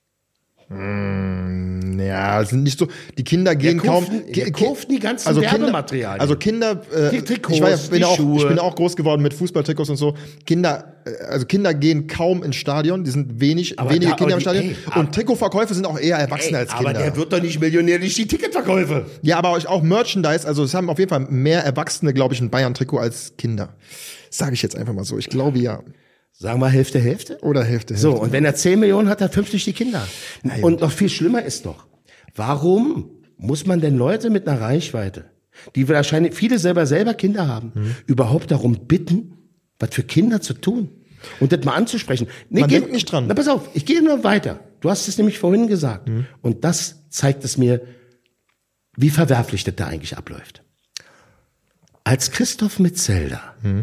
Mm, ja, sind nicht so. Die Kinder gehen der kaum. Kaufen, der kaufen die ganzen also Werbematerialien. Also Kinder. Äh, die Trikots, ich, war ja, bin die auch, Schuhe. ich bin auch groß geworden mit Fußballtrikots und so. Kinder, äh, also Kinder gehen kaum ins Stadion. Die sind wenig, aber wenige da, Kinder im die, Stadion. ey, und Trikotverkäufe sind auch eher Erwachsene ey, als Kinder. Aber der wird doch nicht Millionär durch die Ticketverkäufe. Ja, aber auch Merchandise. Also es haben auf jeden Fall mehr Erwachsene, glaube ich, ein Bayern-Trikot als Kinder. Sage ich jetzt einfach mal so. Ich glaube ja. Sagen wir Hälfte, Hälfte? Oder Hälfte, Hälfte. So, und wenn er zehn Millionen hat, hat fünfzig die Kinder. Ja, und noch viel schlimmer ist noch, warum muss man denn Leute mit einer Reichweite, die wahrscheinlich viele selber selber Kinder haben, hm. überhaupt darum bitten, was für Kinder zu tun? Und das mal anzusprechen. Nee, man geh, denkt nicht dran. Na, pass auf, ich gehe nur weiter. Du hast es nämlich vorhin gesagt. Hm. Und das zeigt es mir, wie verwerflich das da eigentlich abläuft. Als Christoph Metzelder, hm.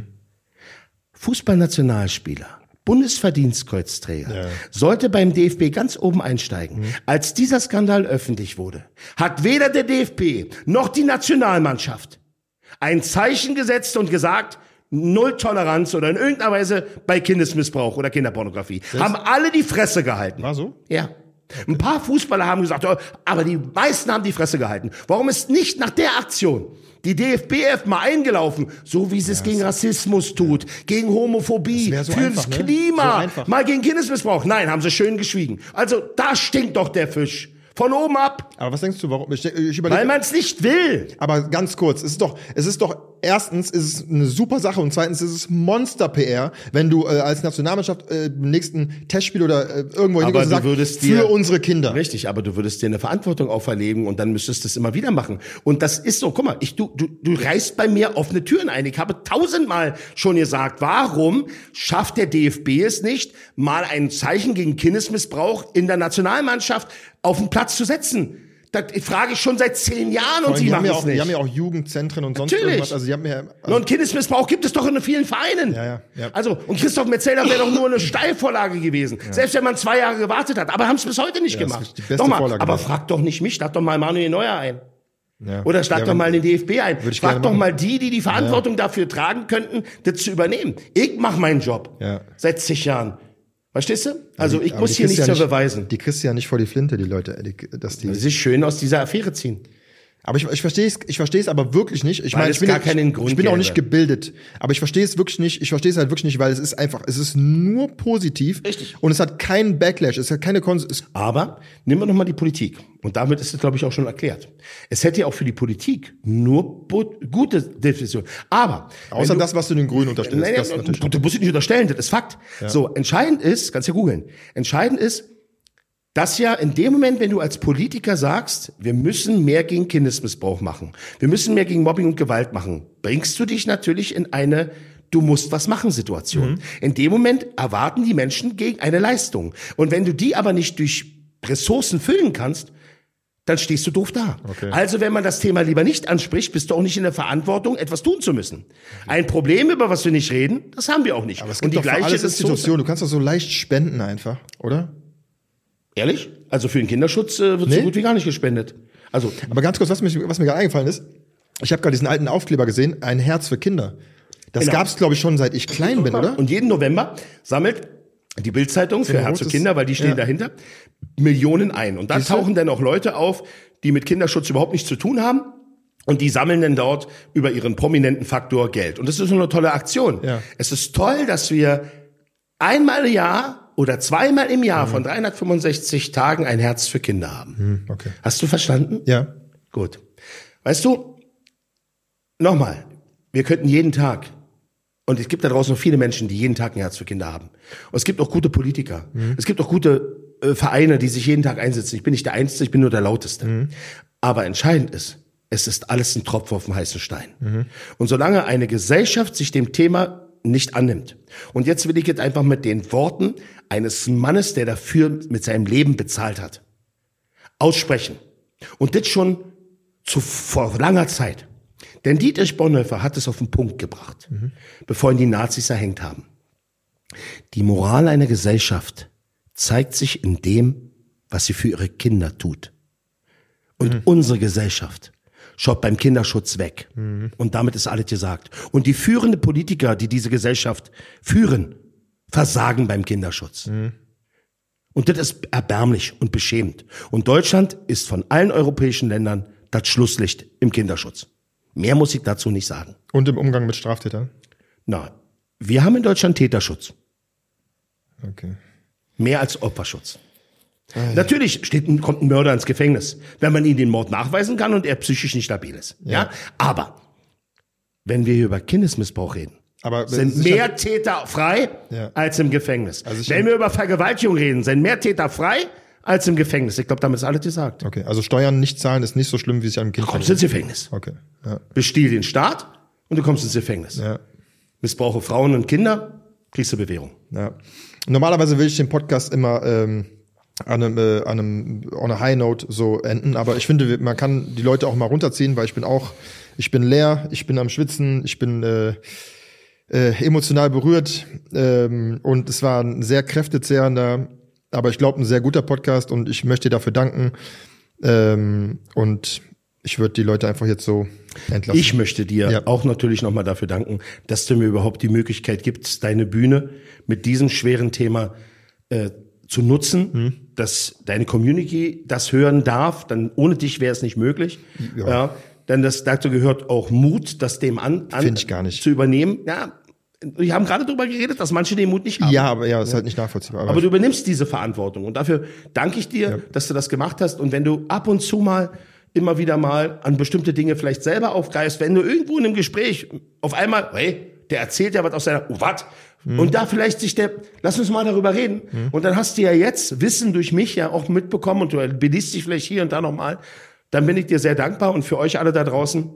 Fußballnationalspieler, Bundesverdienstkreuzträger, ja. sollte beim D F B ganz oben einsteigen. Mhm. Als dieser Skandal öffentlich wurde, hat weder der D F B noch die Nationalmannschaft ein Zeichen gesetzt und gesagt, null Toleranz oder in irgendeiner Weise bei Kindesmissbrauch oder Kinderpornografie. Das haben alle die Fresse gehalten. War so? Ja. Okay. Ein paar Fußballer haben gesagt, oh, aber die meisten haben die Fresse gehalten. Warum ist nicht nach der Aktion die D F B F mal eingelaufen, so wie sie es ja, gegen Rassismus tut, gegen Homophobie, so für einfach, das ne? Klima, so mal gegen Kindesmissbrauch? Nein, haben sie schön geschwiegen. Also da stinkt doch der Fisch. Von oben ab. Aber was denkst du, warum? Ich, ich überlege, weil man es nicht will. Aber ganz kurz, es ist doch, es ist doch, erstens ist es eine super Sache und zweitens ist es Monster-P R, wenn du äh, als Nationalmannschaft äh, im nächsten Testspiel oder äh, irgendwo aber hingehst und sagst, für dir, unsere Kinder. Richtig, aber du würdest dir eine Verantwortung auferlegen und dann müsstest du es immer wieder machen. Und das ist so, guck mal, ich, du, du, du reißt bei mir offene Türen ein. Ich habe tausendmal schon gesagt, warum schafft der D F B es nicht, mal ein Zeichen gegen Kindesmissbrauch in der Nationalmannschaft auf den Platz zu setzen? Das frage ich schon seit zehn Jahren und sie machen ja es auch, nicht. Die haben ja auch Jugendzentren und sonst Natürlich. irgendwas. Also die haben ja, also Nur ein Kindesmissbrauch gibt es doch in vielen Vereinen. Ja, ja, ja. Also, und Christoph Metzelder wäre doch nur eine Steilvorlage gewesen. Ja. Selbst wenn man zwei Jahre gewartet hat. Aber haben es bis heute nicht ja, gemacht. Nochmal, aber gewesen. Frag doch nicht mich, schlag doch mal Manuel Neuer ein. Ja. Oder schlag ja, doch mal den D F B ein. Frag doch machen. mal die, die die Verantwortung ja. dafür tragen könnten, das zu übernehmen. Ich mache meinen Job. Ja. Seit zig Jahren. Verstehst du? Also ich aber muss hier nichts ja mehr beweisen. Die kriegst du ja nicht vor die Flinte, die Leute. Die, dass die sich schön aus dieser Affäre ziehen. Aber ich, ich verstehe es, ich verstehe es aber wirklich nicht. Ich weil meine, es ich bin, gar keinen Grund ich bin auch gäbe. nicht gebildet, aber ich verstehe es wirklich nicht. Ich verstehe es halt wirklich nicht, weil es ist einfach, es ist nur positiv. Richtig. Und es hat keinen Backlash, es hat keine Kon- es Aber nehmen wir noch mal die Politik. Und damit ist es, glaube ich, auch schon erklärt. Es hätte ja auch für die Politik nur bo- gute Definition. Aber außer du, das, was du den Grünen unterstellst. Nein, das nein, natürlich du, du musst es nicht unterstellen, das ist Fakt. Ja. So, entscheidend ist, kannst ja googeln, entscheidend ist, dass ja in dem Moment, wenn du als Politiker sagst, wir müssen mehr gegen Kindesmissbrauch machen, wir müssen mehr gegen Mobbing und Gewalt machen, bringst du dich natürlich in eine Du musst was machen Situation. Mhm. In dem Moment erwarten die Menschen gegen eine Leistung. Und wenn du die aber nicht durch Ressourcen füllen kannst, dann stehst du doof da. Okay. Also wenn man das Thema lieber nicht anspricht, bist du auch nicht in der Verantwortung, etwas tun zu müssen. Ein Problem, über was wir nicht reden, das haben wir auch nicht. Aber es gibt und die doch für gleiche alles Ressource- Institution. Du kannst doch so leicht spenden einfach, oder? Ehrlich? Also für den Kinderschutz äh, wird Nee. so gut wie gar nicht gespendet. Also Aber ganz kurz, was mir, was mir gerade eingefallen ist, ich habe gerade diesen alten Aufkleber gesehen, ein Herz für Kinder. Das Genau. gab's, glaube ich, schon seit ich klein bin, oder? Und jeden November sammelt die Bild-Zeitung für ein Herz für rotes- Kinder, weil die stehen ja. dahinter, Millionen ein. Und da Siehst du? tauchen dann auch Leute auf, die mit Kinderschutz überhaupt nichts zu tun haben. Und die sammeln dann dort über ihren prominenten Faktor Geld. Und das ist so eine tolle Aktion. Ja. Es ist toll, dass wir einmal im Jahr oder zweimal im Jahr von dreihundertfünfundsechzig Tagen ein Herz für Kinder haben. Hm, okay. Hast du verstanden? Ja. Gut. Weißt du, nochmal, wir könnten jeden Tag, und es gibt da draußen noch viele Menschen, die jeden Tag ein Herz für Kinder haben. Und es gibt auch gute Politiker. Mhm. Es gibt auch gute äh, Vereine, die sich jeden Tag einsetzen. Ich bin nicht der Einzige, ich bin nur der Lauteste. Mhm. Aber entscheidend ist, es ist alles ein Tropfen auf dem heißen Stein. Mhm. Und solange eine Gesellschaft sich dem Thema nicht annimmt, und jetzt will ich jetzt einfach mit den Worten eines Mannes, der dafür mit seinem Leben bezahlt hat, aussprechen. Und das schon zu, vor langer Zeit. Denn Dietrich Bonhoeffer hat es auf den Punkt gebracht, mhm. bevor ihn die Nazis erhängt haben. Die Moral einer Gesellschaft zeigt sich in dem, was sie für ihre Kinder tut. Und mhm. unsere Gesellschaft schaut beim Kinderschutz weg. Mhm. Und damit ist alles gesagt. Und die führenden Politiker, die diese Gesellschaft führen, versagen beim Kinderschutz. Mhm. Und das ist erbärmlich und beschämend. Und Deutschland ist von allen europäischen Ländern das Schlusslicht im Kinderschutz. Mehr muss ich dazu nicht sagen. Und im Umgang mit Straftätern? Na, wir haben in Deutschland Täterschutz. Okay. Mehr als Opferschutz. Ah, ja. Natürlich steht, kommt ein Mörder ins Gefängnis, wenn man ihm den Mord nachweisen kann und er psychisch nicht stabil ist. Ja. ja? Aber wenn wir hier über Kindesmissbrauch reden, aber sind mehr Täter frei ja. als im Gefängnis. Also wenn wir über Vergewaltigung reden, sind mehr Täter frei als im Gefängnis. Ich glaube, damit ist alles gesagt. Okay, also Steuern nicht zahlen ist nicht so schlimm, wie es einem Kind. Du kommst ins Gefängnis. Okay. Ja. Bestiehl den Staat und du kommst ins Gefängnis. Ja. Missbrauche Frauen und Kinder, kriegst du Bewährung. Ja. Normalerweise will ich den Podcast immer ähm, an einem, äh, an einem on a high note so enden, aber ich finde, man kann die Leute auch mal runterziehen, weil ich bin auch, ich bin leer, ich bin am Schwitzen, ich bin äh, äh, emotional berührt ähm, und es war ein sehr kräftezehrender, aber ich glaube, ein sehr guter Podcast und ich möchte dir dafür danken. Ähm, und ich würde die Leute einfach jetzt so entlassen. Ich möchte dir ja. auch natürlich nochmal dafür danken, dass du mir überhaupt die Möglichkeit gibst, deine Bühne mit diesem schweren Thema äh, zu nutzen, hm. dass deine Community das hören darf. Dann ohne dich wäre es nicht möglich. Ja. ja. Denn das, dazu gehört auch Mut, das dem an, an Find ich gar nicht. zu übernehmen. Ja. Wir haben gerade darüber geredet, dass manche den Mut nicht haben. Ja, aber ja, ist halt nicht nachvollziehbar. Aber, aber du übernimmst diese Verantwortung und dafür danke ich dir, ja. dass du das gemacht hast. Und wenn du ab und zu mal, immer wieder mal an bestimmte Dinge vielleicht selber aufgreifst, wenn du irgendwo in einem Gespräch auf einmal, hey, der erzählt ja was aus seiner, oh, was? Mhm. Und da vielleicht sich der, lass uns mal darüber reden. Mhm. Und dann hast du ja jetzt Wissen durch mich ja auch mitbekommen und du beliest dich vielleicht hier und da nochmal. Dann bin ich dir sehr dankbar und für euch alle da draußen,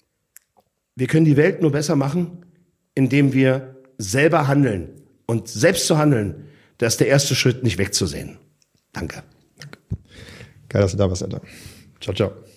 wir können die Welt nur besser machen, indem wir selber handeln. Und selbst zu handeln, das ist der erste Schritt, nicht wegzusehen. Danke. Danke. Geil, dass du da warst, Alter. Ciao, ciao.